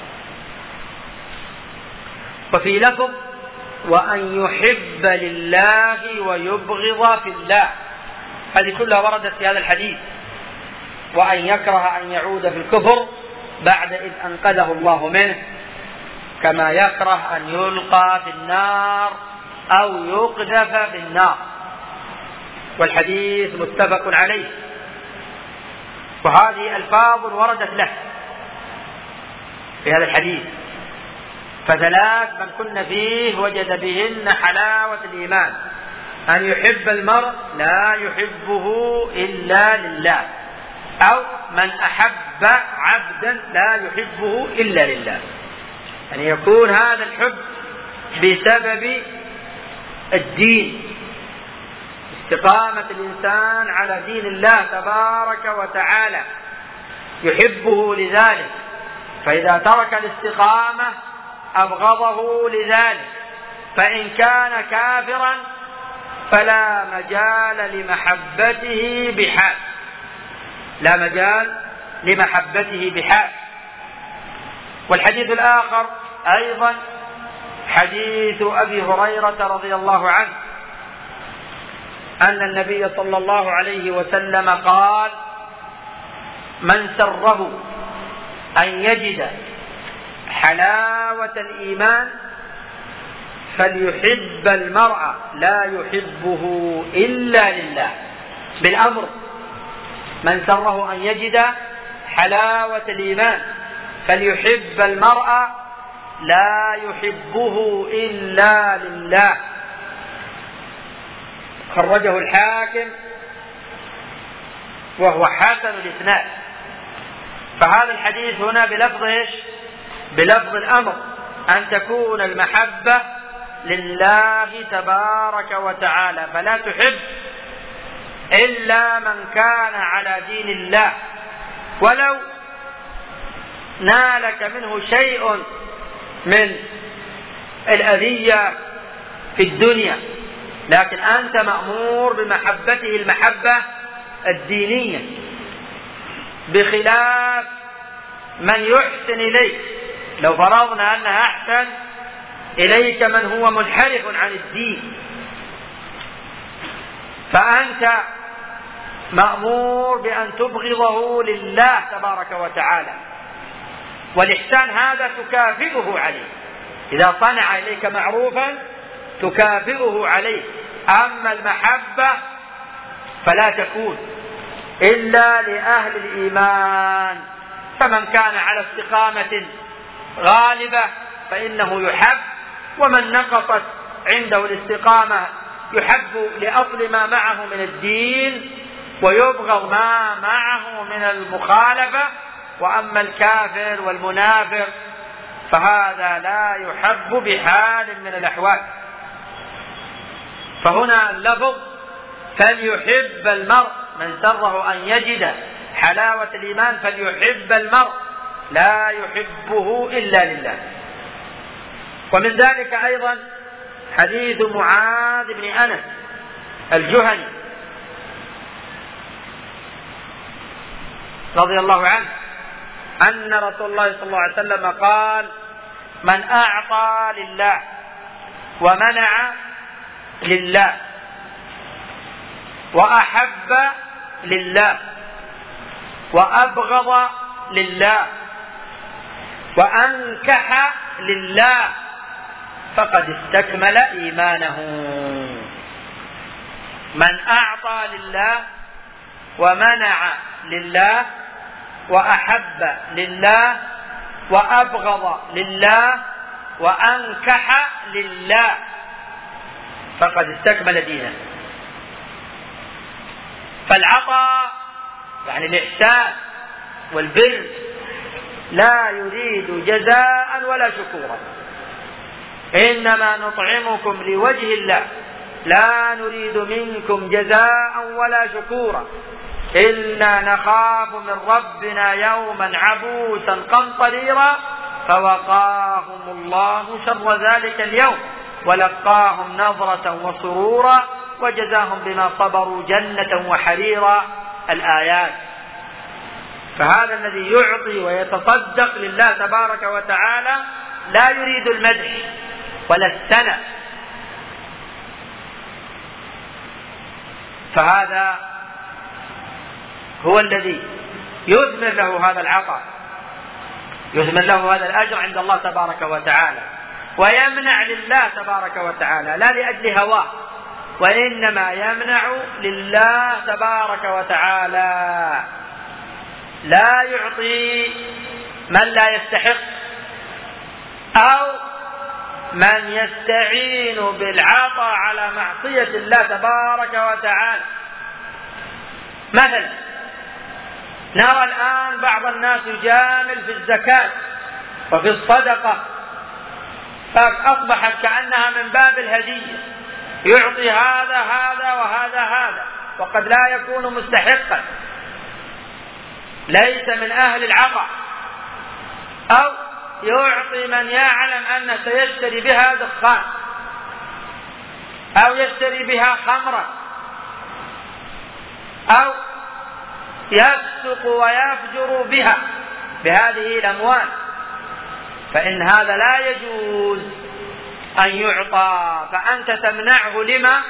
وفي لفظ: وأن يحب لله ويبغض في الله. هذه كلها وردت في هذا الحديث. وأن يكره أن يعود في الكفر بعد إذ أنقذه الله منه، كما يكره أن يلقى في النار أو يقذف بالنار، والحديث متفق عليه. وهذه ألفاظ وردت له في هذا الحديث. ف3 من كن فيه وجد بهن حلاوة الإيمان: أن يحب المرء لا يحبه إلا لله، أو من أحب عبدا لا يحبه إلا لله، أن يكون هذا الحب بسبب الدين، استقامة الإنسان على دين الله تبارك وتعالى يحبه لذلك، فإذا ترك الاستقامة أبغضه لذلك، فإن كان كافرا فلا مجال لمحبته بحال، لا مجال لمحبته بحال. والحديث الآخر أيضا حديث أبي هريرة رضي الله عنه أن النبي صلى الله عليه وسلم قال: من سره أن يجد حلاوة الإيمان فليحب المرء لا يحبه إلا لله، بالأمر. من سره أن يجد حلاوة الإيمان فليحب المرء لا يحبه إلا لله. خرجه الحاكم وهو حسن الإسناد. فهذا الحديث هنا بلفظ ايش؟ بلفظ الأمر، أن تكون المحبة لله تبارك وتعالى، فلا تحب إلا من كان على دين الله، ولو نالك منه شيء من الأذية في الدنيا، لكن أنت مأمور بمحبته المحبة الدينية، بخلاف من يحسن إليك. لو فرضنا أنها أحسن إليك من هو منحرف عن الدين، فأنت مأمور بأن تبغضه لله تبارك وتعالى، والإحسان هذا تكافئه عليه. إذا صنع إليك معروفا تكافئه عليه. أما المحبة فلا تكون إلا لأهل الإيمان، فمن كان على استقامة غالبة فإنه يحب، ومن نقصت عنده الاستقامة يحب لأصل ما معه من الدين ويبغض ما معه من المخالفة. وأما الكافر والمنافق فهذا لا يحب بحال من الأحوال. فهنا اللفظ فليحب المرء، من سره أن يجد حلاوة الإيمان فليحب المرء، لا يحبه إلا لله. ومن ذلك أيضا حديث معاذ بن أنس الجهني رضي الله عنه أن رسول الله صلى الله عليه وسلم قال: من أعطى لله ومنع لله وأحب لله وأبغض لله وأنكح لله فقد استكمل إيمانه. من أعطى لله ومنع لله وأحب لله وأبغض لله وأنكح لله فقد استكمل دينه. فالعطاء يعني الإحسان والبر لا يريد جزاء ولا شكورا، إنما نطعمكم لوجه الله لا نريد منكم جزاء ولا شكورا إنا نخاف من ربنا يوما عبوسا قمطريرا فوقاهم الله شر ذلك اليوم ولقاهم نظرة وسرورا وجزاهم بما صبروا جنة وحريرا. الآيات. فهذا الذي يعطي ويتصدق لله تبارك وتعالى لا يريد المدح ولا الثناء، فهذا هو الذي يثمر له هذا العطاء، يثمر له هذا الأجر عند الله تبارك وتعالى، ويمنع لله تبارك وتعالى لا لأجل هواه، وإنما يمنع لله تبارك وتعالى. لا يعطي من لا يستحق أو من يستعين بالعطاء على معصية الله تبارك وتعالى. مثلا نرى الآن بعض الناس يجامل في الزكاة وفي الصدقة، فأصبحت كأنها من باب الهدية، يعطي هذا وهذا وقد لا يكون مستحقا، ليس من أهل العطاء، أو يعطي من يعلم أنه سيشتري بها دخان أو يشتري بها خمرا أو يفسق ويفجر بها بهذه الأموال، فإن هذا لا يجوز أن يعطى. فأنت تمنعه لما؟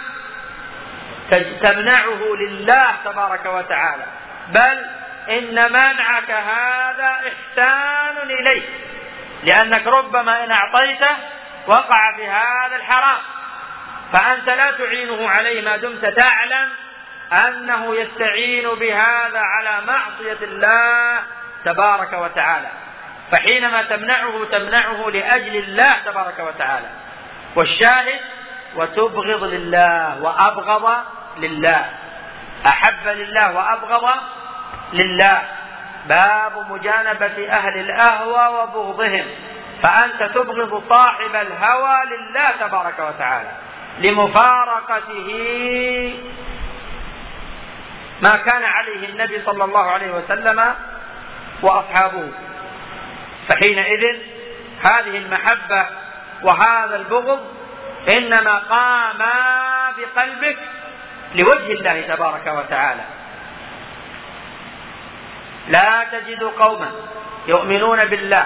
تمنعه لله تبارك وتعالى، بل إن منعك هذا إحسان إليه، لأنك ربما إن أعطيته وقع في هذا الحرام، فأنت لا تعينه عليه ما دمت تعلم أنه يستعين بهذا على معصية الله تبارك وتعالى. فحينما تمنعه لأجل الله تبارك وتعالى. والشاهد وتبغض لله وأبغض لله، أحب لله وأبغض لله، باب مجانبة أهل الأهوى وبغضهم. فأنت تبغض صاحب الهوى لله تبارك وتعالى لمفارقته ما كان عليه النبي صلى الله عليه وسلم وأصحابه. فحينئذ هذه المحبة وهذا البغض إنما قاما بقلبك لوجه الله تبارك وتعالى. لا تجد قوما يؤمنون بالله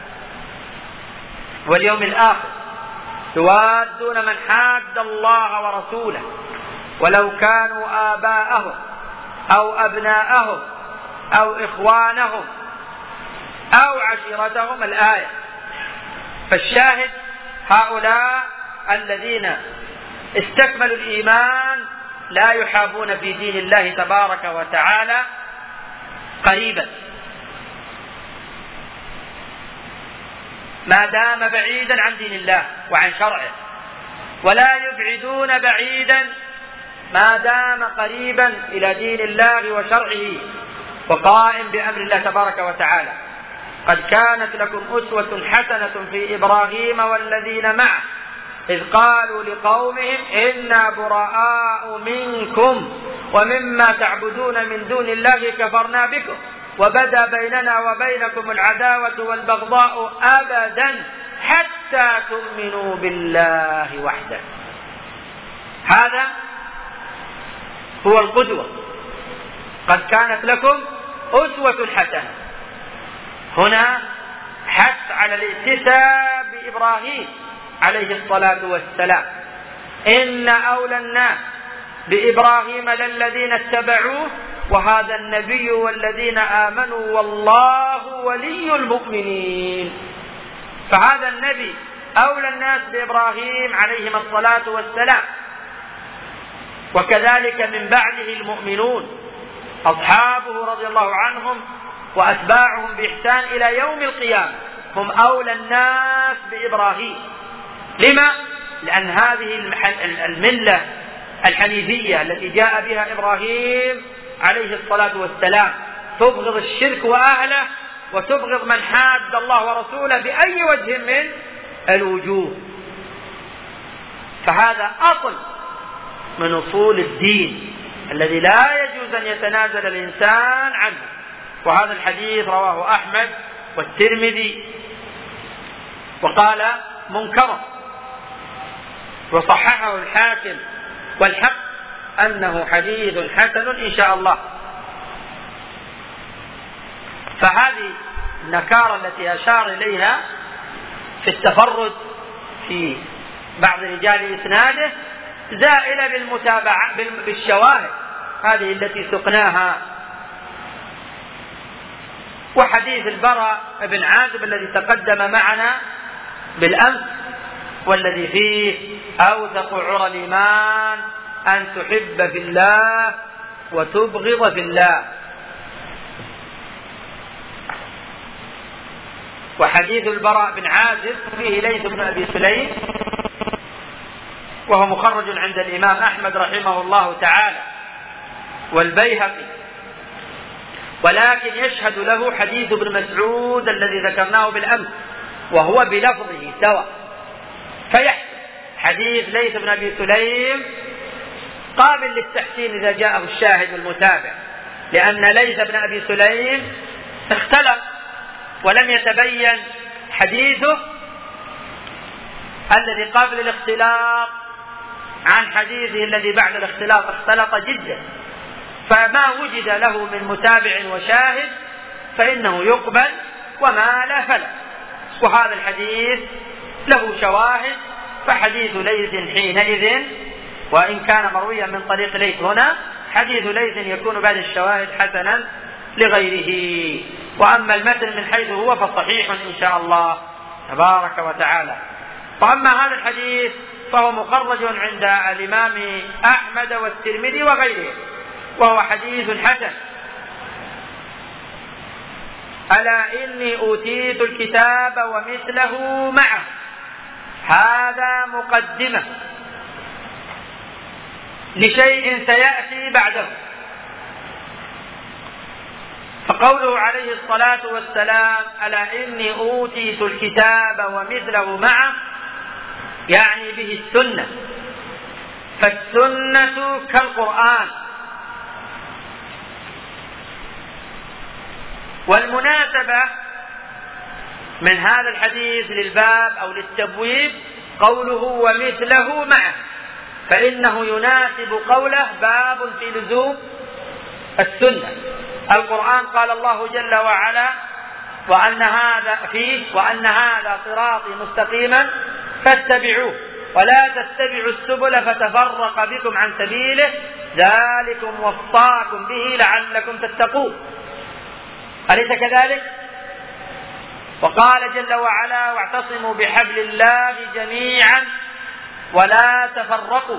واليوم الآخر يوادون من حاد الله ورسوله ولو كانوا آباءهم أو أبناءهم أو إخوانهم أو عشيرتهم الآية. فالشاهد هؤلاء الذين استكملوا الإيمان لا يحابون في دين الله تبارك وتعالى قريبا ما دام بعيدا عن دين الله وعن شرعه، ولا يبعدون بعيدا ما دام قريبا إلى دين الله وشرعه وقائم بأمر الله تبارك وتعالى. قد كانت لكم أسوة حسنة في إبراهيم والذين معه إذ قالوا لقومهم إنا براء منكم ومما تعبدون من دون الله كفرنا بكم وبدا بيننا وبينكم العداوة والبغضاء أبدا حتى تؤمنوا بالله وحده. هذا هو القدوة. قد كانت لكم أسوة حسنة. هنا حث على الائتساء بإبراهيم عليه الصلاة والسلام. إن أولى الناس بإبراهيم للذين اتبعوه وهذا النبي والذين آمنوا والله ولي المؤمنين. فهذا النبي أولى الناس بإبراهيم عليهم الصلاة والسلام، وكذلك من بعده المؤمنون أصحابه رضي الله عنهم وأتباعهم بإحسان إلى يوم القيامة هم أولى الناس بإبراهيم. لما؟ لأن هذه الملة الحنيفية التي جاء بها إبراهيم عليه الصلاة والسلام تبغض الشرك وأهله وتبغض من حاد الله ورسوله بأي وجه من الوجوه. فهذا أصل من أصول الدين الذي لا يجوز أن يتنازل الإنسان عنه. وهذا الحديث رواه أحمد والترمذي وقال منكر وصححه الحاكم، والحق أنه حديث حسن إن شاء الله. فهذه النكارة التي أشار إليها في التفرد في بعض رجال إسناده زائلة بالمتابعة بالشواهد هذه التي سقناها. وحديث البراء بن عازب الذي تقدم معنا بالأمس والذي فيه أوثق عرى الإيمان أن تحب في الله وتبغض في الله. وحديث البراء بن عازب فيه ليث بن أبي سليم وهو مخرج عند الإمام أحمد رحمه الله تعالى والبيهقي، ولكن يشهد له حديث ابن مسعود الذي ذكرناه بالأمس وهو بلفظه سواء. فيحسن حديث ليث بن أبي سليم قابل للتحسين إذا جاءه الشاهد والمتابع، لأن ليث بن أبي سليم اختلط ولم يتبين حديثه الذي قبل الاختلاط عن حديثه الذي بعد الاختلاط اختلط جدا، فما وجد له من متابع وشاهد فإنه يقبل وما لا فلا. وهذا الحديث له شواهد، فحديث ليث حينئذ وإن كان مرويا من طريق ليث هنا حديث ليث يكون بعد الشواهد حسنا لغيره. وأما المتن من حيث هو فصحيح إن شاء الله تبارك وتعالى. وأما هذا الحديث فهو مخرج عند الإمام أحمد والترمذي وغيره وهو حديث حسن. ألا إني أوتيت الكتاب ومثله معه، هذا مقدمة لشيء سيأتي بعده. فقوله عليه الصلاة والسلام ألا إني أوتيت الكتاب ومثله معه يعني به السنة، فالسنة كالقرآن. والمناسبة من هذا الحديث للباب أو للتبويب قوله ومثله معه، فإنه يناسب قوله باب في لزوم السنة. القرآن قال الله جل وعلا وأن هذا صراطي مستقيما فاتبعوه ولا تتبعوا السبل فتفرق بكم عن سبيله ذلكم وصاكم به لعلكم تتقون. أليس كذلك؟ وقال جل وعلا واعتصموا بحبل الله جميعا ولا تفرقوا.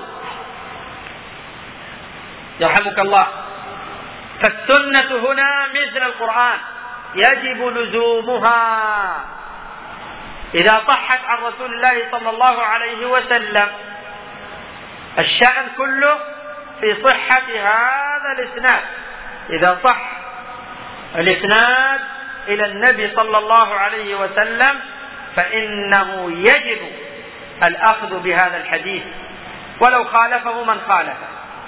يرحمك الله. فالسنة هنا مثل القرآن يجب لزومها إذا صحت عن رسول الله صلى الله عليه وسلم. الشأن كله في صحة هذا الإسناد. إذا صح الإسناد إلى النبي صلى الله عليه وسلم فإنه يجب الأخذ بهذا الحديث ولو خالفه من خالفه.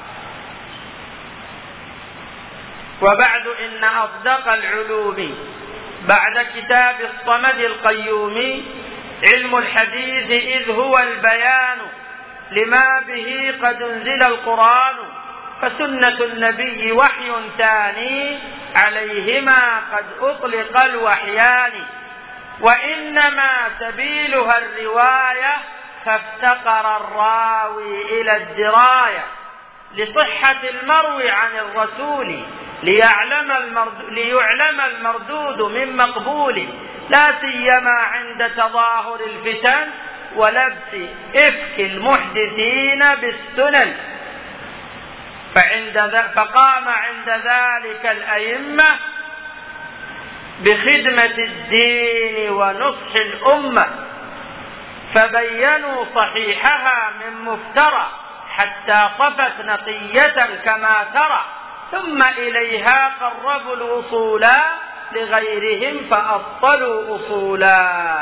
وبعد إن أصدق العلوم بعد كتاب الصمد القيوم علم الحديث إذ هو البيان لما به قد انزل القرآن فسنة النبي وحي ثاني عليهما قد أطلق الوحيان وإنما سبيلها الرواية فافتقر الراوي إلى الدراية لصحة المروي عن الرسول ليعلم المردود من مقبول لا سيما عند تظاهر الفتن ولبس إفك المحدثين بالسنن. فقام عند ذلك الأئمة بخدمة الدين ونصح الأمة فبينوا صحيحها من مفترى حتى صفت نقية كما ترى ثم إليها قربوا الوصولا لغيرهم فأبطلوا أصولا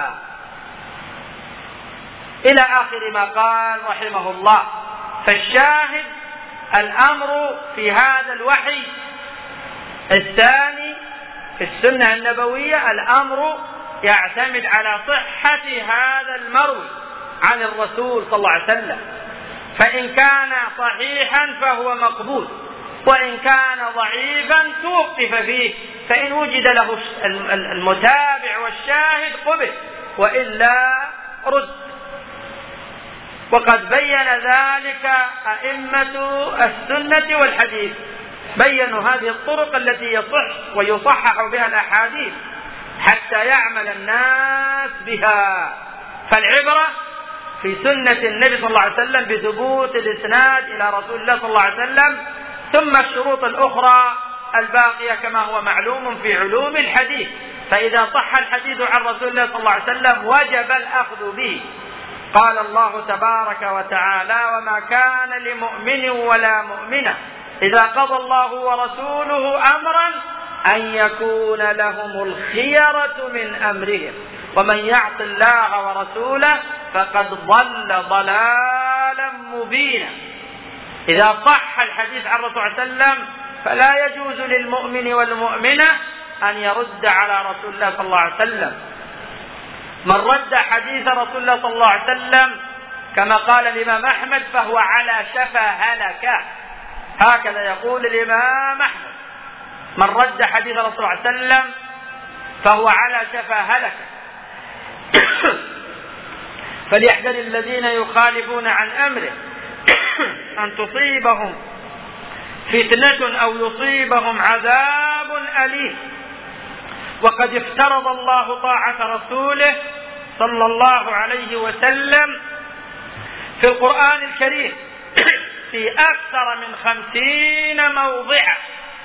إلى آخر ما قال رحمه الله. فالشاهد الأمر في هذا الوحي الثاني في السنة النبوية الأمر يعتمد على صحة هذا المروي عن الرسول صلى الله عليه وسلم، فإن كان صحيحا فهو مقبول وإن كان ضعيفا توقف فيه، فإن وجد له المتابع والشاهد قبل وإلا رد. وقد بين ذلك أئمة السنة والحديث، بينوا هذه الطرق التي يصح ويصحح بها الأحاديث حتى يعمل الناس بها. فالعبرة في سنة النبي صلى الله عليه وسلم بثبوت الإسناد إلى رسول الله صلى الله عليه وسلم، ثم الشروط الأخرى الباقية كما هو معلوم في علوم الحديث. فإذا صح الحديث عن رسول الله صلى الله عليه وسلم وجب الأخذ به. قال الله تبارك وتعالى وما كان لمؤمن ولا مؤمنة إذا قضى الله ورسوله أمرا أن يكون لهم الخيرة من أمرهم ومن يعص الله ورسوله فقد ضل ضلالا مبينا. إذا صح الحديث عن الرسول صلى الله عليه وسلم فلا يجوز للمؤمن والمؤمنة أن يرد على رسول الله صلى الله عليه وسلم. من رد حديث رسول الله صلى الله عليه وسلم كما قال الإمام أحمد فهو على شفا هلكة، هكذا يقول الإمام أحمد. من رد حديث رسول الله صلى الله عليه وسلم فهو على شفا هلكة. فليحذر الذين يخالفون عن أمره أن تصيبهم فتنة أو يصيبهم عذاب أليم. وقد افترض الله طاعة رسوله صلى الله عليه وسلم في القرآن الكريم في أكثر من 50 موضعا.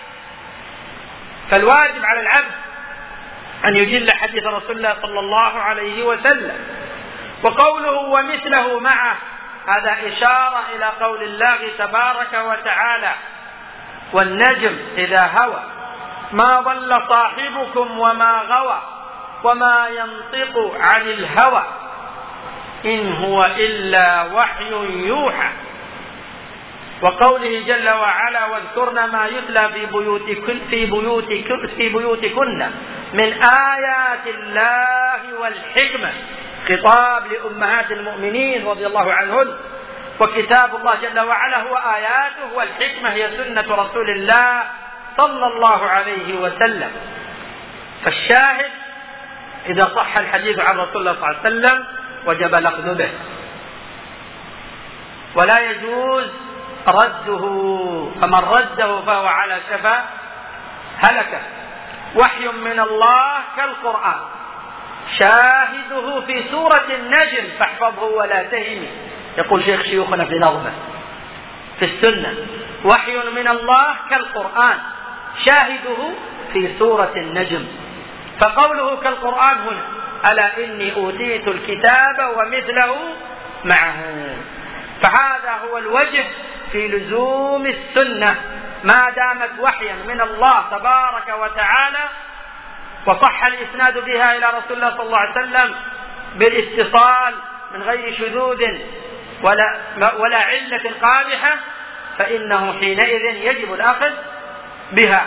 فالواجب على العبد أن يجل حديث رسول الله صلى الله عليه وسلم. وقوله ومثله معه هذا إشارة إلى قول الله تبارك وتعالى والنجم إذا هوى ما ضل صاحبكم وما غوى وما ينطق عن الهوى إن هو إلا وحي يوحى. وقوله جل وعلا واذكرن ما يتلى في بيوتكن من آيات الله والحكمة، خطاب لأمهات المؤمنين رضي الله عنهن. وكتاب الله جل وعلا هو آياته، والحكمة هي سنة رسول الله صلى الله عليه وسلم. فالشاهد إذا صح الحديث عن رسول الله صلى الله عليه وسلم وجب الأخذ به، ولا يجوز رده، فمن رده فهو على شفا هلكة. وحي من الله كالقرآن، شاهده في سورة النجم فاحفظه ولا تهني، يقول شيخ شيوخنا في نظمه في السنة: وحي من الله كالقرآن، شاهده في سورة النجم. فقوله كالقرآن هنا: ألا إني أوتيت الكتاب ومثله معه. فهذا هو الوجه في لزوم السنة ما دامت وحيا من الله تبارك وتعالى، وصح الإسناد بها إلى رسول الله صلى الله عليه وسلم بالاتصال من غير شذوذ ولا علة قادحة، فإنه حينئذ يجب الأخذ بها.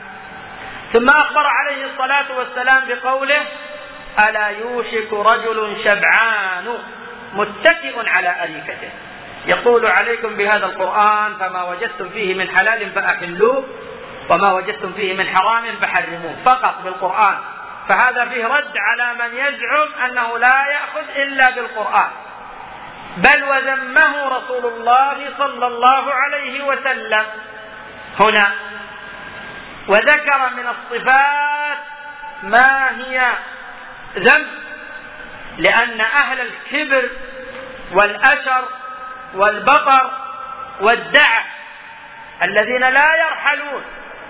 ثم أخبر عليه الصلاة والسلام بقوله: ألا يوشك رجل شبعان متكئ على أريكته، يقول: عليكم بهذا القرآن، فما وجدتم فيه من حلال فأحلوه، وما وجدتم فيه من حرام فحرموه، فقط بالقرآن. فهذا فيه رد على من يزعم أنه لا يأخذ إلا بالقرآن، بل وذمه رسول الله صلى الله عليه وسلم هنا، وذكر من الصفات ما هي ذم، لأن أهل الكبر والأشر والبطر والدعة الذين لا يرحلون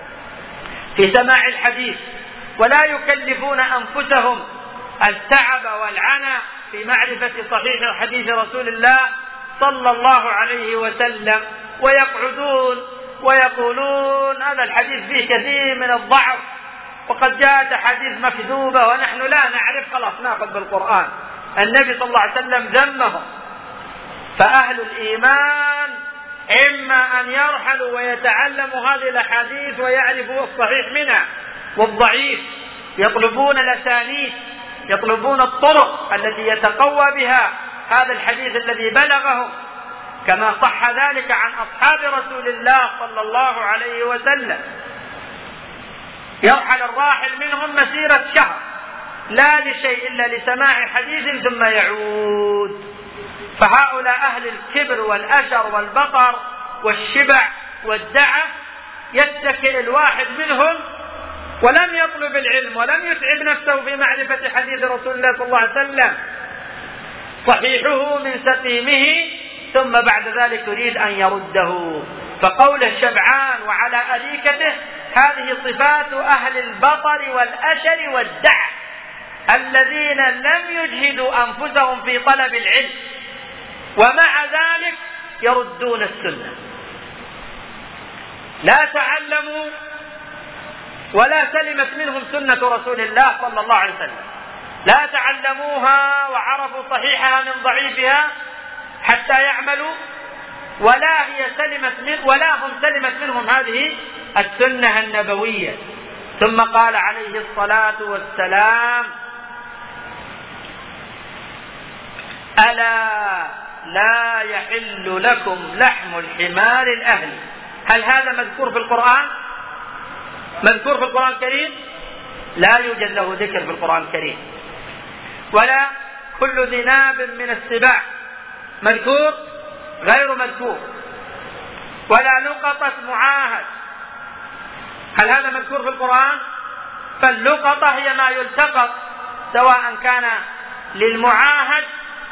في سماع الحديث ولا يكلفون أنفسهم التعب والعنى في معرفة صحيح حديث رسول الله صلى الله عليه وسلم، ويقعدون ويقولون: هذا الحديث فيه كثير من الضعف، وقد جاءت حديث مكذوبة ونحن لا نعرف، خلاص نأخذ بالقرآن. النبي صلى الله عليه وسلم ذمهم. فأهل الإيمان إما أن يرحلوا ويتعلموا هذه الأحاديث ويعرفوا الصحيح منها والضعيف، يطلبون الأسانيد، يطلبون الطرق التي يتقوى بها هذا الحديث الذي بلغهم، كما صح ذلك عن أصحاب رسول الله صلى الله عليه وسلم. يرحل الراحل منهم مسيرة شهر لا لشيء إلا لسماع حديث ثم يعود. فهؤلاء أهل الكبر والأشر والبطر والشبع والدعة، يتكئ الواحد منهم ولم يطلب العلم ولم يتعب نفسه في معرفة حديث رسول الله صلى الله عليه وسلم صحيحه من سقيمه، ثم بعد ذلك يريد أن يرده. فقوله شبعان وعلى أريكته هذه صفات أهل البطر والأشر والدعة الذين لم يجهدوا أنفسهم في طلب العلم، ومع ذلك يردون السنة، لا تعلموا ولا سلمت منهم سنة رسول الله صلى الله عليه وسلم، لا تعلموها وعرفوا صحيحها من ضعيفها حتى يعملوا، ولا هم سلمت منهم هذه السنة النبوية. ثم قال عليه الصلاة والسلام: ألا لا يحل لكم لحم الحمار الأهلي. هل هذا مذكور في القرآن؟ مذكور في القرآن الكريم؟ لا يوجد له ذكر في القرآن الكريم. ولا كل ذي ناب من السباع مذكور؟ غير مذكور. ولا لقطة معاهد، هل هذا مذكور في القرآن؟ فاللقطة هي ما يلتقط، سواء كان للمعاهد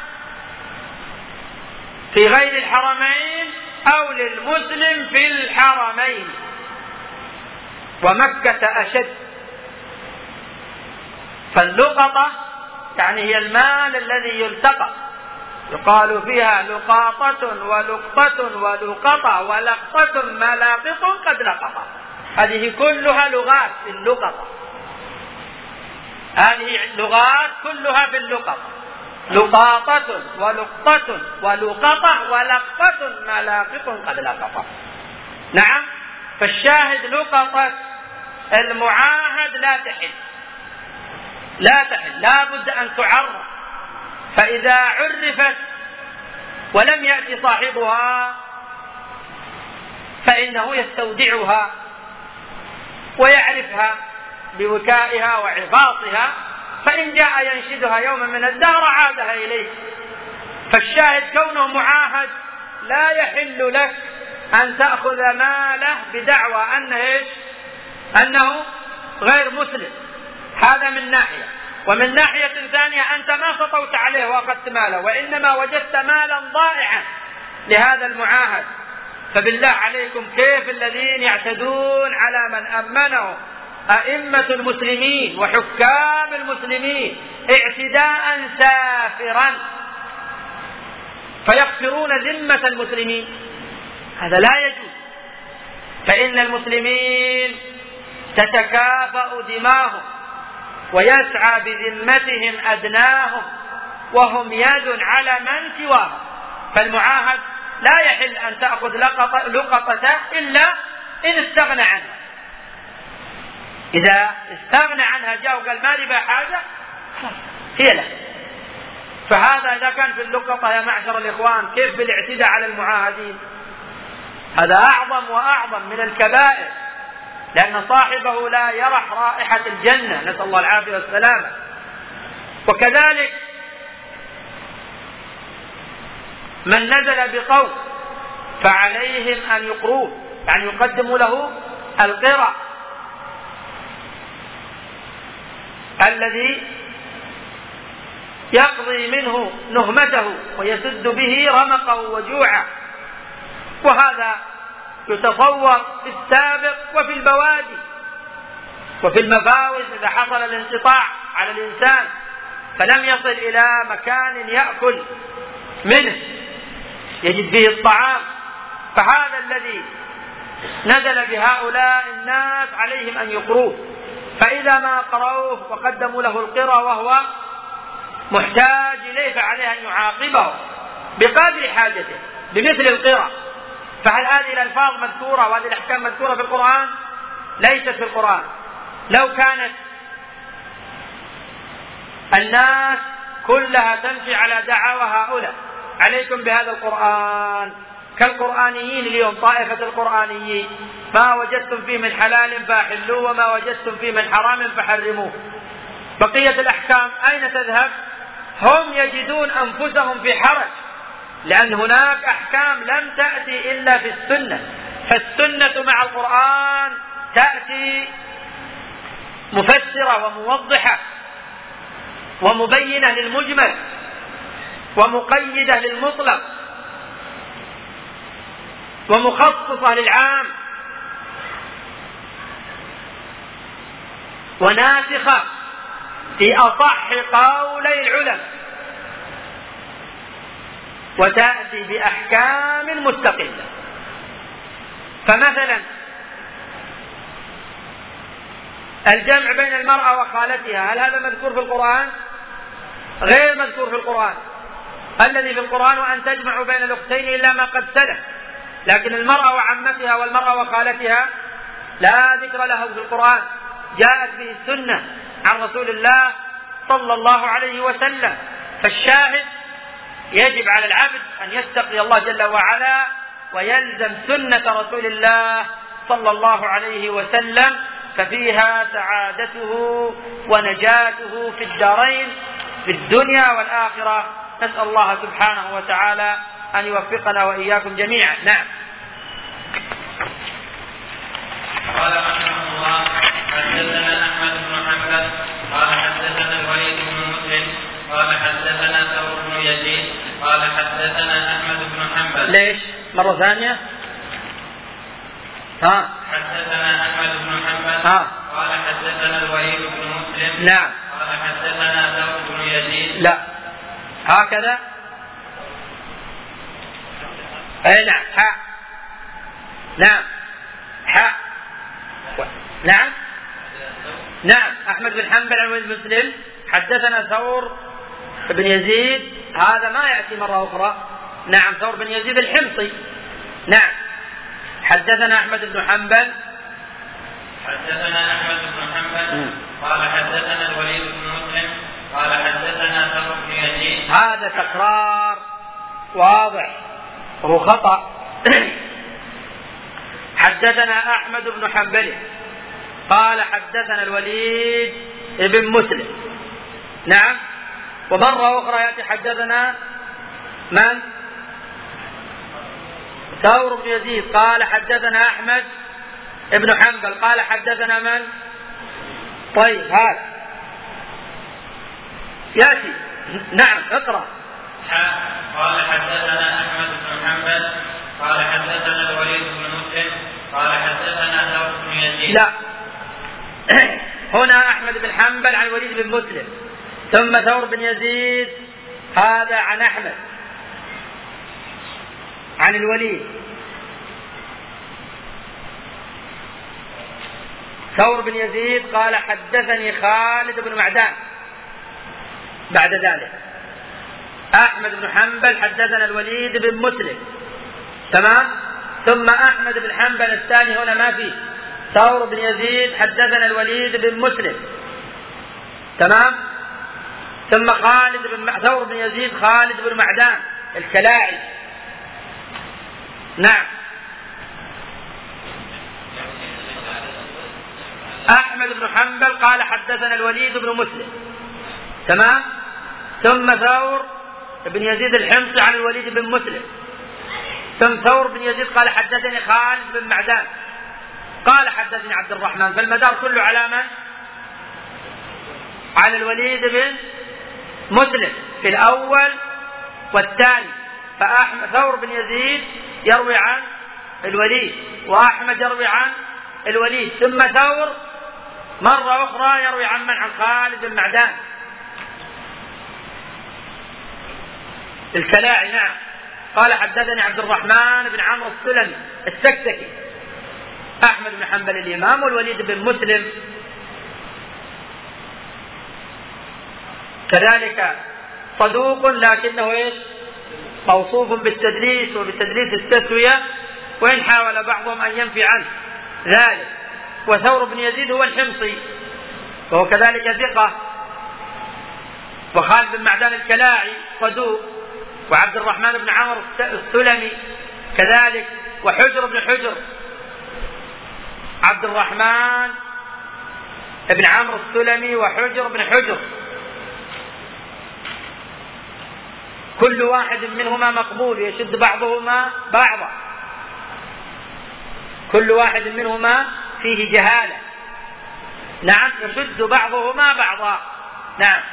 في غير الحرمين أو للمسلم في الحرمين، ومكة أشد. فاللقطة يعني هي المال الذي يلتقط، يقال فيها لقاطة ولقطة ولقطة ولقطة ملاقط قد لقطة. هذه كلها لغات في اللقطة، هذه لغات كلها في اللقطة، لقاطة ولقطة ولقطة ولقطة ملاقط قد لقطة. نعم، فالشاهد لقطة المعاهد لا تحل، لا تحل، لا بد أن تعرف. فإذا عرفت ولم يأتي صاحبها فإنه يستودعها ويعرفها بوكائها وعباطها، فإن جاء ينشدها يوما من الدهر عادها إليه. فالشاهد كونه معاهد لا يحل لك أن تأخذ ماله بدعوى أنه غير مسلم. هذا من ناحية. ومن ناحية ثانية أنت ما سطوت عليه وأخذت ماله، وإنما وجدت مالا ضائعا لهذا المعاهد. فبالله عليكم كيف الذين يعتدون على من أمنه أئمة المسلمين وحكام المسلمين اعتداء سافرا فيغفرون ذمة المسلمين؟ هذا لا يجوز. فإن المسلمين تتكافأ دماهم ويسعى بذمتهم أدناهم، وهم يد على من سواهم. فالمعاهد لا يحل أن تأخذ لقطته إلا إن استغنى عنها. إذا استغنى عنها جاء وقال ما لي بها حاجة هي له. فهذا إذا كان في اللقطة يا معشر الإخوان، كيف بالاعتداء على المعاهدين؟ هذا أعظم وأعظم من الكبائر، لأن صاحبه لا يرح رائحة الجنة، نسأل الله العافية والسلامة. وكذلك من نزل بقوم فعليهم أن يقروه، يعني يقدموا له القرى الذي يقضي منه نهمته ويسد به رمقه وجوعه. وهذا يتصور في السابق وفي البوادي وفي المفاوز إذا حصل الانقطاع على الإنسان فلم يصل إلى مكان يأكل منه يجد فيه الطعام. فهذا الذي نزل بهؤلاء الناس عليهم أن يقروه، فإذا ما قروه وقدموا له القرى وهو محتاج إليه فعليه أن يعاقبه بقدر حاجته بمثل القرى. فهل هذه الألفاظ مذكورة وهذه الأحكام مذكورة في القرآن؟ ليست في القرآن. لو كانت الناس كلها تمشي على دعاوى هؤلاء عليكم بهذا القرآن كالقرآنيين اليوم، طائفة القرآنيين، ما وجدتم فيه من حلال فاحلوه وما وجدتم فيه من حرام فحرموه، بقية الأحكام أين تذهب؟ هم يجدون أنفسهم في حرج، لأن هناك أحكام لم تأتي إلا في السنة. فالسنة مع القرآن تأتي مفسرة وموضحة ومبينة للمجمل ومقيدة للمطلق ومخصصة للعام وناسخة في أصح قولي العلماء، وتأتي بأحكام مستقلة. فمثلا الجمع بين المرأة وخالتها، هل هذا مذكور في القرآن؟ غير مذكور في القرآن. الذي في القرآن أن تجمعوا بين الأختين إلا ما قد سلف، لكن المرأة وعمتها والمرأة وخالتها لا ذكر له في القرآن. جاءت به السنة عن رسول الله صلى الله عليه وسلم. فالشاهد يجب على العبد أن يتقي الله جل وعلا ويلزم سنة رسول الله صلى الله عليه وسلم، ففيها سعادته ونجاته في الدارين في الدنيا والآخرة. نسأل الله سبحانه وتعالى أن يوفقنا وإياكم جميعا. نعم. قال رحمه الله: حدثنا أحمد بن حنبل قال حدثنا الوليد بن مسلم قال حدثنا ثور بن يزيد قال حدثنا أحمد بن حنبل. ليش مرة ثانية؟ حدثنا أحمد بن حنبل قال حدثنا الوليد بن مسلم. نعم. قال حدثنا ثور بن يزيد. لا هكذا. أي نعم. نعم. نعم. نعم. أحمد بن حنبل عن الوليد بن مسلم حدثنا ثور بن يزيد، هذا ما يأتي مرة أخرى. نعم. ثور بن يزيد الحمصي. نعم. حدثنا أحمد بن حنبل حدثنا أحمد بن حنبل قال حدثنا الوليد بن مسلم قال حدثنا ثور بن يزيد. هذا تكرار واضح وخطأ. حدثنا أحمد بن حنبل قال حدثنا الوليد بن مسلم. نعم. ومرة أخرى يأتي حدثنا من؟ ثور بن يزيد قال حدثنا أحمد بن حنبل قال حدثنا من؟ طيب هذا يأتي. نعم اقرأ. قال حدثنا أحمد بن حنبل قال حدثنا الوليد بن مسلم قال حدثنا ثور بن يزيد. لا، هنا أحمد بن حنبل عن الوليد بن مسلم، ثم ثور بن يزيد هذا عن أحمد عن الوليد. ثور بن يزيد قال حدثني خالد بن معدان. بعد ذلك أحمد بن حنبل حدثنا الوليد بن مسلم، تمام. ثم أحمد بن حنبل الثاني هنا ما فيه. ثور بن يزيد حدثنا الوليد بن مسلم، تمام. ثم ثور بن يزيد خالد بن معدان الكلاعي. نعم. أحمد بن حنبل قال حدثنا الوليد بن مسلم، تمام. ثم ثور بن يزيد الحمصي عن الوليد بن مسلم، ثم ثور بن يزيد قال حدثني خالد بن معدان قال حدثني عبد الرحمن. فالمدار كله على من؟ على الوليد بن مسلم في الأول والثاني. فثور بن يزيد يروي عن الوليد، وأحمد يروي عن الوليد، ثم ثور مرة أخرى يروي عن من؟ عن خالد بن معدان الكلاعي. نعم. قال حدثني عبد الرحمن بن عمرو السلمي السكسكي. أحمد بن حنبل الإمام، والوليد بن مسلم كذلك صدوق لكنه ايش؟ موصوف بالتدليس وبتدليس التسوية، وإن حاول بعضهم أن ينفي عنه ذلك. وثور بن يزيد هو الحمصي وهو كذلك ثقة. وخالد بن معدان الكلاعي صدوق. وعبد الرحمن بن عمرو السلمي كذلك. وحجر بن حجر عبد الرحمن بن عمرو السلمي وحجر بن حجر كل واحد منهما مقبول، يشد بعضهما بعضا، كل واحد منهما فيه جهالة. نعم. يشد بعضهما بعضا. نعم.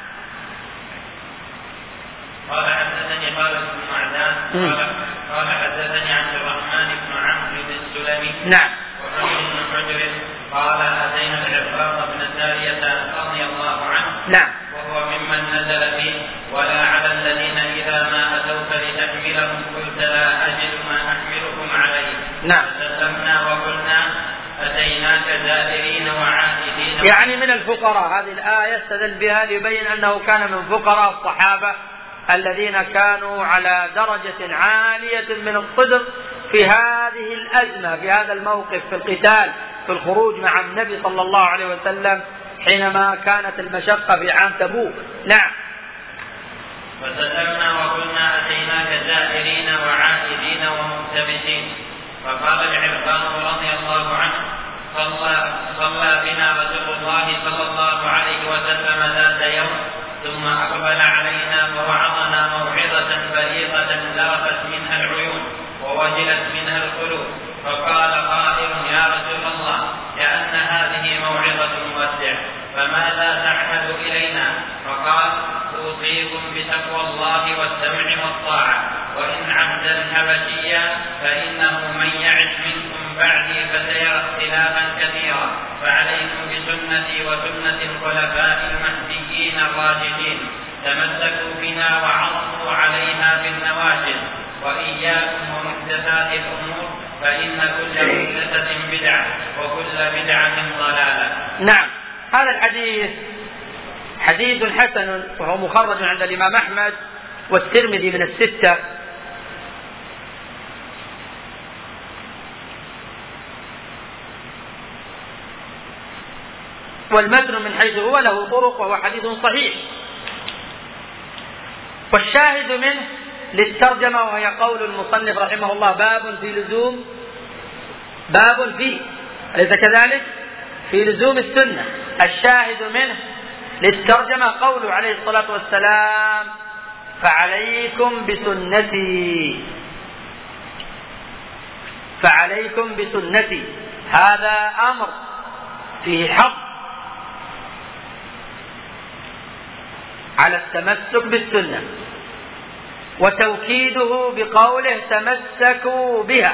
قال حدثني خالد بن معدان قال حدثني عبد الرحمن بن عمرو السلمي. نعم. وحجر بن حجر قال أتينا العرباض بن سارية رضي الله عنه. نعم. وهو ممن نزل فيه ولا على الذين إذا ما أتوك لتحملهم قلت لا أجد ما أحملكم عليه. نعم. فسلمنا وقلنا أتيناك زائرين وعائدين. يعني من الفقراء. هذه الآية استدل بها ليبين أنه كان من فقراء الصحابة الذين كانوا على درجة عالية من الصدق في هذه الأزمة، في هذا الموقف، في القتال، في الخروج مع النبي صلى الله عليه وسلم حينما كانت المشقة في عام تبوك. نعم. فسلمنا وقلنا أتيناك زائرين وعائدين ومقتبسين. فقال العرباض رضي الله عنه صلى بنا رسول الله صلى الله عليه وسلم ذات يوم ثم أقبل علينا فوعظنا موعظة بليغة ذرفت منها العيون ووجلت منها القلوب. فقال قائل يا رسول الله لأن هذه موعظة مودع فماذا تعهد إلينا؟ فقال أوصيكم بتقوى الله والسمع والطاعة، وإن عبدا حبشيا فإنه من يعش منكم بعدي فسيرى اختلافا كثيرا، فعليكم بسنتي وسنة الخلفاء المهديين الراشدين، تمسكوا بها وعضوا عليها بالنواجذ، وإياكم ومحدثات الأمور فإن كل محدثة بدعة وكل بدعة ضلالة. نعم. هذا الحديث حديث حسن وهو مخرج عند الإمام أحمد والترمذي من الستة. والمتن من حيث هو له طرق وهو حديث صحيح. والشاهد منه للترجمة وهي قول المصنف رحمه الله باب في لزوم، باب في، أليس كذلك؟ في لزوم السنة. الشاهد منه للترجمة قوله عليه الصلاة والسلام فعليكم بسنتي، فعليكم بسنتي. هذا أمر فيه حظ على التمسك بالسنة، وتوكيده بقوله تمسكوا بها،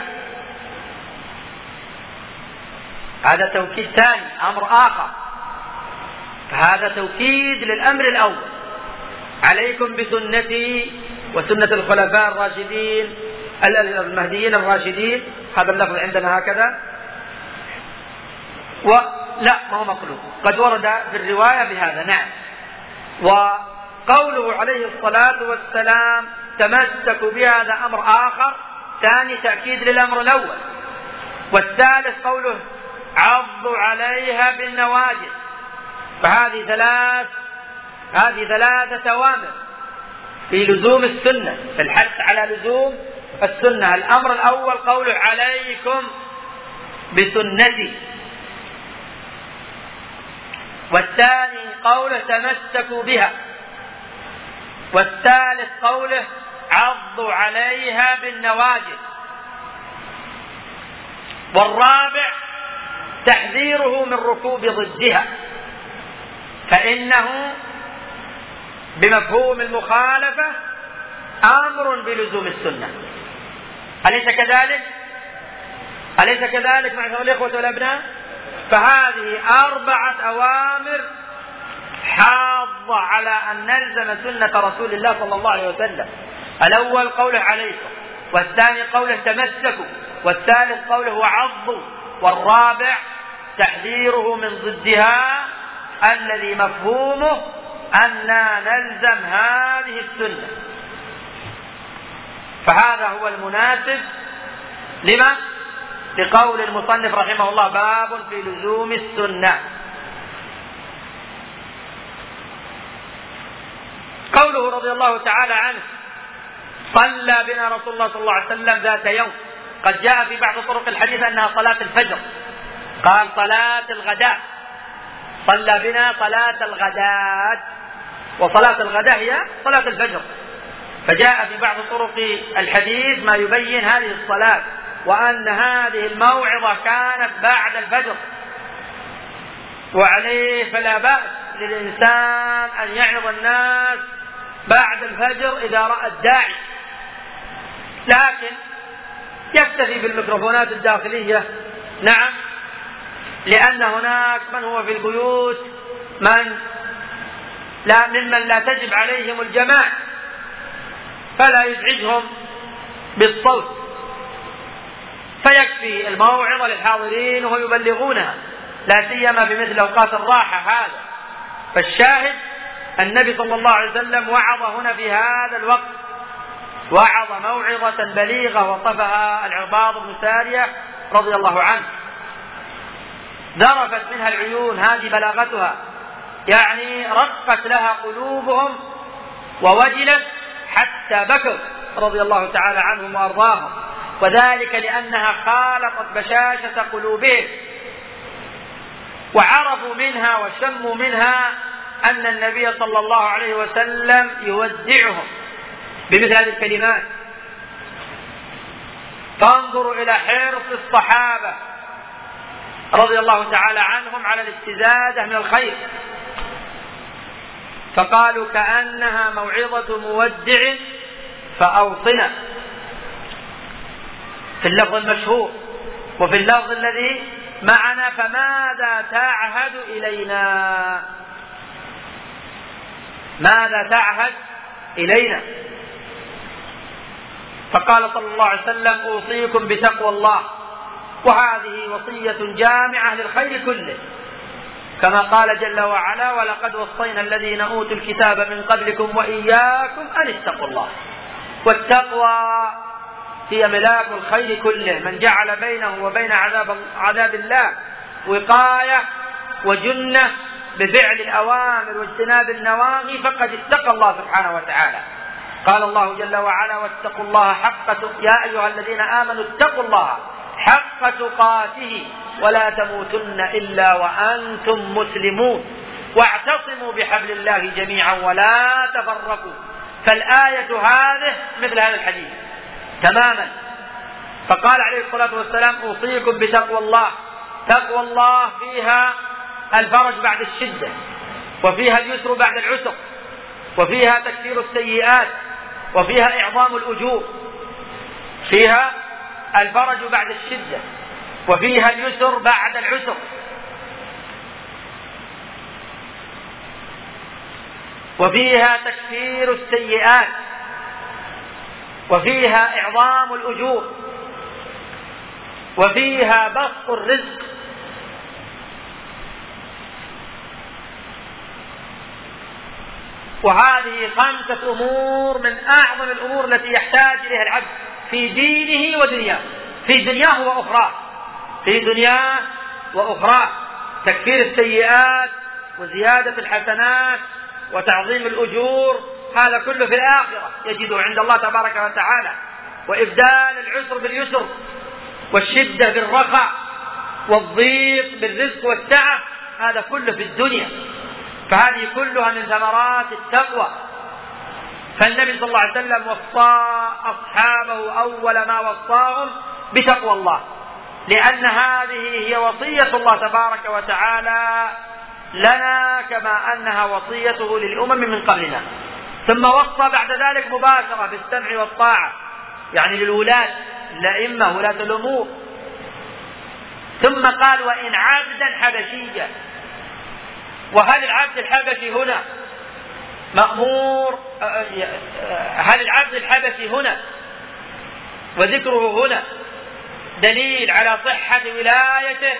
هذا توكيد ثاني، أمر آخر. فهذا توكيد للأمر الأول، عليكم بسنتي وسنة الخلفاء الراشدين المهديين الراشدين. هذا اللفظ عندنا هكذا، ولا ما هو مقلوب، قد ورد في الرواية بهذا، نعم. وقوله عليه الصلاة والسلام تمسكوا بها هذا أمر آخر ثاني، تأكيد للأمر الأول. والثالث قوله عضوا عليها بالنواجذ. فهذه ثلاثة أوامر في لزوم السنة، في الحث على لزوم السنة. الأمر الأول قوله عليكم بسنتي، والثاني قوله تمسكوا بها، والثالث قوله عضوا عليها بالنواجذ، والرابع تحذيره من ركوب ضدها، فإنه بمفهوم المخالفة أمر بلزوم السنة. أليس كذلك؟ أليس كذلك معشر الإخوة والأبناء؟ فهذه 4 أوامر حاضة على أن نلزم سنة رسول الله صلى الله عليه وسلم. الأول قوله عليكم، والثاني قوله تمسكوا، والثالث قوله وعضوا، والرابع تحذيره من ضدها الذي مفهومه أننا نلزم هذه السنة. فهذا هو المناسب لما؟ لقول المصنف رحمه الله باب في لزوم السنة. قوله رضي الله تعالى عنه صلى بنا رسول الله صلى الله عليه وسلم ذات يوم، قد جاء في بعض طرق الحديث أنها صلاة الفجر، قال صلاة الغداء، صلى بنا صلاة الغداء، وصلاة الغداء هي صلاة الفجر. فجاء في بعض طرق الحديث ما يبين هذه الصلاة، وأن هذه الموعظة كانت بعد الفجر، وعليه فلا بأس للإنسان أن يعظ الناس بعد الفجر إذا رأى الداعي، لكن يكتفي بالميكروفونات الداخلية، نعم، لأن هناك من هو في البيوت ممن لا تجب عليهم الجماعة، فلا يزعجهم بالصوت، فيكفي الموعظة للحاضرين وهم يبلغونها، لا سيما بمثل أوقات الراحة هذا. فالشاهد النبي صلى الله عليه وسلم وعظ هنا في هذا الوقت، وعظ موعظة بليغة وصفها العرباض بن سارية رضي الله عنه، ذرفت منها العيون، هذه بلاغتها، يعني رقت لها قلوبهم ووجلت حتى بكوا رضي الله تعالى عنهم وأرضاهم، وذلك لأنها خالطت بشاشة قلوبهم، وعرفوا منها وشموا منها أن النبي صلى الله عليه وسلم يودعهم بمثل هذه الكلمات. فانظروا إلى حرص الصحابة رضي الله تعالى عنهم على الاستزادة من الخير، فقالوا كأنها موعظة مودع فأوصنا، في اللفظ المشهور، وفي اللفظ الذي معنا فماذا تعهد إلينا، ماذا تعهد إلينا. فقال صلى الله عليه وسلم أوصيكم بتقوى الله، وهذه وصية جامعة للخير كله، كما قال جل وعلا ولقد وصينا الذين أوتوا الكتاب من قبلكم وإياكم أن اتقوا الله. والتقوى هي ملاك الخير كله، من جعل بينه وبين عذاب الله وقاية وجنة بفعل الأوامر واجتناب النواهي فقد اتقى الله سبحانه وتعالى. قال الله جل وعلا: واتقوا الله يا أيها الذين آمنوا اتقوا الله حق تقاته ولا تموتن إلا وأنتم مسلمون واعتصموا بحبل الله جميعا ولا تفرقوا. فالآية هذه مثل هذا الحديث تماما. فقال عليه الصلاة والسلام: أوصيكم بتقوى الله. تقوى الله فيها الفرج بعد الشدة، وفيها اليسر بعد العسر، وفيها تكفير السيئات، وفيها إعظام الأجور. فيها الفرج بعد الشدة، وفيها اليسر بعد العسر، وفيها تكفير السيئات، وفيها إعظام الأجور، وفيها بسط الرزق. وهذه 5 أمور من أعظم الأمور التي يحتاج إليها العبد في دينه ودنياه، في دنياه وأخراه، في دنياه وأخراه: تكفير السيئات، وزيادة الحسنات، وتعظيم الأجور. هذا كله في الآخرة يجده عند الله تبارك وتعالى. وإبدال العسر باليسر، والشدة بالرخاء، والضيق بالرزق والسعة، هذا كله في الدنيا. فهذه كلها من ثمرات التقوى. فالنبي صلى الله عليه وسلم وصى أصحابه أول ما وصاهم بتقوى الله، لأن هذه هي وصية الله تبارك وتعالى لنا كما أنها وصيته للأمم من قبلنا. ثم وصى بعد ذلك مباشرة بالسمع والطاعة، يعني للولاة الأئمة ولاة الأمور. ثم قال: وإن عبدا حبشيا. وهل العبد الحبشي هنا مأمور؟ هل العبد الحبشي هنا وذكره هنا دليل على صحة ولايته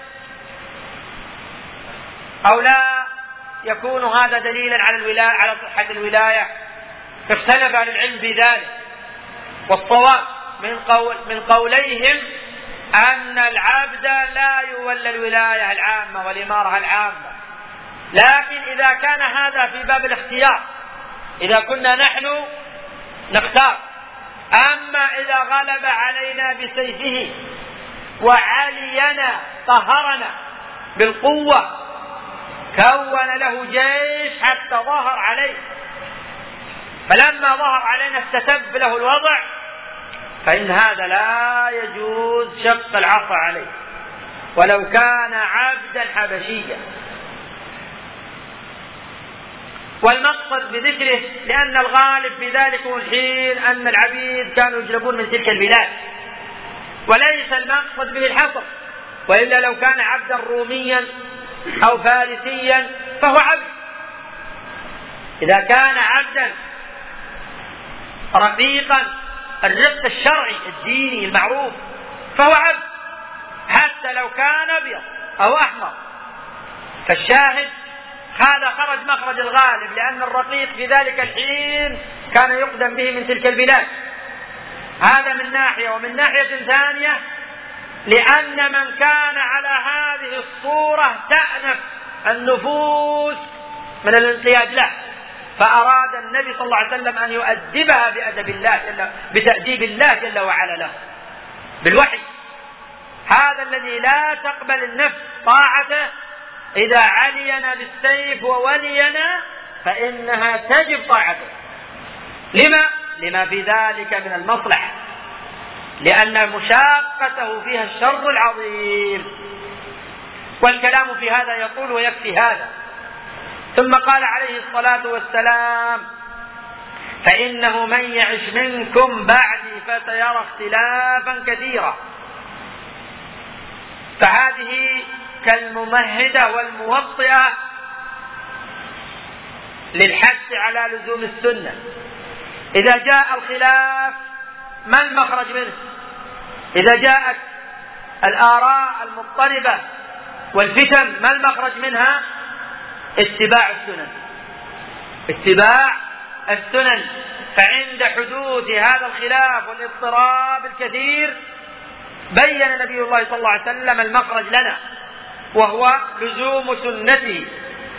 أو لا يكون هذا دليلا على صحة الولاية؟ اختلف أهل العلم في ذلك، والصواب من قوليهم أن العبد لا يولى الولاية العامة والإمارة العامة، لكن إذا كان هذا في باب الاختيار، إذا كنا نحن نختار. أما إذا غلب علينا بسيفه وعلينا قهرنا بالقوة، كون له جيش حتى ظهر عليه، فلما ظهر علينا استتب له الوضع، فإن هذا لا يجوز شق العصا عليه ولو كان عبدا حبشيا. والمقصد بذكره لأن الغالب في ذلك الحين أن العبيد كانوا يجلبون من تلك البلاد، وليس المقصد به الحصر، وإلا لو كان عبدا روميا أو فارسيا فهو عبد. إذا كان عبدا رقيقا الرق الشرعي الديني المعروف فهو عبد، حتى لو كان أبيض أو أحمر. فالشاهد هذا خرج مخرج الغالب، لأن الرقيق في ذلك الحين كان يقدم به من تلك البلاد. هذا من ناحية. ومن ناحية ثانية لأن من كان على هذه الصورة تأنف النفوس من الانقياد له، فأراد النبي صلى الله عليه وسلم أن يؤدبها بتأديب الله جل وعلا له بالوحي. هذا الذي لا تقبل النفس طاعته إذا علينا بالسيف وولينا فإنها تجب طاعته. لما في ذلك من المصلحة، لأن مشاقته فيها الشر العظيم. والكلام في هذا يطول ويكفي هذا. ثم قال عليه الصلاة والسلام: فإنه من يعش منكم بعدي فسيرى اختلافا كثيرا. فهذه كالممهدة والموطئة للحث على لزوم السنة. إذا جاء الخلاف ما المخرج منه؟ إذا جاءت الآراء المضطربة والفتن ما المخرج منها؟ اتباع السنن. فعند حدوث هذا الخلاف والاضطراب الكثير بين نبي الله صلى الله عليه وسلم المخرج لنا، وهو لزوم سنته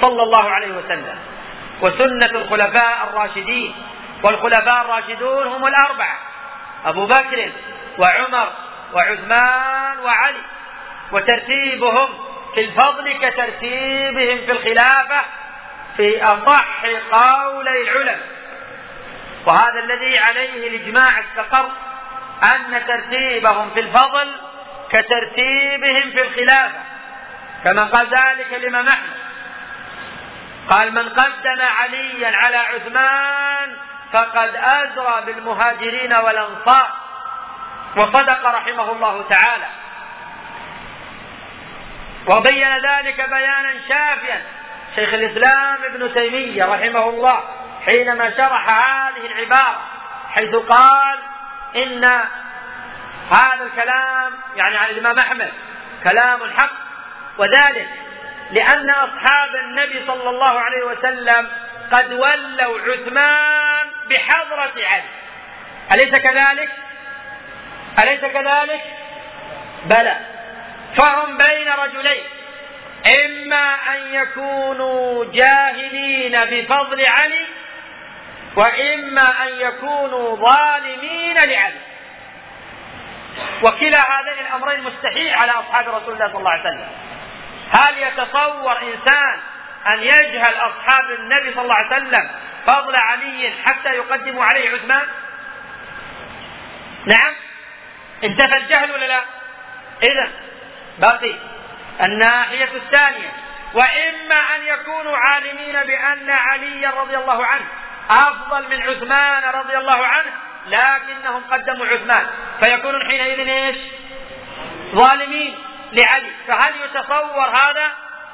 صلى الله عليه وسلم، وسنة الخلفاء الراشدين. والخلفاء الراشدون هم الأربعة: أبو بكر وعمر وعثمان وعلي، وترتيبهم في الفضل كترتيبهم في الخلافة في أصح قولي العلماء. وهذا الذي عليه الإجماع استقر، أن ترتيبهم في الفضل كترتيبهم في الخلافة، كما قال ذلك الإمام أحمد، قال: من قدم عليا على عثمان فقد أزرى بالمهاجرين والأنصار. وصدق رحمه الله تعالى، وبين ذلك بيانا شافيا شيخ الإسلام ابن تيمية رحمه الله حينما شرح هذه العبارة، حيث قال إن هذا الكلام يعني عن الإمام أحمد كلام حق، وذلك لأن أصحاب النبي صلى الله عليه وسلم قد ولوا عثمان بحضرة علي. أليس كذلك؟ أليس كذلك؟ بلى. فهم بين رجلين: إما أن يكونوا جاهلين بفضل علي، وإما أن يكونوا ظالمين لعلي. وكلا هذين الأمرين مستحيل على أصحاب رسول الله صلى الله عليه وسلم. هل يتصور إنسان أن يجهل أصحاب النبي صلى الله عليه وسلم فضل علي حتى يقدموا عليه عثمان؟ نعم، انتفى الجهل ولا لا؟ إذن باقي الناحية الثانية: وإما أن يكونوا عالمين بأن علي رضي الله عنه أفضل من عثمان رضي الله عنه، لكنهم قدموا عثمان، فيكونون حينئذ إيش؟ ظالمين لعلي. فهل يتصور هذا؟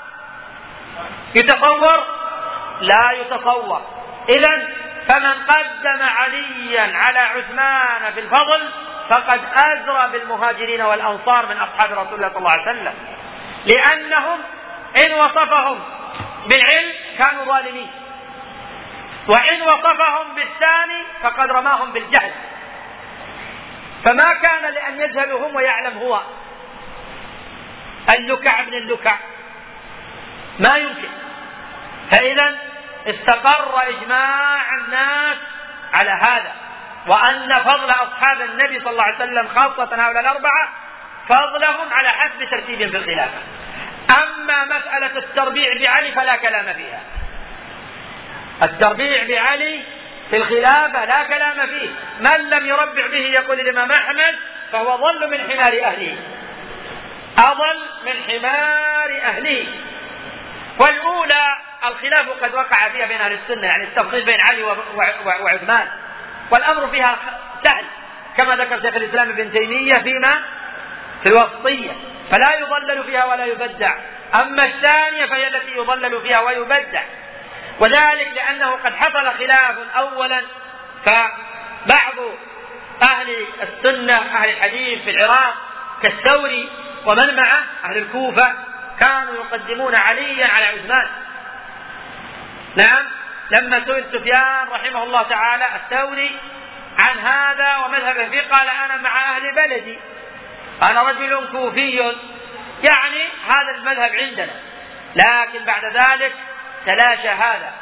يتصور؟ لا يتصور. إذن فمن قدم عليا على عثمان في الفضل فقد أزرى بالمهاجرين والأنصار من أصحاب رسول الله صلى الله عليه وسلم، لأنهم إن وصفهم بالعلم كانوا ظالمين، وإن وصفهم بالثاني فقد رماهم بالجهل. فما كان لأن يجهلوا هم ويعلم هو. اللكع ابن اللكع ما يمكن. فإذا استقر إجماع الناس على هذا، وأن فضل أصحاب النبي صلى الله عليه وسلم خاصة هؤلاء الأربعة فضلهم على حسب ترتيبهم في الخلافة. أما مسألة التربيع بعلي فلا كلام فيها. التربيع بعلي في الخلافة لا كلام فيه. من لم يربع به يقول الإمام أحمد فهو ضل من حمار أهله، أضل من حمار أهله. والأولى الخلاف قد وقع فيها بين أهل السنة، يعني التفضيل بين علي وعثمان، والأمر فيها سهل كما ذكر شيخ الإسلام ابن تيمية في الوسطية، فلا يضلل فيها ولا يبدع. أما الثانية فهي التي يضلل فيها ويبدع، وذلك لأنه قد حصل خلاف. أولا فبعض أهل السنة أهل الحديث في العراق كالثوري ومن معه أهل الكوفة كانوا يقدمون عليا على عثمان. نعم، لما سئل سفيان رحمه الله تعالى الثوري عن هذا ومذهبه فيه قال: أنا مع أهل بلدي، أنا رجل كوفي، يعني هذا المذهب عندنا. لكن بعد ذلك تلاشى هذا،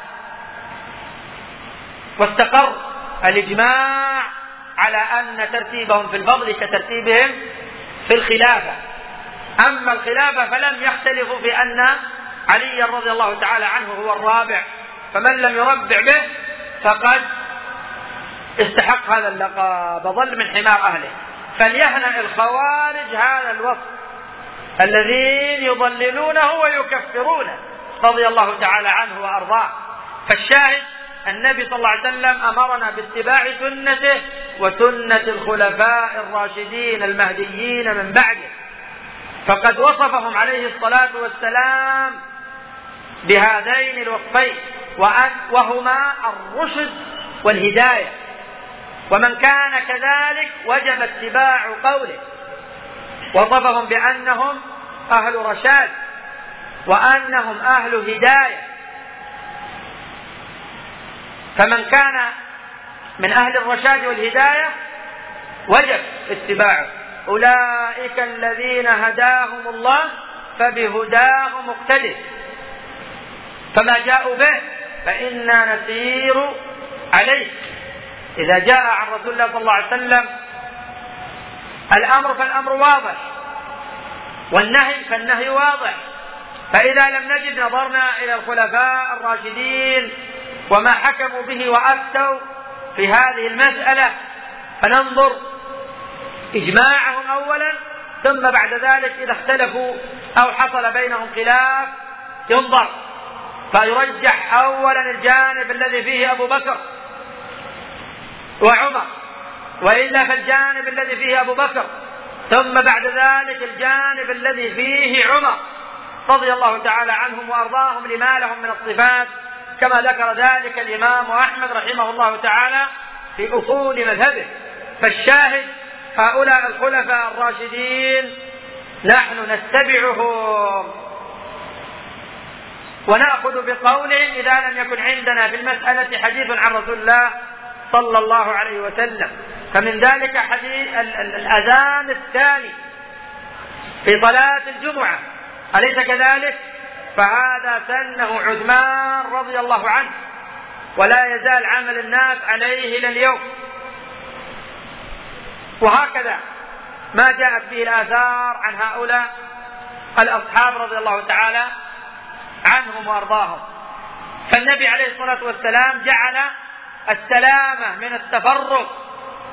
واستقر الإجماع على أن ترتيبهم في الفضل كترتيبهم في الخلافة. أما الخلافة فلم يختلفوا في أن علي رضي الله تعالى عنه هو الرابع، فمن لم يربع به فقد استحق هذا اللقب، ضل من حمار أهله. فليهنأ الخوارج هذا الوصف الذين يضللونه ويكفرونه رضي الله تعالى عنه وأرضاه. فالشاهد النبي صلى الله عليه وسلم أمرنا باتباع سنته وسنة الخلفاء الراشدين المهديين من بعده، فقد وصفهم عليه الصلاة والسلام بهذين الوصفين، وهما الرشد والهداية. ومن كان كذلك وجب اتباع قوله. وصفهم بأنهم أهل رشاد وأنهم أهل هداية، فمن كان من أهل الرشاد والهداية وجب اتباعه. أولئك الذين هداهم الله فبهداه مقتدر. فما جاءوا به فإنا نسير عليه. إذا جاء عن رسول الله صلى الله عليه وسلم الأمر فالأمر واضح، والنهي فالنهي واضح. فإذا لم نجد نظرنا إلى الخلفاء الراشدين وما حكموا به وأفتوا في هذه المسألة، فننظر إجماعهم أولا، ثم بعد ذلك إذا اختلفوا أو حصل بينهم خلاف ينظر، فيرجح أولا الجانب الذي فيه أبو بكر وعمر، وإلا فالجانب الذي فيه أبو بكر، ثم بعد ذلك الجانب الذي فيه عمر رضي الله تعالى عنهم وأرضاهم لما لهم من الصفات، كما ذكر ذلك الإمام أحمد رحمه الله تعالى في أصول مذهبه. فالشاهد هؤلاء الخلفاء الراشدين نحن نتبعهم ونأخذ بقولهم إذا لم يكن عندنا في المسألة حديث عن رسول الله صلى الله عليه وسلم. فمن ذلك حديث الأذان الثاني في صلاة الجمعة، أليس كذلك؟ فهذا سنه عثمان رضي الله عنه، ولا يزال عمل الناس عليه إلى اليوم. وهكذا ما جاءت به الآثار عن هؤلاء الأصحاب رضي الله تعالى عنهم وأرضاهم. فالنبي عليه الصلاة والسلام جعل السلامة من التفرق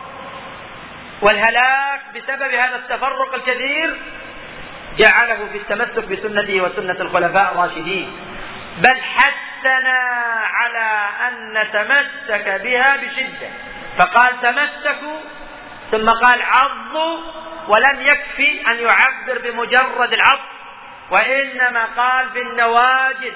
والهلاك بسبب هذا التفرق الكثير جعله في التمسك بسنته وسنة الخلفاء الراشدين، بل حثنا على أن نتمسك بها بشدة، فقال تمسكوا ثم قال عضوا، ولم يكفي أن يعبر بمجرد العض، وإنما قال بالنواجذ،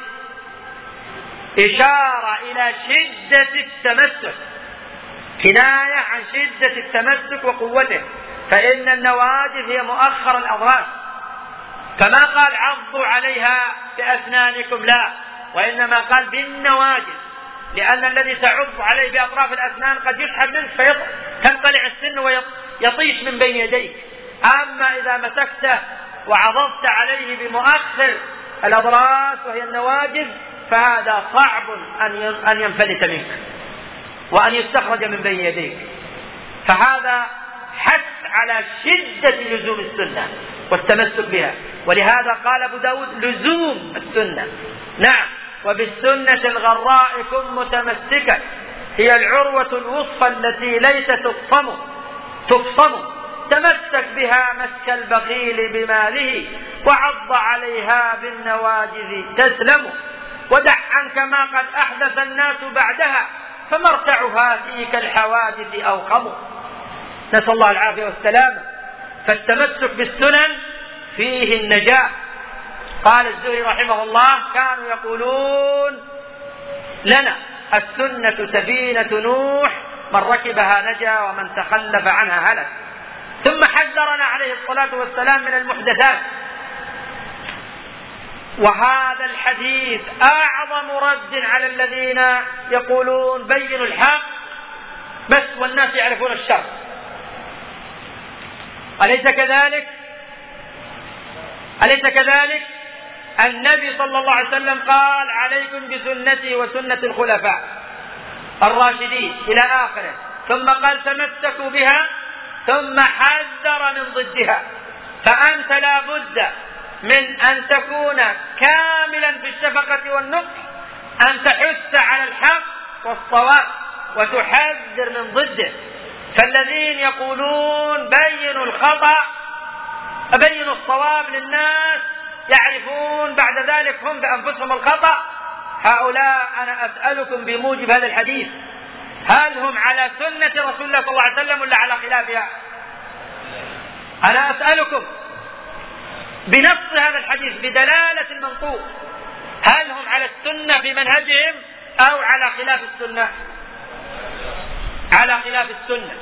إشارة إلى شدة التمسك، كناية عن شدة التمسك وقوته، فإن النواجذ هي مؤخر الأضراس، فما قال عضوا عليها بأسنانكم، لا، وإنما قال بالنواجذ، لأن الذي تعض عليه بأطراف الأسنان قد يسحب منك فتنقلع السن ويطيش من بين يديك. أما إذا مسكته وعضضت عليه بمؤخر الأضراس وهي النواجذ فهذا صعب أن ينفلت منك وأن يستخرج من بين يديك. فهذا حث على شدة لزوم السنة والتمسك بها، ولهذا قال أبو داود لزوم السنة. نعم، وبالسنة الغراء كن متمسكا، هي العروة الوثقى التي ليس تفصم، تمسك بها مسك البخيل بماله، وعض عليها بالنواجذ تسلم، ودع عنك ما قد أحدث الناس بعدها، فمرتعها فيك الحوادث أوخم. نسأل الله العافية والسلامة. فالتمسك بالسنن فيه النجاة. قال الزهري رحمه الله كانوا يقولون لنا السنة سفينة نوح، من ركبها نجا ومن تخلف عنها هلك. ثم حذرنا عليه الصلاة والسلام من المحدثات، وهذا الحديث أعظم رد على الذين يقولون بينوا الحق بس والناس يعرفون الشر. أليس كذلك؟ النبي صلى الله عليه وسلم قال عليكم بسنتي وسنة الخلفاء الراشدين إلى آخره، ثم قال تمسكوا بها، ثم حذر من ضدها. فأنت لا بد من أن تكون كاملا في الشفقة والنصح، أن تحث على الحق والصواب وتحذر من ضده. فالذين يقولون بينوا الخطأ بينوا الصواب للناس يعرفون بعد ذلك هم بأنفسهم الخطأ، هؤلاء أنا أسألكم بموجب هذا الحديث هل هم على سنة رسول الله صلى الله عليه وسلم ولا على خلافها؟ أنا أسألكم بنص هذا الحديث بدلالة المنطوق هل هم على السنة في منهجهم أو على خلاف السنة؟ على خلاف السنة.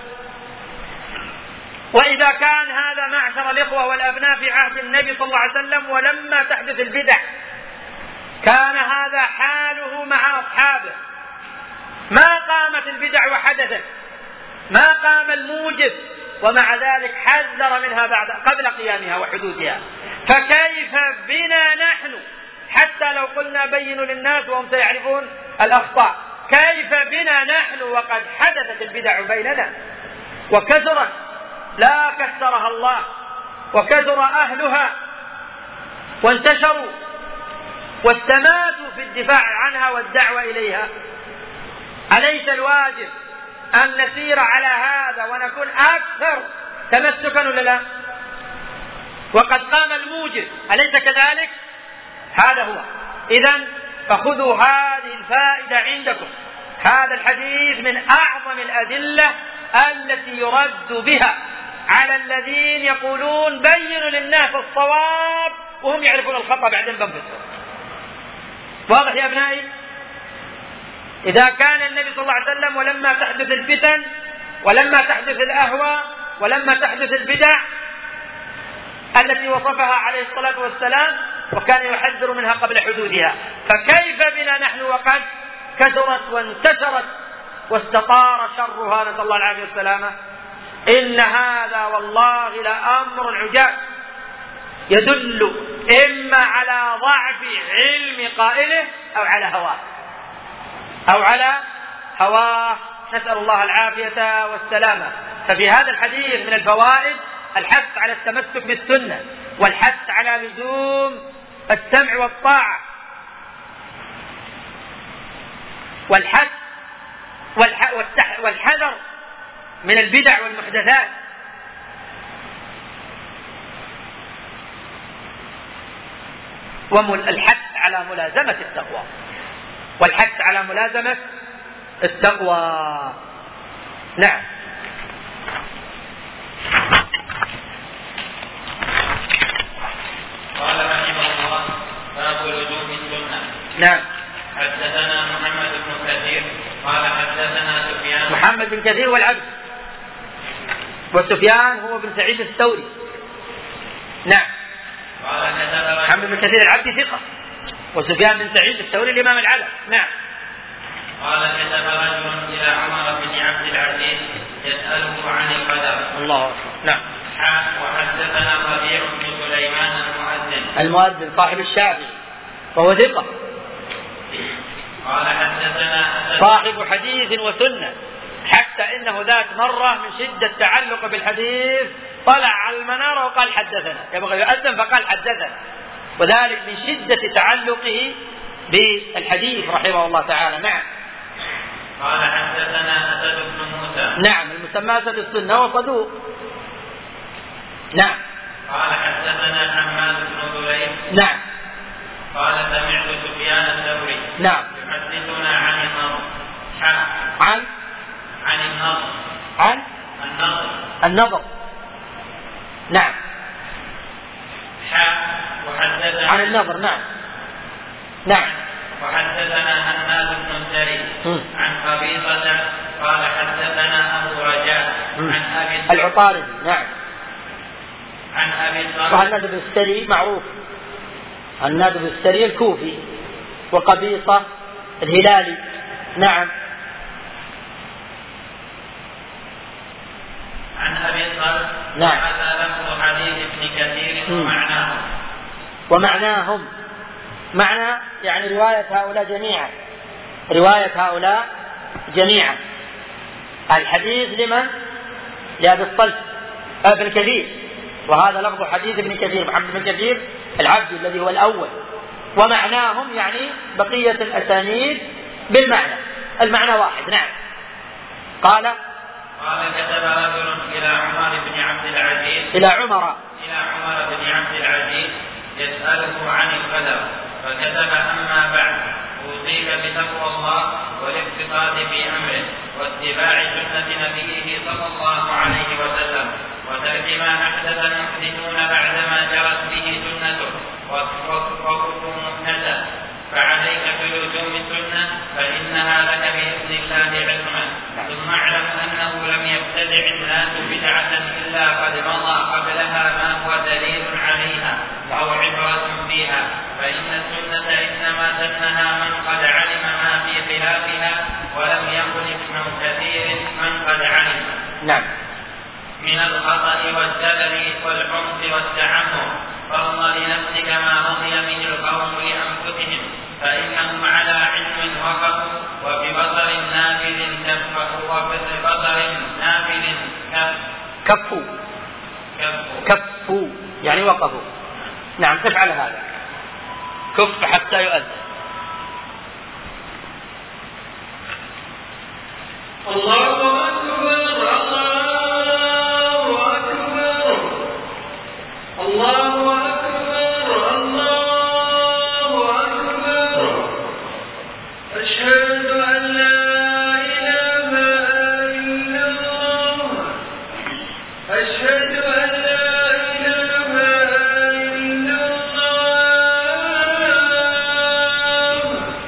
وإذا كان هذا معشر الإخوة والأبناء في عهد النبي صلى الله عليه وسلم ولما تحدث البدع كان هذا حاله مع أصحابه، ما قامت البدع وحدثت، ما قام الموجب، ومع ذلك حذر منها قبل قيامها وحدوثها. فكيف بنا نحن حتى لو قلنا بينوا للناس وهم سيعرفون الأخطاء، كيف بنا نحن وقد حدثت البدع بيننا وكثرت لا كثرها الله، وكثر أهلها وانتشروا واستماتوا في الدفاع عنها والدعوة إليها. أليس الواجب أن نسير على هذا ونكون أكثر تمسكا ولا لا؟ وقد قام الموجب، أليس كذلك؟ هذا هو. إذن فخذوا هذه الفائدة عندكم، هذا الحديث من أعظم الأدلة التي يرد بها على الذين يقولون بينوا للناس الصواب وهم يعرفون الخطأ بعدين بنفسهم. واضح يا أبنائي؟ إذا كان النبي صلى الله عليه وسلم ولما تحدث الفتن ولما تحدث الأهواء ولما تحدث البدع التي وصفها عليه الصلاة والسلام وكان يحذر منها قبل حدوثها، فكيف بنا نحن وقد كثرت وانتشرت واستطار شرها، نسأل الله العافية والسلامة؟ إن هذا والله لأمر عجاب يدل إما على ضعف علم قائله أو على هواه نسأل الله العافية والسلامة. ففي هذا الحديث من الفوائد الحث على التمسك بالسنة والحث على لزوم السمع والطاعة والحذر من البدع والمحدثات. والحث على ملازمة التقوى والحث على ملازمة التقوى. نعم. قال رحمه الله: باب لزوم السنة. نعم. حدثنا محمد بن كثير قال حدثنا سفيان. محمد بن كثير والعبد، وسفيان هو بن سعيد الثوري. نعم. قال كتب محمد بن كثير العبد ثقة، وسفيان بن سعيد الثوري الإمام العلم. نعم. قال كتب رجل إلى عمر بن عبد العزيز يسأله عن القدر. الله أكبر. نعم. وحدثنا ربيع بن سليمان المؤذن صاحب الشافعي وهو ثقة. قال حدثنا صاحب حديث وسنة، حتى إنه ذات مرة من شدة تعلق بالحديث طلع على المنارة وقال حدثنا، يبغى يؤذن فقال حدثنا، وذلك من شدة تعلقه بالحديث رحمه الله تعالى. نعم. قال حدثنا أسد بن موسى. نعم، المسمى أسد السنة وصدوق. نعم. قال حدثنا حماد بن ذليل. نعم. قال سمعت سفيان الثوري. نعم. يحدثنا عن النضر. عن النضر. عن النضر. نعم. وحدثنا عن النضر. نعم. نعم. وحدثنا هناد بن السري عن قبيصة قال حدثنا أبو رجاء عن أبي العطاردي. نعم. عن أبي الصالح. وهناد بن السري معروف، هناد بن السري الكوفي، وقبيصة الهلالي. نعم. عن أبي الصالح. نعم. هذا لفظ حديث ابن كثير ومعناهم معنى يعني رواية هؤلاء جميعا. الحديث لمن؟ لأبي الصلت ابن كثير، وهذا لفظ حديث ابن كثير محمد بن كثير العبد الذي هو الأول. ومعناهم يعني بقية الأسانيد بالمعنى، المعنى واحد. نعم. قال كتب رجل إلى عمر بن عبد العزيز يسأله عن القدر، فكتب: أما بعد، أوصيك بتقوى الله والاقتصاد في أمره واتباع سنة نبيه صلى الله عليه وسلم وترك ما أحدث المحدثون بعدما جرت به سنته وكفر محدثا، فعليك بلزوم السنة فإنها لك بإذن الله عصمة. ثم اعلم أنه لم يبتدع الناس بدعة إلا قد مضى قبلها ما هو دليل عليها أو عبرة فيها، فإن السنة إنما سنها من قد علم ما في خلافها ولم يخلف من كثير من قد علم. نعم. من الخطأ والزلل والعنف والتعمر، فارض لنفسك ما رضي من القوم لأنفسهم كفوا يعني وقفوا. نعم تفعل هذا، كف حتى يؤذن. الله أكبر الله أكبر الله أكبر الله أكبر أشهد أن لا إله إلا الله أشهد أن لا إله إلا الله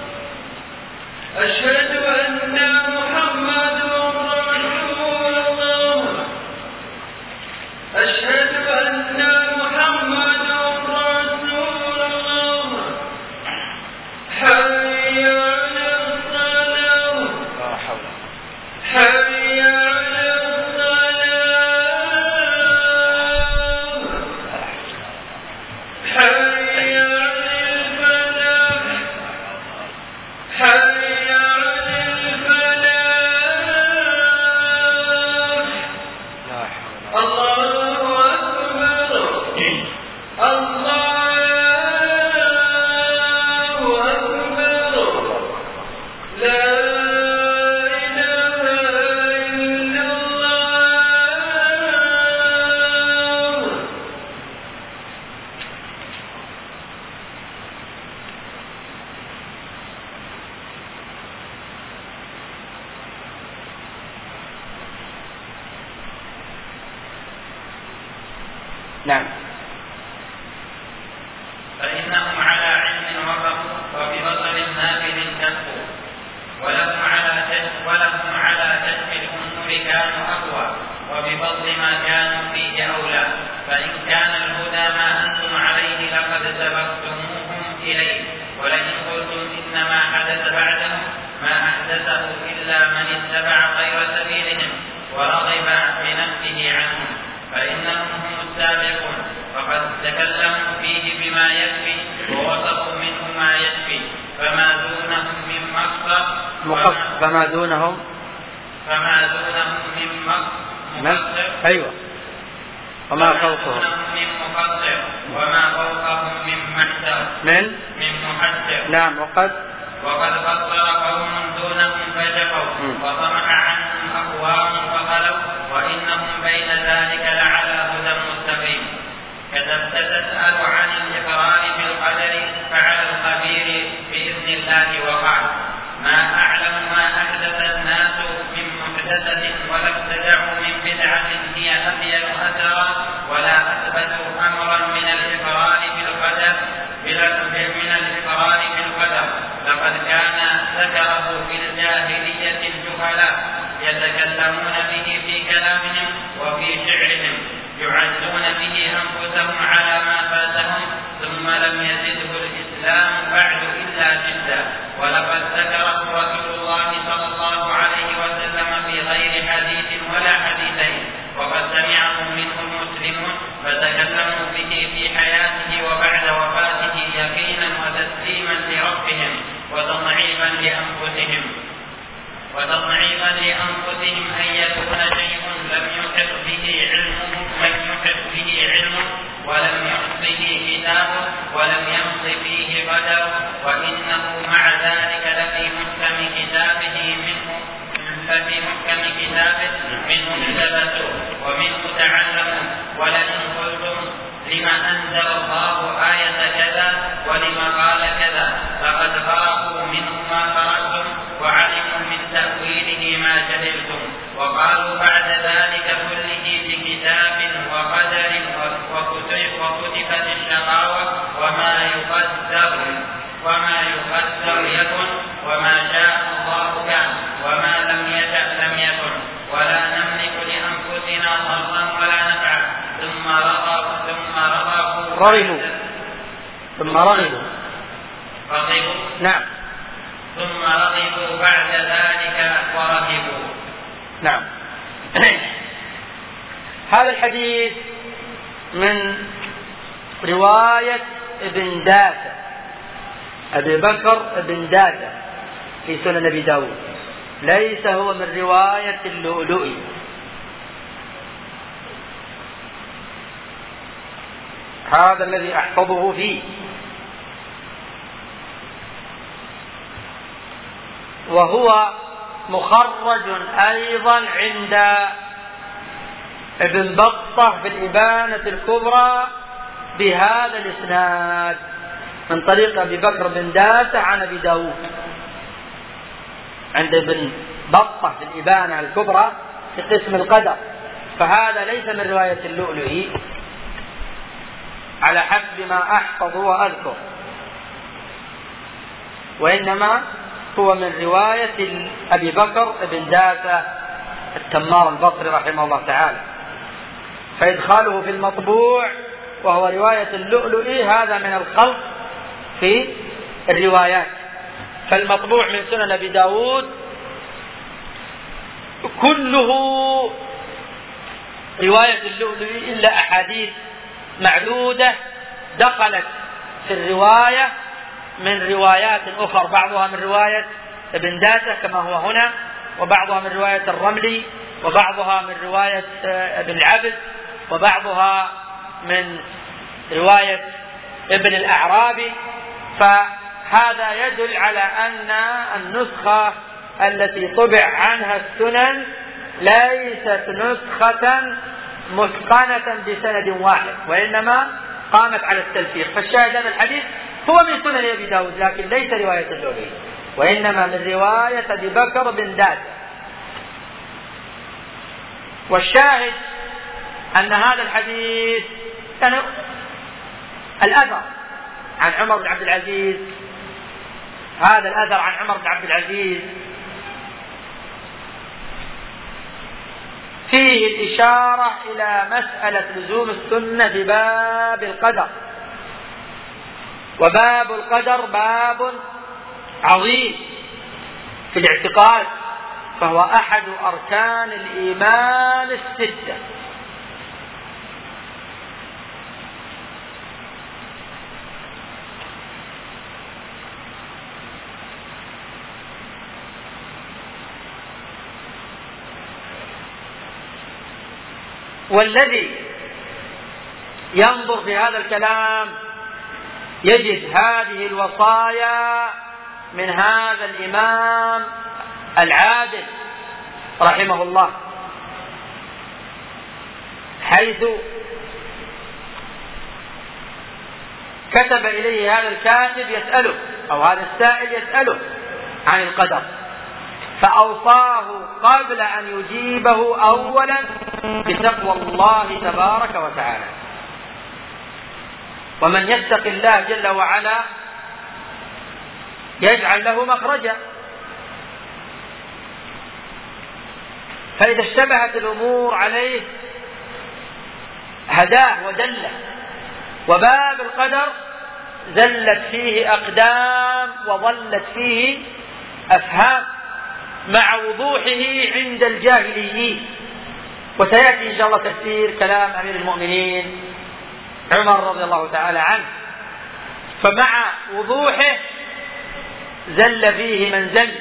أشهد أن محمد رسول الله أشهد أن محمد رسول الله حي على الصلاة حي على الصلاة حي على الفلاح حي على الفلاح الله أكبر الله أكبر لا إله إلا الله. نعم. فإنهم على علم وقفوا وببصر نافذ كفوا ولهم على كشف الأمور كانوا أقوى وبفضل ما كانوا فيه أولى. فإن كان الهدى ما أنتم عليه لقد سبقتموهم إليه. ولئن قلتم إنما حدث بعدهم ما أحدثه إلا من اتبع غير سبيلهم ورغب بنفسه عنهم فإنهم هم السابقون. فقد تكلموا فيه بما يكفي ووصفوا منه ما يكفي فما دونهم من مقصر فما دونهم من مقصر أيوة وما فوقهم من مقصر وما فوقهم من محسر من محسر. نعم. وقد قصر قوم دونهم فجفوا وطمع عنهم أقوام فخلوا وإنهم بين ذلك لعلى هدى مستقيم. كتبت تسأل عن الإقرار بالقدر فعلى الخبير بإذن الله وقع. ما أعلم ما أحدث الناس من محدثة ولا ابتدعوا من بدعة هي أبين أثرا ولا أثبتوا أمرا من الإقرار بالقدر لقد كان ذكره في الجاهلية الجهلاء يتكلمون به في كلامهم وفي شعرهم يعزون به أنفسهم على ما فاتهم ثم لم يزده الإسلام بعد إلا جدا. ولقد ذكره رسول الله صلى الله عليه وسلم في غير حديث ولا حديثين وقد سمعه منه المسلمون فتكلموا به في حياته وبعد وفاته يقينا وتسليما لربهم وتضعيفا لأنفسهم أن يكون شيء لم يحط به علمه ولم يحصه كتابه ولم يمض فيه قدر وإنه مع ذلك لفي محكم كتابه منه التبسوا ومنه تعلموا. ولئن قلتم لما أنزل الله آية كذا ولما قال كذا فقد فرقوا منه ما فرقتم وعلموا من تأويله ما جهلتم. وقالوا بعد ذلك كله بكتاب وقدر وكتبت الشقاوة وما يقدر يكن وما شاء الله كان وما لم يشأ لم يكن ولا نملك لأنفسنا ضرا ولا نفعا ثم رغبوا نعم. ثم رغبوا بعد ذلك ورهبوا. نعم. هذا الحديث من رواية ابن داسة أبي بكر ابن داسة في سنن أبي داود، ليس هو من رواية اللؤلؤي هذا الذي أحفظه فيه. وهو مخرج أيضا عند ابن بطة في الإبانة الكبرى بهذا الإسناد من طريق أبي بكر بن داسة عن أبي داود. عند ابن بطة في الإبانة الكبرى في قسم القدر، فهذا ليس من رواية اللؤلؤي على حسب ما أحفظ وأذكر، وإنما هو من رواية أبي بكر بن داسة التمار البصري رحمه الله تعالى. فإدخاله في المطبوع وهو رواية اللؤلؤي هذا من الخلط في الروايات. فالمطبوع من سنن أبي داود كله رواية اللؤلؤي إلا أحاديث معدودة دخلت في الرواية من روايات أخرى، بعضها من رواية ابن داسة كما هو هنا، وبعضها من رواية الرملي، وبعضها من رواية ابن العبد، وبعضها من رواية ابن الأعرابي. فهذا يدل على أن النسخة التي طبع عنها السنن ليست نسخة متقنة بسند واحد، وإنما قامت على التلفيق. فالشاهد هذا الحديث هو من سنن أبي داود لكن ليس رواية اللؤلؤي، وإنما من رواية أبي بكر بن داسة. والشاهد أن هذا الحديث كان الأثر عن عمر بن عبد العزيز، هذا الأثر عن عمر بن عبد العزيز فيه الإشارة إلى مسألة لزوم السنة في باب القدر. وباب القدر باب عظيم في الاعتقاد، فهو أحد أركان الإيمان الستة. والذي ينظر في هذا الكلام يجد هذه الوصايا من هذا الإمام العادل رحمه الله، حيث كتب إليه هذا الكاتب يسأله أو هذا السائل يسأله عن القدر، فأوصاه قبل أن يجيبه أولا بتقوى الله تبارك وتعالى. ومن يتق الله جل وعلا يجعل له مخرجا، فإذا اشتبهت الأمور عليه هداه ودله. وباب القدر زلت فيه أقدام وظلت فيه أفهام مع وضوحه عند الجاهليين. وسيأتي إن شاء الله تفسير كلام أمير المؤمنين عمر رضي الله تعالى عنه. فمع وضوحه زل فيه من زل.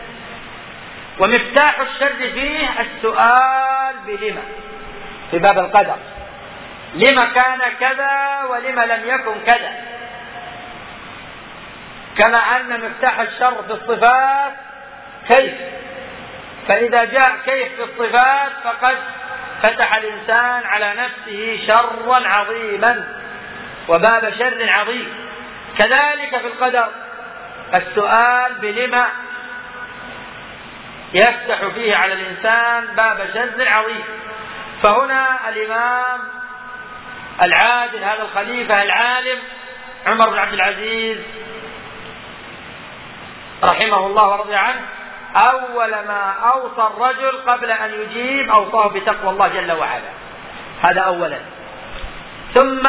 ومفتاح الشر فيه السؤال بلما في باب القدر، لما كان كذا ولما لم يكن كذا. كما أن مفتاح الشر في الصفات كيف، فإذا جاء كيف في الصفات فقد فتح الإنسان على نفسه شرا عظيما وباب شر عظيم. كذلك في القدر السؤال بلما يفتح فيه على الإنسان باب شر عظيم. فهنا الإمام العادل هذا الخليفة العالم عمر بن عبد العزيز رحمه الله ورضي عنه أول ما أوصى الرجل قبل أن يجيب أوصاه بتقوى الله جل وعلا، هذا أولا. ثم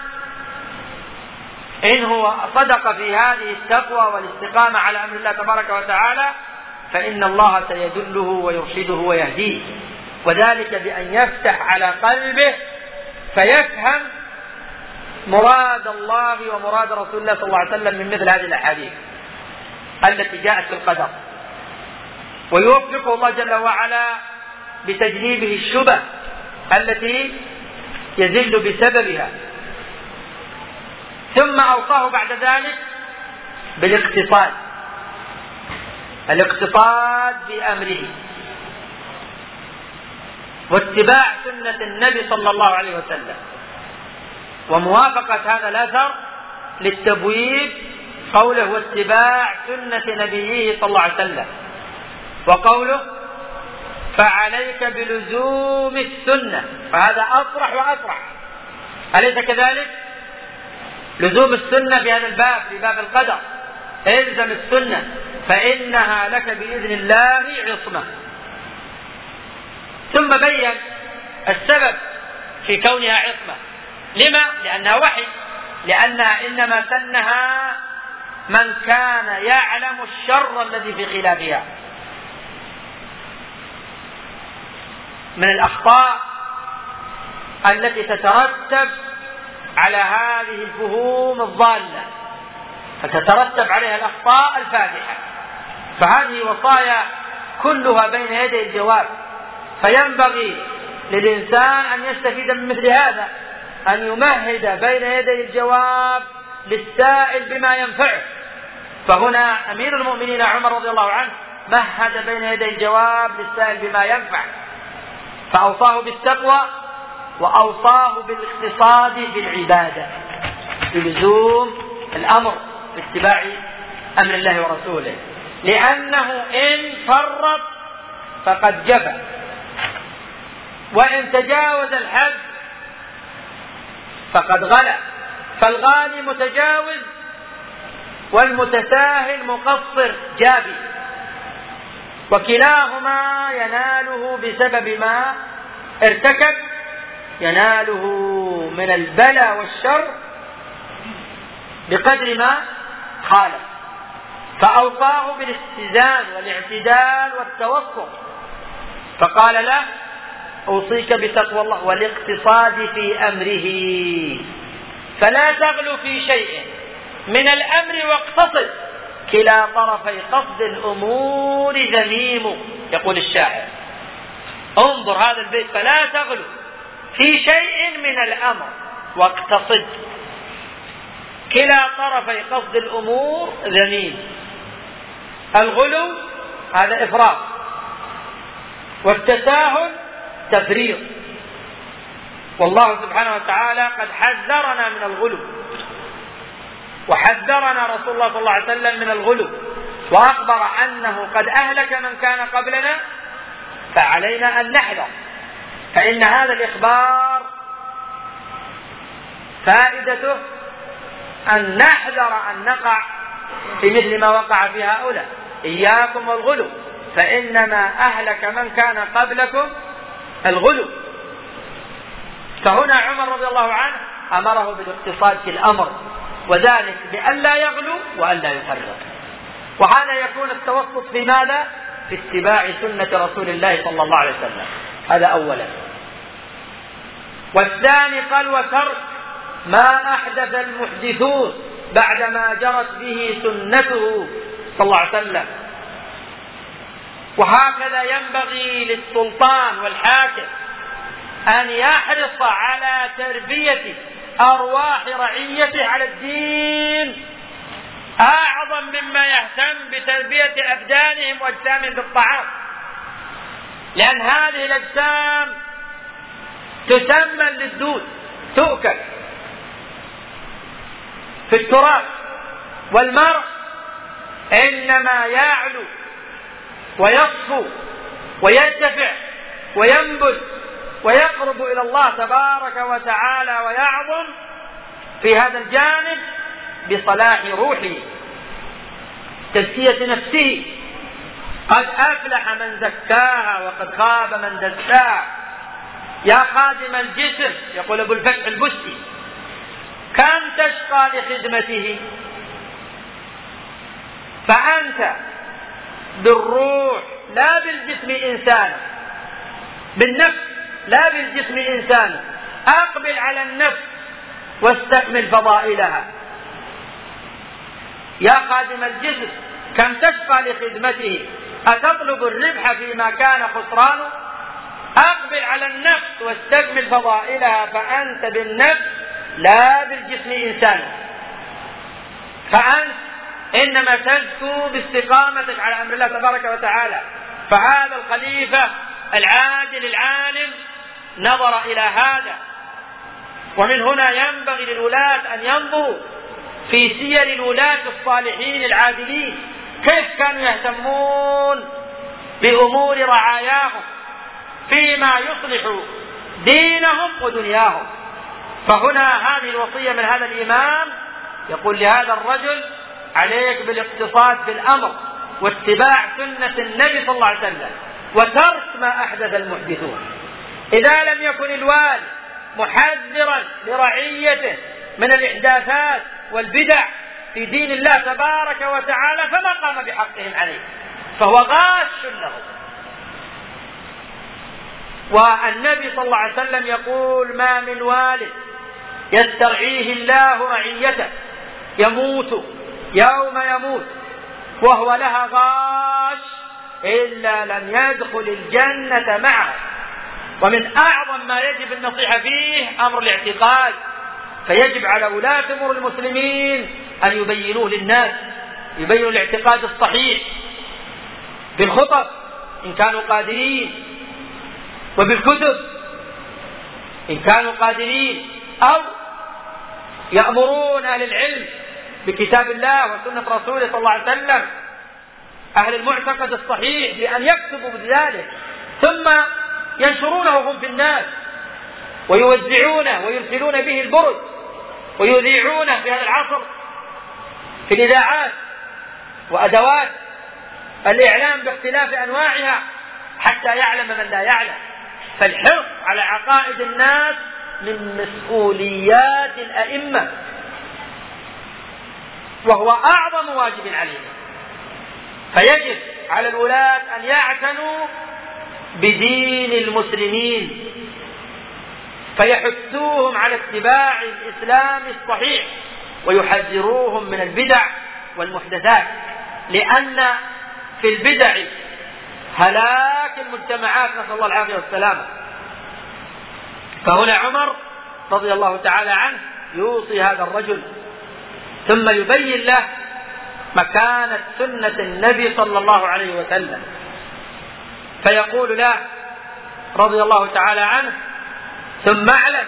إن هو صدق في هذه التقوى والاستقامة على أمر الله تبارك وتعالى فإن الله سيدله ويرشده ويهديه، وذلك بأن يفتح على قلبه فيفهم مراد الله ومراد رسول الله صلى الله عليه وسلم من مثل هذه الأحاديث التي جاءت في القدر، ويوفقه الله جل وعلا بتجنيبه الشبه التي يزل بسببها ثم أوصاه بعد ذلك بالاقتصاد، الاقتصاد بأمره واتباع سنة النبي صلى الله عليه وسلم، وموافقة هذا الأثر للتبويب قوله واتباع سنة نبيه صلى الله عليه وسلم، وقوله فعليك بلزوم السنة، فهذا أصرح وأصرح، أليس كذلك؟ لزوم السنة في هذا الباب، في باب القدر، الزم السنة فإنها لك بإذن الله عصمة. ثم بين السبب في كونها عصمة، لما؟ لأنها وحي، لأنها إنما سنها من كان يعلم الشر الذي في خلافها من الأخطاء التي تترتب على هذه الفهوم الضالة، فتترتب عليها الأخطاء الفادحة. فهذه وصايا كلها بين يدي الجواب، فينبغي للإنسان أن يستفيد من مثل هذا، أن يمهد بين يدي الجواب للسائل بما ينفعه. فهنا أمير المؤمنين عمر رضي الله عنه مهد بين يدي الجواب للسائل بما ينفع، فأوصاه بالتقوى وأوصاه بالاقتصاد في العبادة، بلزوم الأمر باتباع أمر الله ورسوله، لأنه إن فرط فقد جفى، وإن تجاوز الحد فقد غلى، فالغالي متجاوز والمتساهل مقصر جافي، وكلاهما يناله بسبب ما ارتكب، يناله من البلاء والشر بقدر ما خالف. فأوصاه بالاتزان والاعتدال والتوسط، فقال له أوصيك بتقوى الله والاقتصاد في أمره، فلا تغلو في شيء من الأمر واقتصد، كلا طرفي قصد الأمور ذميم، يقول الشاعر. انظر هذا البيت، فلا تغلو في شيء من الأمر واقتصد، كلا طرفي قصد الأمور ذميم. الغلو هذا إفراط، والتساهل تفريط، والله سبحانه وتعالى قد حذرنا من الغلو، وحذرنا رسول الله صلى الله عليه وسلم من الغلو، وأخبر أنه قد أهلك من كان قبلنا، فعلينا أن نحذر. فإن هذا الإخبار فائدته أن نحذر أن نقع في مثل ما وقع في هؤلاء، إياكم والغلو، فإنما أهلك من كان قبلكم الغلو. فهنا عمر رضي الله عنه أمره بالاقتصاد في الأمر، وذلك بأن لا يغلو وأن لا يفرط. وهذا يكون التوسط في ماذا؟ في اتباع سنة رسول الله صلى الله عليه وسلم، هذا أولا. والثاني قال وترك ما أحدث المحدثون بعدما جرت به سنته صلى الله عليه وسلم. وهكذا ينبغي للسلطان والحاكم أن يحرص على تربية أرواح رعيته على الدين أعظم مما يهتم بتربية أبدانهم وأجسامهم بالطعام، لأن هذه الأجسام تسمى للدود، تؤكل في التراب، والمرء إنما يعلو ويصفو ويرتفع وينبت ويقرب إلى الله تبارك وتعالى ويعظم في هذا الجانب بصلاح روحه، تزكية نفسه. قد أفلح من زكاها وقد خاب من دساها. يا خادم الجسم، يقول أبو الفتح البستي، كم تشقى لخدمته، فأنت بالروح لا بالجسم إنسان، بالنفس لا بالجسم إنسان، أقبل على النفس واستكمل فضائلها. يا خادم الجسم كم تشقى لخدمته، أتطلب الربح فيما كان خسرانه، أقبل على النفس واستكمل فضائلها، فأنت بالنفس لا بالجسم إنسان. فأنت إنما تزكو باستقامتك على أمر الله تبارك وتعالى. فهذا الخليفة العادل العالم نظر إلى هذا. ومن هنا ينبغي للولاة أن ينظروا في سير الولاة الصالحين العادلين، كيف كانوا يهتمون بأمور رعاياهم فيما يصلح دينهم ودنياهم. فهنا هذه الوصية من هذا الإمام، يقول لهذا الرجل: عليك بالاقتصاد في الأمر واتباع سنة النبي صلى الله عليه وسلم وترك ما أحدث المحدثون. إذا لم يكن الوالي محذرا لرعيته من الإحداثات والبدع في دين الله تبارك وتعالى فما قام بحقهم عليه، فهو غاش لهم. والنبي صلى الله عليه وسلم يقول: ما من والد يسترعيه الله رعيته يموت يوم يموت وهو لها غاش إلا لم يدخل الجنة معه. ومن أعظم ما يجب النصيحة فيه أمر الاعتقاد، فيجب على ولاة أمور المسلمين أن يبينوه للناس، يبينوا الاعتقاد الصحيح بالخطب إن كانوا قادرين، وبالكتب إن كانوا قادرين، أو يأمرون أهل العلم بكتاب الله وسنة رسوله صلى الله عليه وسلم، أهل المعتقد الصحيح، بأن يكتبوا بذلك ثم ينشرونه هم في الناس ويوزعونه ويرسلون به البرد ويذيعونه في هذا العصر في الإذاعات وأدوات الإعلام باختلاف أنواعها حتى يعلم من لا يعلم. فالحرص على عقائد الناس من مسؤوليات الأئمة، وهو أعظم واجب عليهم. فيجب على الولاة أن يعتنوا بدين المسلمين، فيحثوهم على اتباع الإسلام الصحيح ويحذروهم من البدع والمحدثات، لأن في البدع هلاك المجتمعات، نسأل الله العافية والسلامة. فهنا عمر رضي الله تعالى عنه يوصي هذا الرجل، ثم يبين له مكانة سنة النبي صلى الله عليه وسلم، فيقول له رضي الله تعالى عنه: ثم اعلم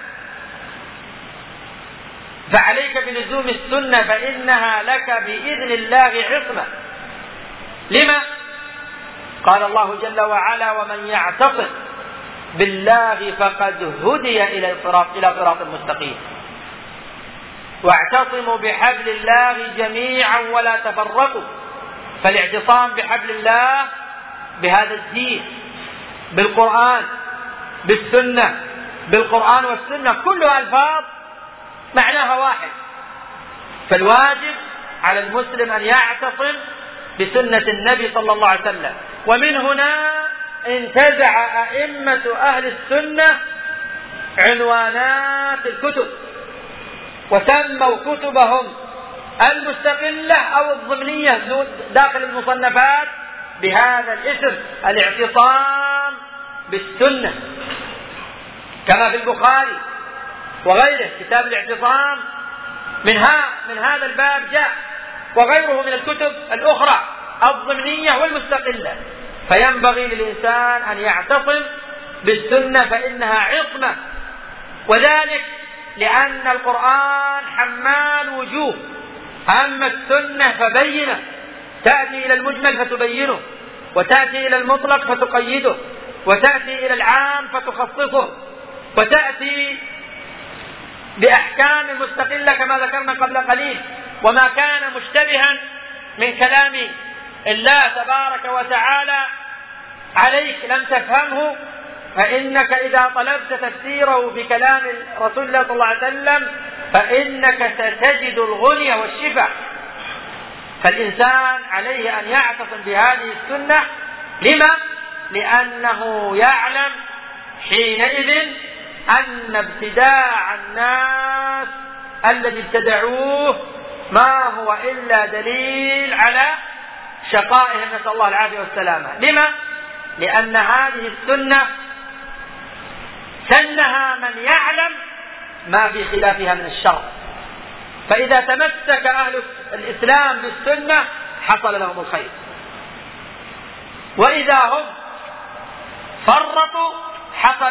فعليك بلزوم السنة فإنها لك بإذن الله عصمة. لما؟ قال الله جل وعلا: ومن يعتصم بالله فقد هدي إلى صراط مستقيم. واعتصموا بحبل الله جميعا ولا تفرقوا. فالاعتصام بحبل الله بهذا الدين، بالقرآن، بالسنة، بالقرآن والسنة، كلها ألفاظ معناها واحد. فالواجب على المسلم أن يعتصم بسنة النبي صلى الله عليه وسلم. ومن هنا انتزع أئمة أهل السنة عنوانات الكتب، وسموا كتبهم المستقلة أو الضمنية داخل المصنفات بهذا الاسم: الاعتصام بالسنة، كما في البخاري وغيره كتاب الاعتصام من هذا الباب جاء، وغيره من الكتب الأخرى الضمنية والمستقلة. فينبغي للإنسان أن يعتصم بالسنة فإنها عصمة، وذلك لأن القرآن حمال وجوه. أما السنة فبينة، تأتي إلى المجمل فتبينه، وتأتي إلى المطلق فتقيده، وتأتي إلى العام فتخصصه، وتأتي بأحكام مستقلة كما ذكرنا قبل قليل. وما كان مشتبها من كلام الله تبارك وتعالى عليك لم تفهمه، فإنك إذا طلبت تفسيره في كلام رسول الله صلى الله عليه وسلم فإنك ستجد الغني والشفاء. فالإنسان عليه أن يعتصم بهذه السنة. لما؟ لأنه يعلم حينئذ أن ابتداع الناس الذي ابتدعوه ما هو إلا دليل على شقائهم، نسأل الله العافية والسلامة. لما؟ لأن هذه السنة سنها من يعلم ما في خلافها من الشر، فإذا تمسك أهل الإسلام بالسنة حصل لهم الخير، وإذا هم فرطوا حصل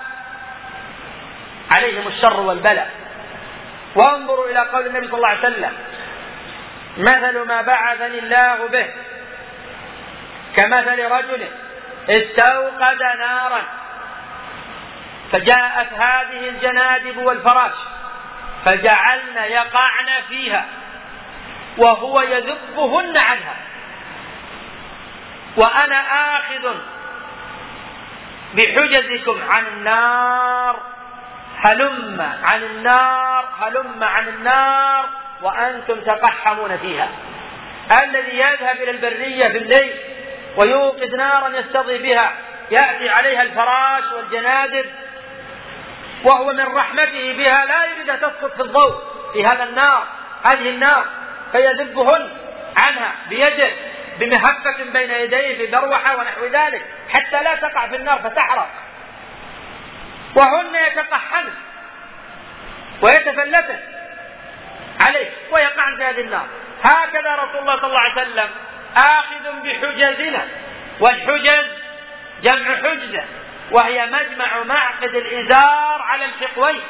عليهم الشر والبلاء. وانظروا إلى قول النبي صلى الله عليه وسلم: مثل ما بعثني الله به كمثل رجل استوقد نارا فجاءت هذه الجنادب والفراش فجعلن يقعن فيها وهو يذبهن عنها، وأنا آخذ بحجزكم عن النار، هلم عن النار، هلم عن النار وأنتم تقحمون فيها. الذي يذهب إلى البرية في الليل ويوقد نارا يستضي بها يأتي عليها الفراش والجنادب وهو من رحمته بها لا يريد أن تسقط في الضوء في هذا النار، هذه النار، فيذبهن عنها بيده بمهفة بين يديه بذروحة ونحو ذلك حتى لا تقع في النار فتحرق، وهن يتقحمن ويتفلتن عليه ويقعن في هذه النار. هكذا رسول الله صلى الله عليه وسلم آخذ بحجزنا، والحجز جمع حجزة وهي مجمع معقد الإزار على الحقوين.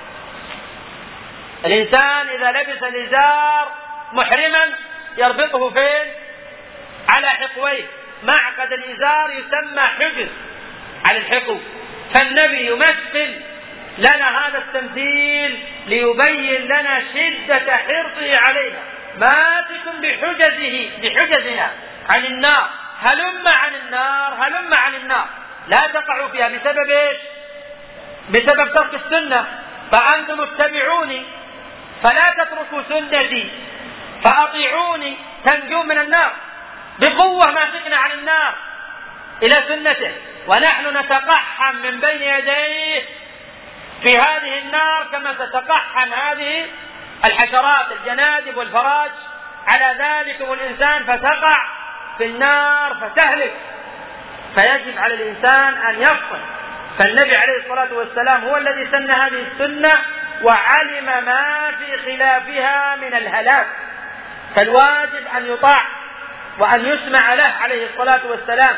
الإنسان إذا لبس الإزار محرما يربطه فين؟ على حقويه. معقد الإزار يسمى حجز على الحقو. فالنبي يمثل لنا هذا التمثيل ليبين لنا شدة حرصه علينا، ماسك بحجزنا عن النار، هلم عن النار، هلم عن النار، لا تقعوا فيها. بسبب ايش؟ بسبب ترك السنة. فأنتم اتبعوني فلا تتركوا سنتي، فأطيعوني تنجوا من النار. بقوة ماسكنا عن النار إلى سنته، ونحن نتقحم من بين يديه في هذه النار كما تتقحم هذه الحشرات الجنادب والفراش على ذلك الإنسان فتقع في النار فتهلك. فيجب على الإنسان أن يفصل. فالنبي عليه الصلاة والسلام هو الذي سن هذه السنة وعلم ما في خلافها من الهلاك، فالواجب أن يطاع وأن يسمع له عليه الصلاة والسلام،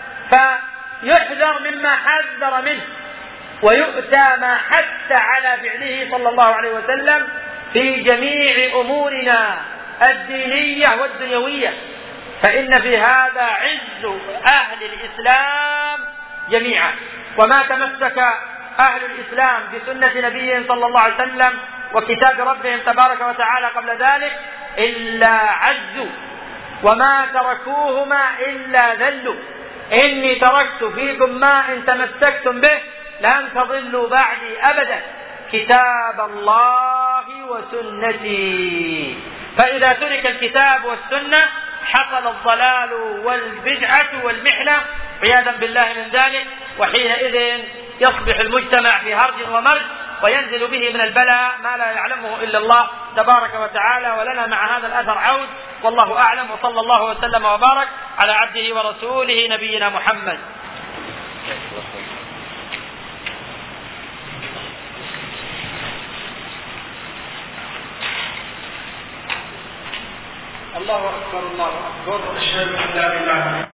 فيحذر مما حذر منه ويؤتى ما حث على فعله صلى الله عليه وسلم في جميع أمورنا الدينية والدنيوية، فإن في هذا عز أهل الإسلام جميعا. وما تمسك أهل الإسلام بسنة نبيهم صلى الله عليه وسلم وكتاب ربهم تبارك وتعالى قبل ذلك إلا عزوا، وما تركوهما إلا ذلوا. إني تركت فيكم ما إن تمسكتم به لن تضلوا بعدي أبدا، كتاب الله وسنتي. فإذا ترك الكتاب والسنة حصل الضلال والبدعة والمحنة عياذا بالله من ذلك، وحينئذ يصبح المجتمع في هرج ومرج وينزل به من البلاء ما لا يعلمه إلا الله تبارك وتعالى. ولنا مع هذا الأثر عود، والله أعلم، وصلى الله وسلم وبارك على عبده ورسوله نبينا محمد. الله أكبر الله أكبر، أشهد أن لا إله إلا الله.